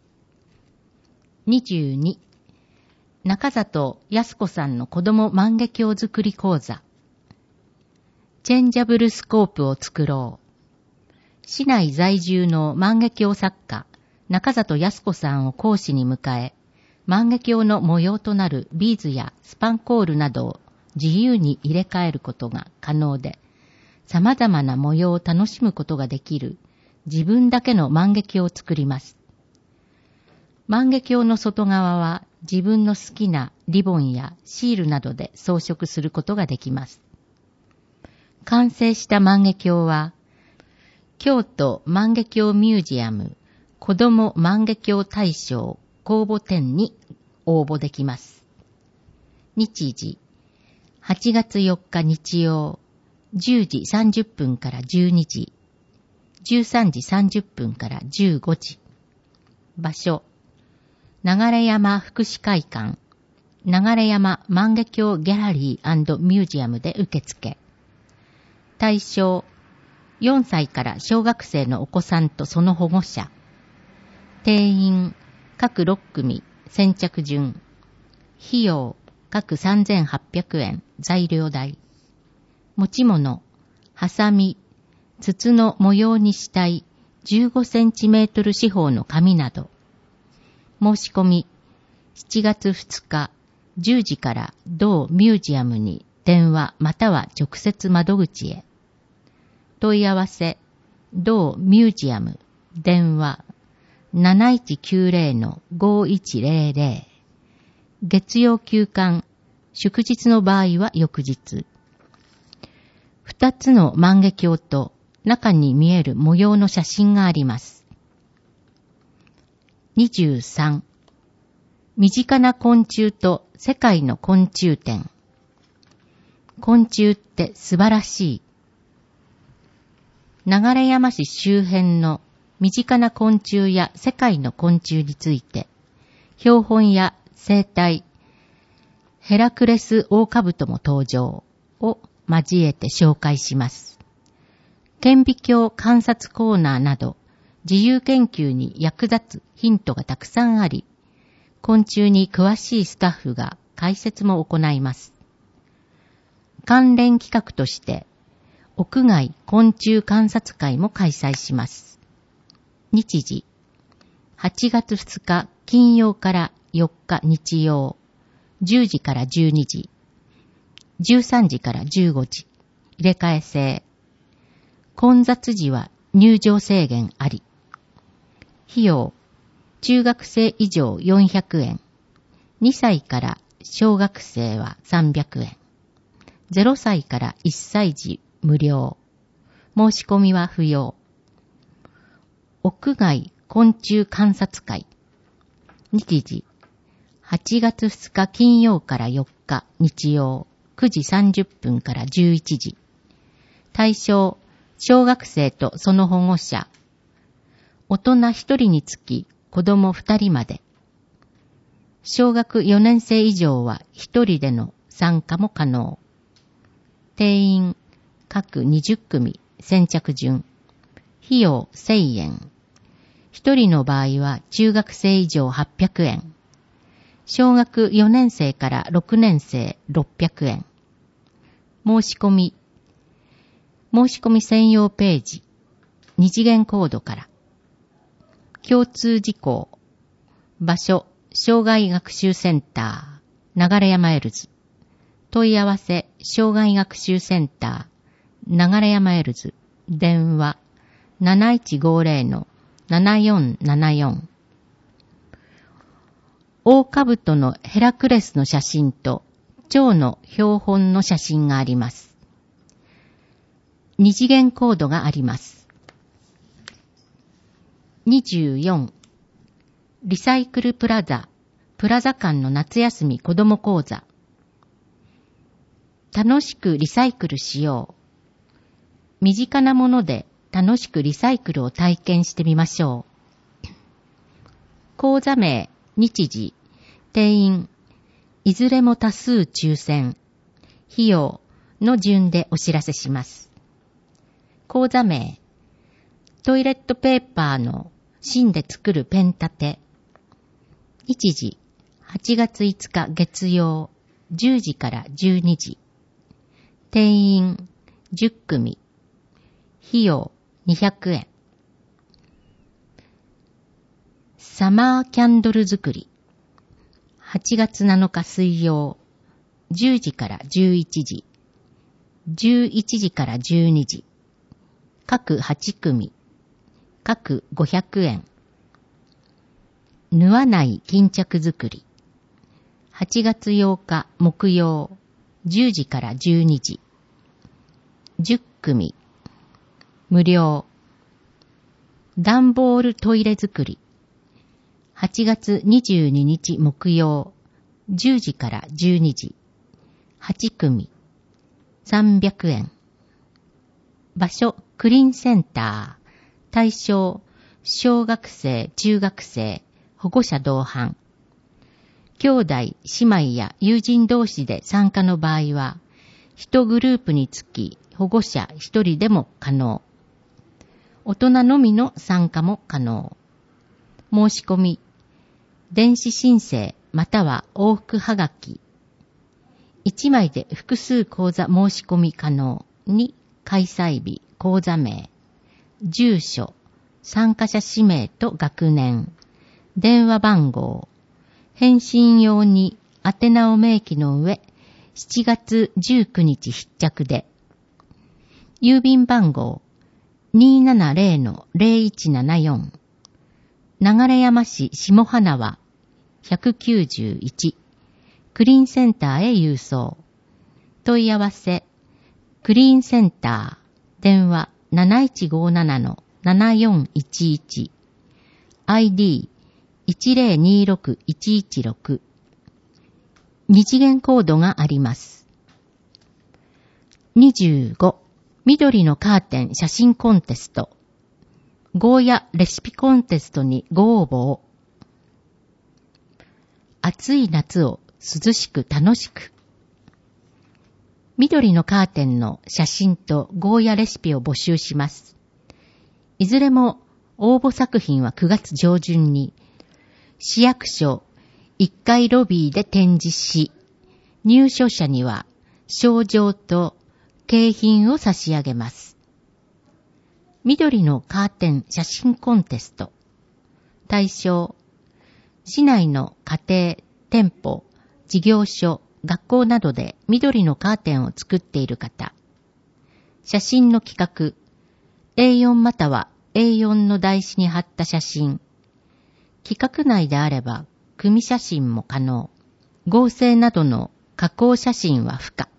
。22. 中里康子さんの子供万華鏡作り講座。チェンジャブルスコープを作ろう。市内在住の万華鏡作家、中里康子さんを講師に迎え、万華鏡の模様となるビーズやスパンコールなどを自由に入れ替えることが可能で、様々な模様を楽しむことができる自分だけの万華鏡を作ります。万華鏡の外側は自分の好きなリボンやシールなどで装飾することができます。完成した万華鏡は、京都万華鏡ミュージアム子ども万華鏡大賞公募展に応募できます。日時、8月4日日曜、10時30分から12時、 13時30分から15時。場所、流山福祉会館、流山万華鏡ギャラリー&ミュージアムで受付。対象、4歳から小学生のお子さんとその保護者。定員、各6組、先着順。費用、各3800円、材料代。持ち物、ハサミ、筒の模様にしたい15センチメートル四方の紙など。申し込み、7月2日10時から同ミュージアムに電話または直接窓口へ。問い合わせ、同ミュージアム、電話 7190-5100。月曜休館、祝日の場合は翌日。2つの万華鏡と中に見える模様の写真があります。23. 身近な昆虫と世界の昆虫展。昆虫って素晴らしい。流山市周辺の身近な昆虫や世界の昆虫について、標本や生態、ヘラクレスオオカブトも登場を交えて紹介します。顕微鏡観察コーナーなど、自由研究に役立つヒントがたくさんあり、昆虫に詳しいスタッフが解説も行います。関連企画として、屋外昆虫観察会も開催します。日時、8月2日金曜から4日日曜、10時から12時、13時から15時、入れ替え制。混雑時は入場制限あり。費用、中学生以上400円。2歳から小学生は300円。0歳から1歳児無料。申し込みは不要。屋外昆虫観察会。日時、8月2日金曜から4日日曜、9時30分から11時。対象、小学生とその保護者。大人1人につき子供2人まで。小学4年生以上は1人での参加も可能。定員、各20組、先着順。費用1000円。1人の場合は中学生以上800円。小学4年生から6年生600円。申し込み専用ページ、二次元コードから。共通事項、場所、障害学習センター、流山エルズ。問い合わせ、障害学習センター、流山エルズ。電話、7150-7474。オオカブトのヘラクレスの写真と蝶の標本の写真があります。二次元コードがあります。24. リサイクルプラザ間の夏休み子ども講座。楽しくリサイクルしよう。身近なもので楽しくリサイクルを体験してみましょう。講座名、日時、定員、いずれも多数抽選、費用の順でお知らせします。講座名、トイレットペーパーの芯で作るペン立て。日時、8月5日月曜、10時から12時。定員、10組。費用、200円。サマーキャンドル作り。8月7日水曜、10時から11時。11時から12時。各8組。各500円。縫わない巾着作り。8月8日木曜、10時から12時。10組。無料。段ボールトイレ作り。8月22日木曜、10時から12時。8組。300円。場所、クリーンセンター。 対象、小学生、中学生、保護者同伴。兄弟、姉妹や友人同士で参加の場合は、1グループにつき保護者1人でも可能。大人のみの参加も可能。申し込み、電子申請または往復はがき。1枚で複数講座申し込み可能に開催日、講座名、住所、参加者氏名と学年、電話番号、返信用に宛名を明記の上、7月19日必着で、郵便番号 270-0174 流山市下花輪191クリーンセンターへ郵送。問い合わせクリーンセンター電話 7157-7411 ID 1026116 二次元コードがあります。25緑のカーテン写真コンテストゴーヤレシピコンテストにご応募を。暑い夏を涼しく楽しく。緑のカーテンの写真とゴーヤレシピを募集します。いずれも応募作品は9月上旬に市役所1階ロビーで展示し、入賞者には賞状と景品を差し上げます。緑のカーテン写真コンテスト。対象、市内の家庭、店舗、事業所、学校などで緑のカーテンを作っている方。写真の企画、A4 または A4 の台紙に貼った写真。企画内であれば、組写真も可能。合成などの加工写真は不可。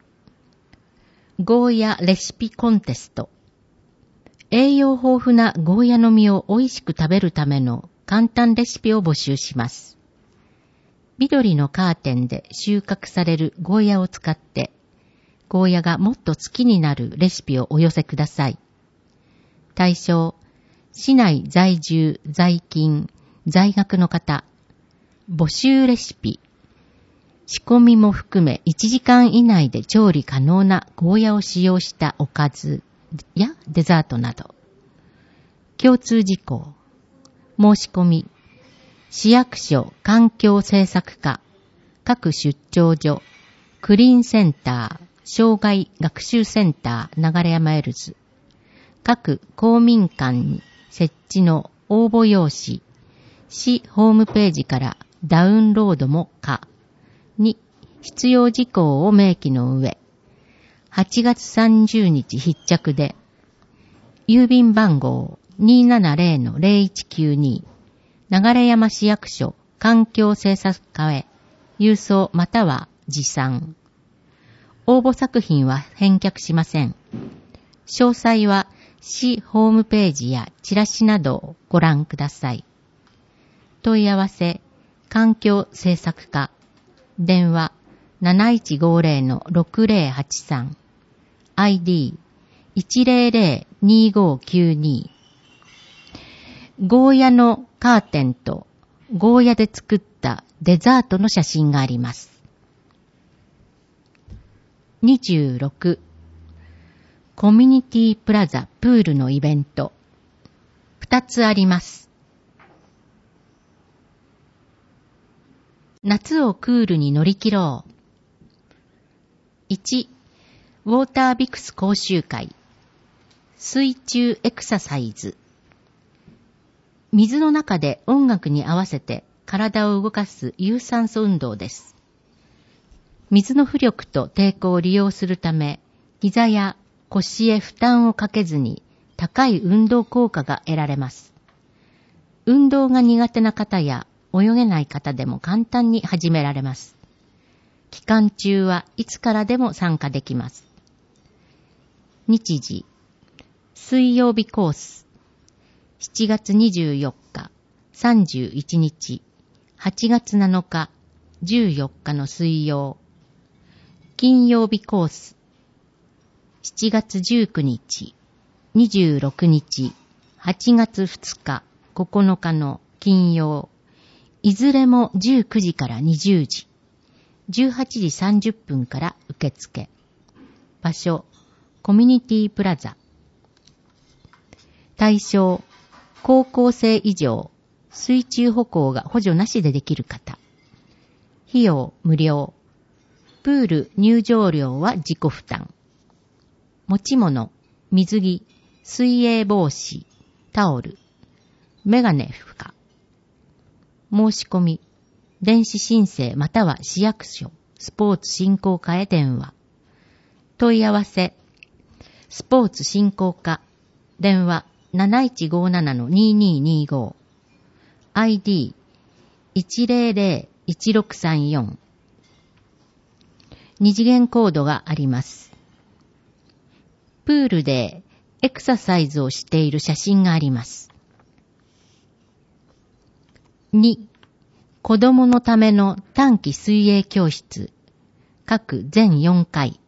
ゴーヤレシピコンテスト。栄養豊富なゴーヤの実を美味しく食べるための簡単レシピを募集します。緑のカーテンで収穫されるゴーヤを使って、ゴーヤがもっと好きになるレシピをお寄せください。対象、市内在住、在勤、在学の方。募集レシピ。仕込みも含め1時間以内で調理可能なゴーヤを使用したおかずやデザートなど。共通事項。申し込み。市役所環境政策課、各出張所、クリーンセンター、障害学習センター流山エルズ、各公民館に設置の応募用紙、市ホームページからダウンロードも可に必要事項を明記の上、8月30日必着で、郵便番号 270-0192流山市役所環境政策課へ郵送または持参。応募作品は返却しません。詳細は市ホームページやチラシなどをご覧ください。問い合わせ環境政策課電話 7150-6083 ID 1002592ゴーヤのカーテンとゴーヤで作ったデザートの写真があります。26コミュニティプラザプールのイベント2つあります。夏をクールに乗り切ろう。1ウォータービクス講習会水中エクササイズ。水の中で音楽に合わせて体を動かす有酸素運動です。水の浮力と抵抗を利用するため、膝や腰へ負担をかけずに高い運動効果が得られます。運動が苦手な方や泳げない方でも簡単に始められます。期間中はいつからでも参加できます。日時、水曜日コース、7月24日、31日、8月7日、14日の水曜。金曜日コース、7月19日、26日、 8月2日、9日の金曜、いずれも19時から20時、18時30分から受付。場所、コミュニティプラザ。対象、高校生以上、水中歩行が補助なしでできる方。費用無料。プール入場料は自己負担。持ち物、水着、水泳帽子、タオル、メガネ負荷。申し込み、電子申請または市役所、スポーツ振興課へ電話。問い合わせ、スポーツ振興課、電話 7157-2225、ID 100-1634。二次元コードがあります。プールでエクササイズをしている写真があります。2、子供のための短期水泳教室、各全4回。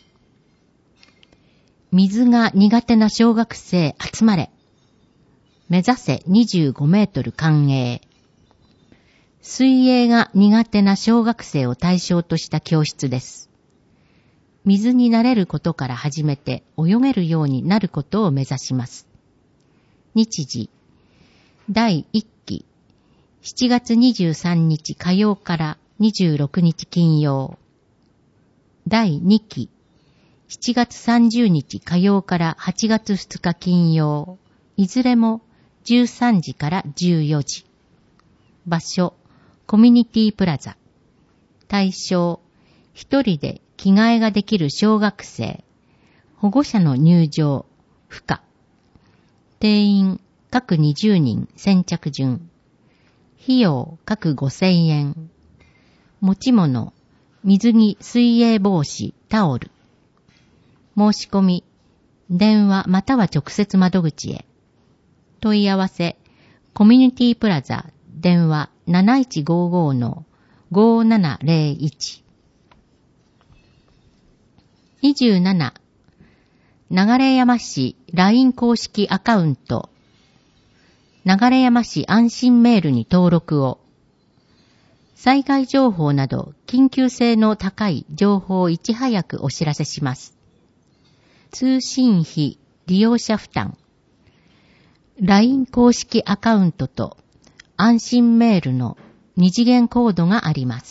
水が苦手な小学生集まれ。目指せ25メートル完泳。水泳が苦手な小学生を対象とした教室です。水に慣れることから始めて泳げるようになることを目指します。日時、第1期、7月23日火曜から26日金曜。第2期、7月30日火曜から8月2日金曜。いずれも13時から14時。場所、コミュニティプラザ。対象、一人で着替えができる小学生。保護者の入場、不可。定員、各20人、先着順。費用、各5000円。持ち物、水着、水泳帽子、タオル。申し込み、電話または直接窓口へ。問い合わせ、コミュニティプラザ、電話 7155-5701。27、流山市 LINE 公式アカウント、流山市安心メールに登録を。災害情報など緊急性の高い情報をいち早くお知らせします。通信費利用者負担。LINE 公式アカウントと安心メールの二次元コードがあります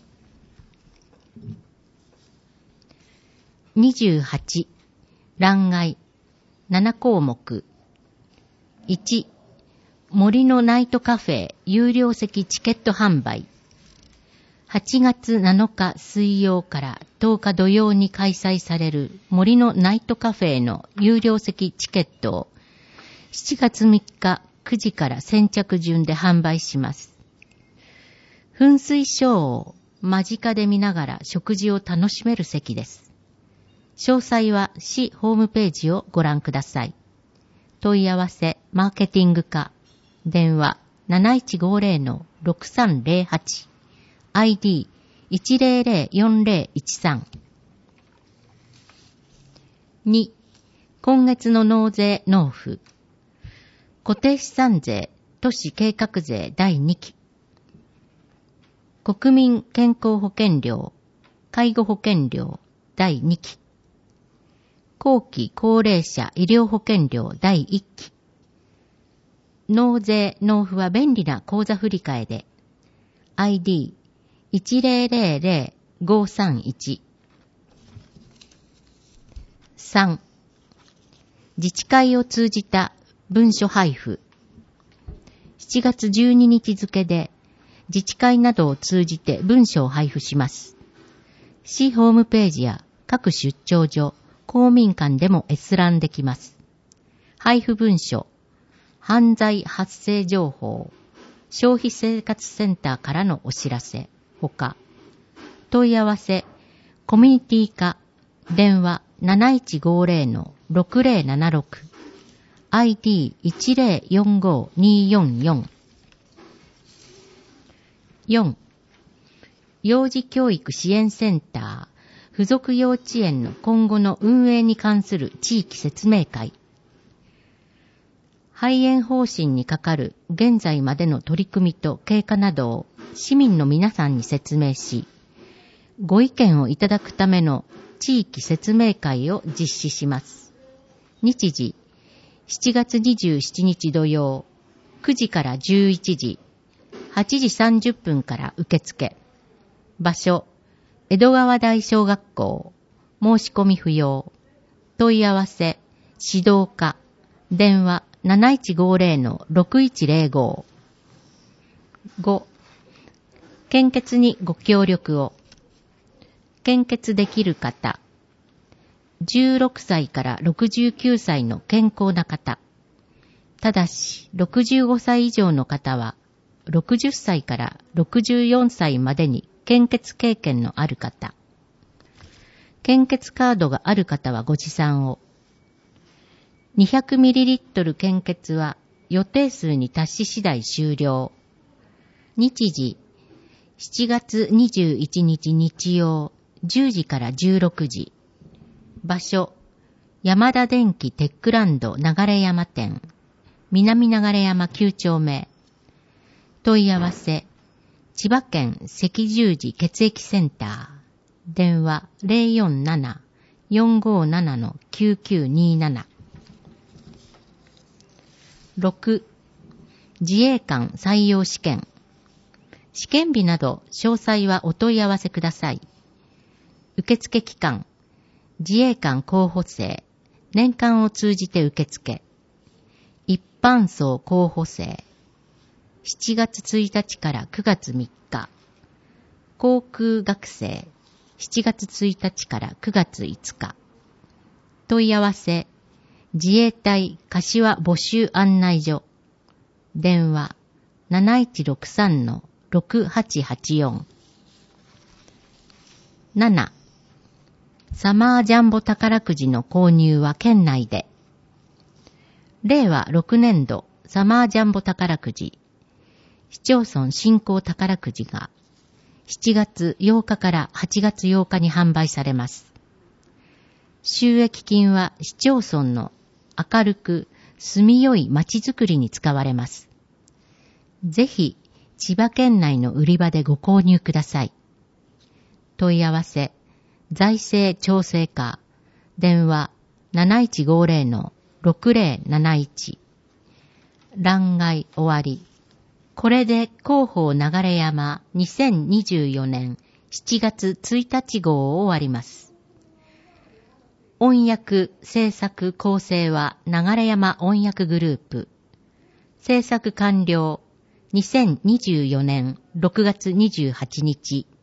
。28、欄外7項目。1、森のナイトカフェ有料席チケット販売。8月7日水曜から10日土曜に開催される森のナイトカフェの有料席チケットを7月3日9時から先着順で販売します。噴水ショーを間近で見ながら食事を楽しめる席です。詳細は市ホームページをご覧ください。問い合わせマーケティング課、電話 7150-6308、ID 1004013。2、今月の納税納付。固定資産税、都市計画税第2期。国民健康保険料、介護保険料第2期。後期高齢者医療保険料第1期。納税納付は便利な口座振替で ID 1000531。3、自治会を通じた文書配布。7月12日付で自治会などを通じて文書を配布します。市ホームページや各出張所、公民館でも閲覧できます。配布文書、犯罪発生情報、消費生活センターからのお知らせ、ほか、問い合わせ、コミュニティ課、電話 7150-6076、ID 1045244。4、幼児教育支援センター、附属幼稚園の今後の運営に関する地域説明会。 肺炎方針にかかる現在までの取り組みと経過などを市民の皆さんに説明し、ご意見をいただくための地域説明会を実施します。日時、7月27日土曜、9時から11時、8時30分から受付。場所、江戸川台小学校。申し込み不要。問い合わせ、指導課。電話、7150-6105。5. 献血にご協力を。献血できる方。16歳から69歳の健康な方。ただし、65歳以上の方は、60歳から64歳までに献血経験のある方。献血カードがある方はご持参を。200ml 献血は予定数に達し次第終了。日時、7月21日日曜、10時から16時。場所、山田電機テックランド流山店、南流山9丁目。問い合わせ、千葉県赤十字血液センター。電話 047-457-9927。6. 自衛官採用試験。試験日など詳細はお問い合わせください。受付期間、自衛官候補生、年間を通じて受付。一般層候補生、7月1日から9月3日。航空学生、7月1日から9月5日。問い合わせ、自衛隊柏募集案内所。電話、7163-6884。7. サマージャンボ宝くじの購入は県内で。令和6年度サマージャンボ宝くじ、市町村振興宝くじが7月8日から8月8日に販売されます。収益金は市町村の明るく住みよい街づくりに使われます。ぜひ千葉県内の売り場でご購入ください。問い合わせ、財政調整課、電話 7150-6071。欄外終わり。これで広報流山2024年7月1日号を終わります。音訳、制作、構成は流山音訳グループ。制作完了。2024年6月28日。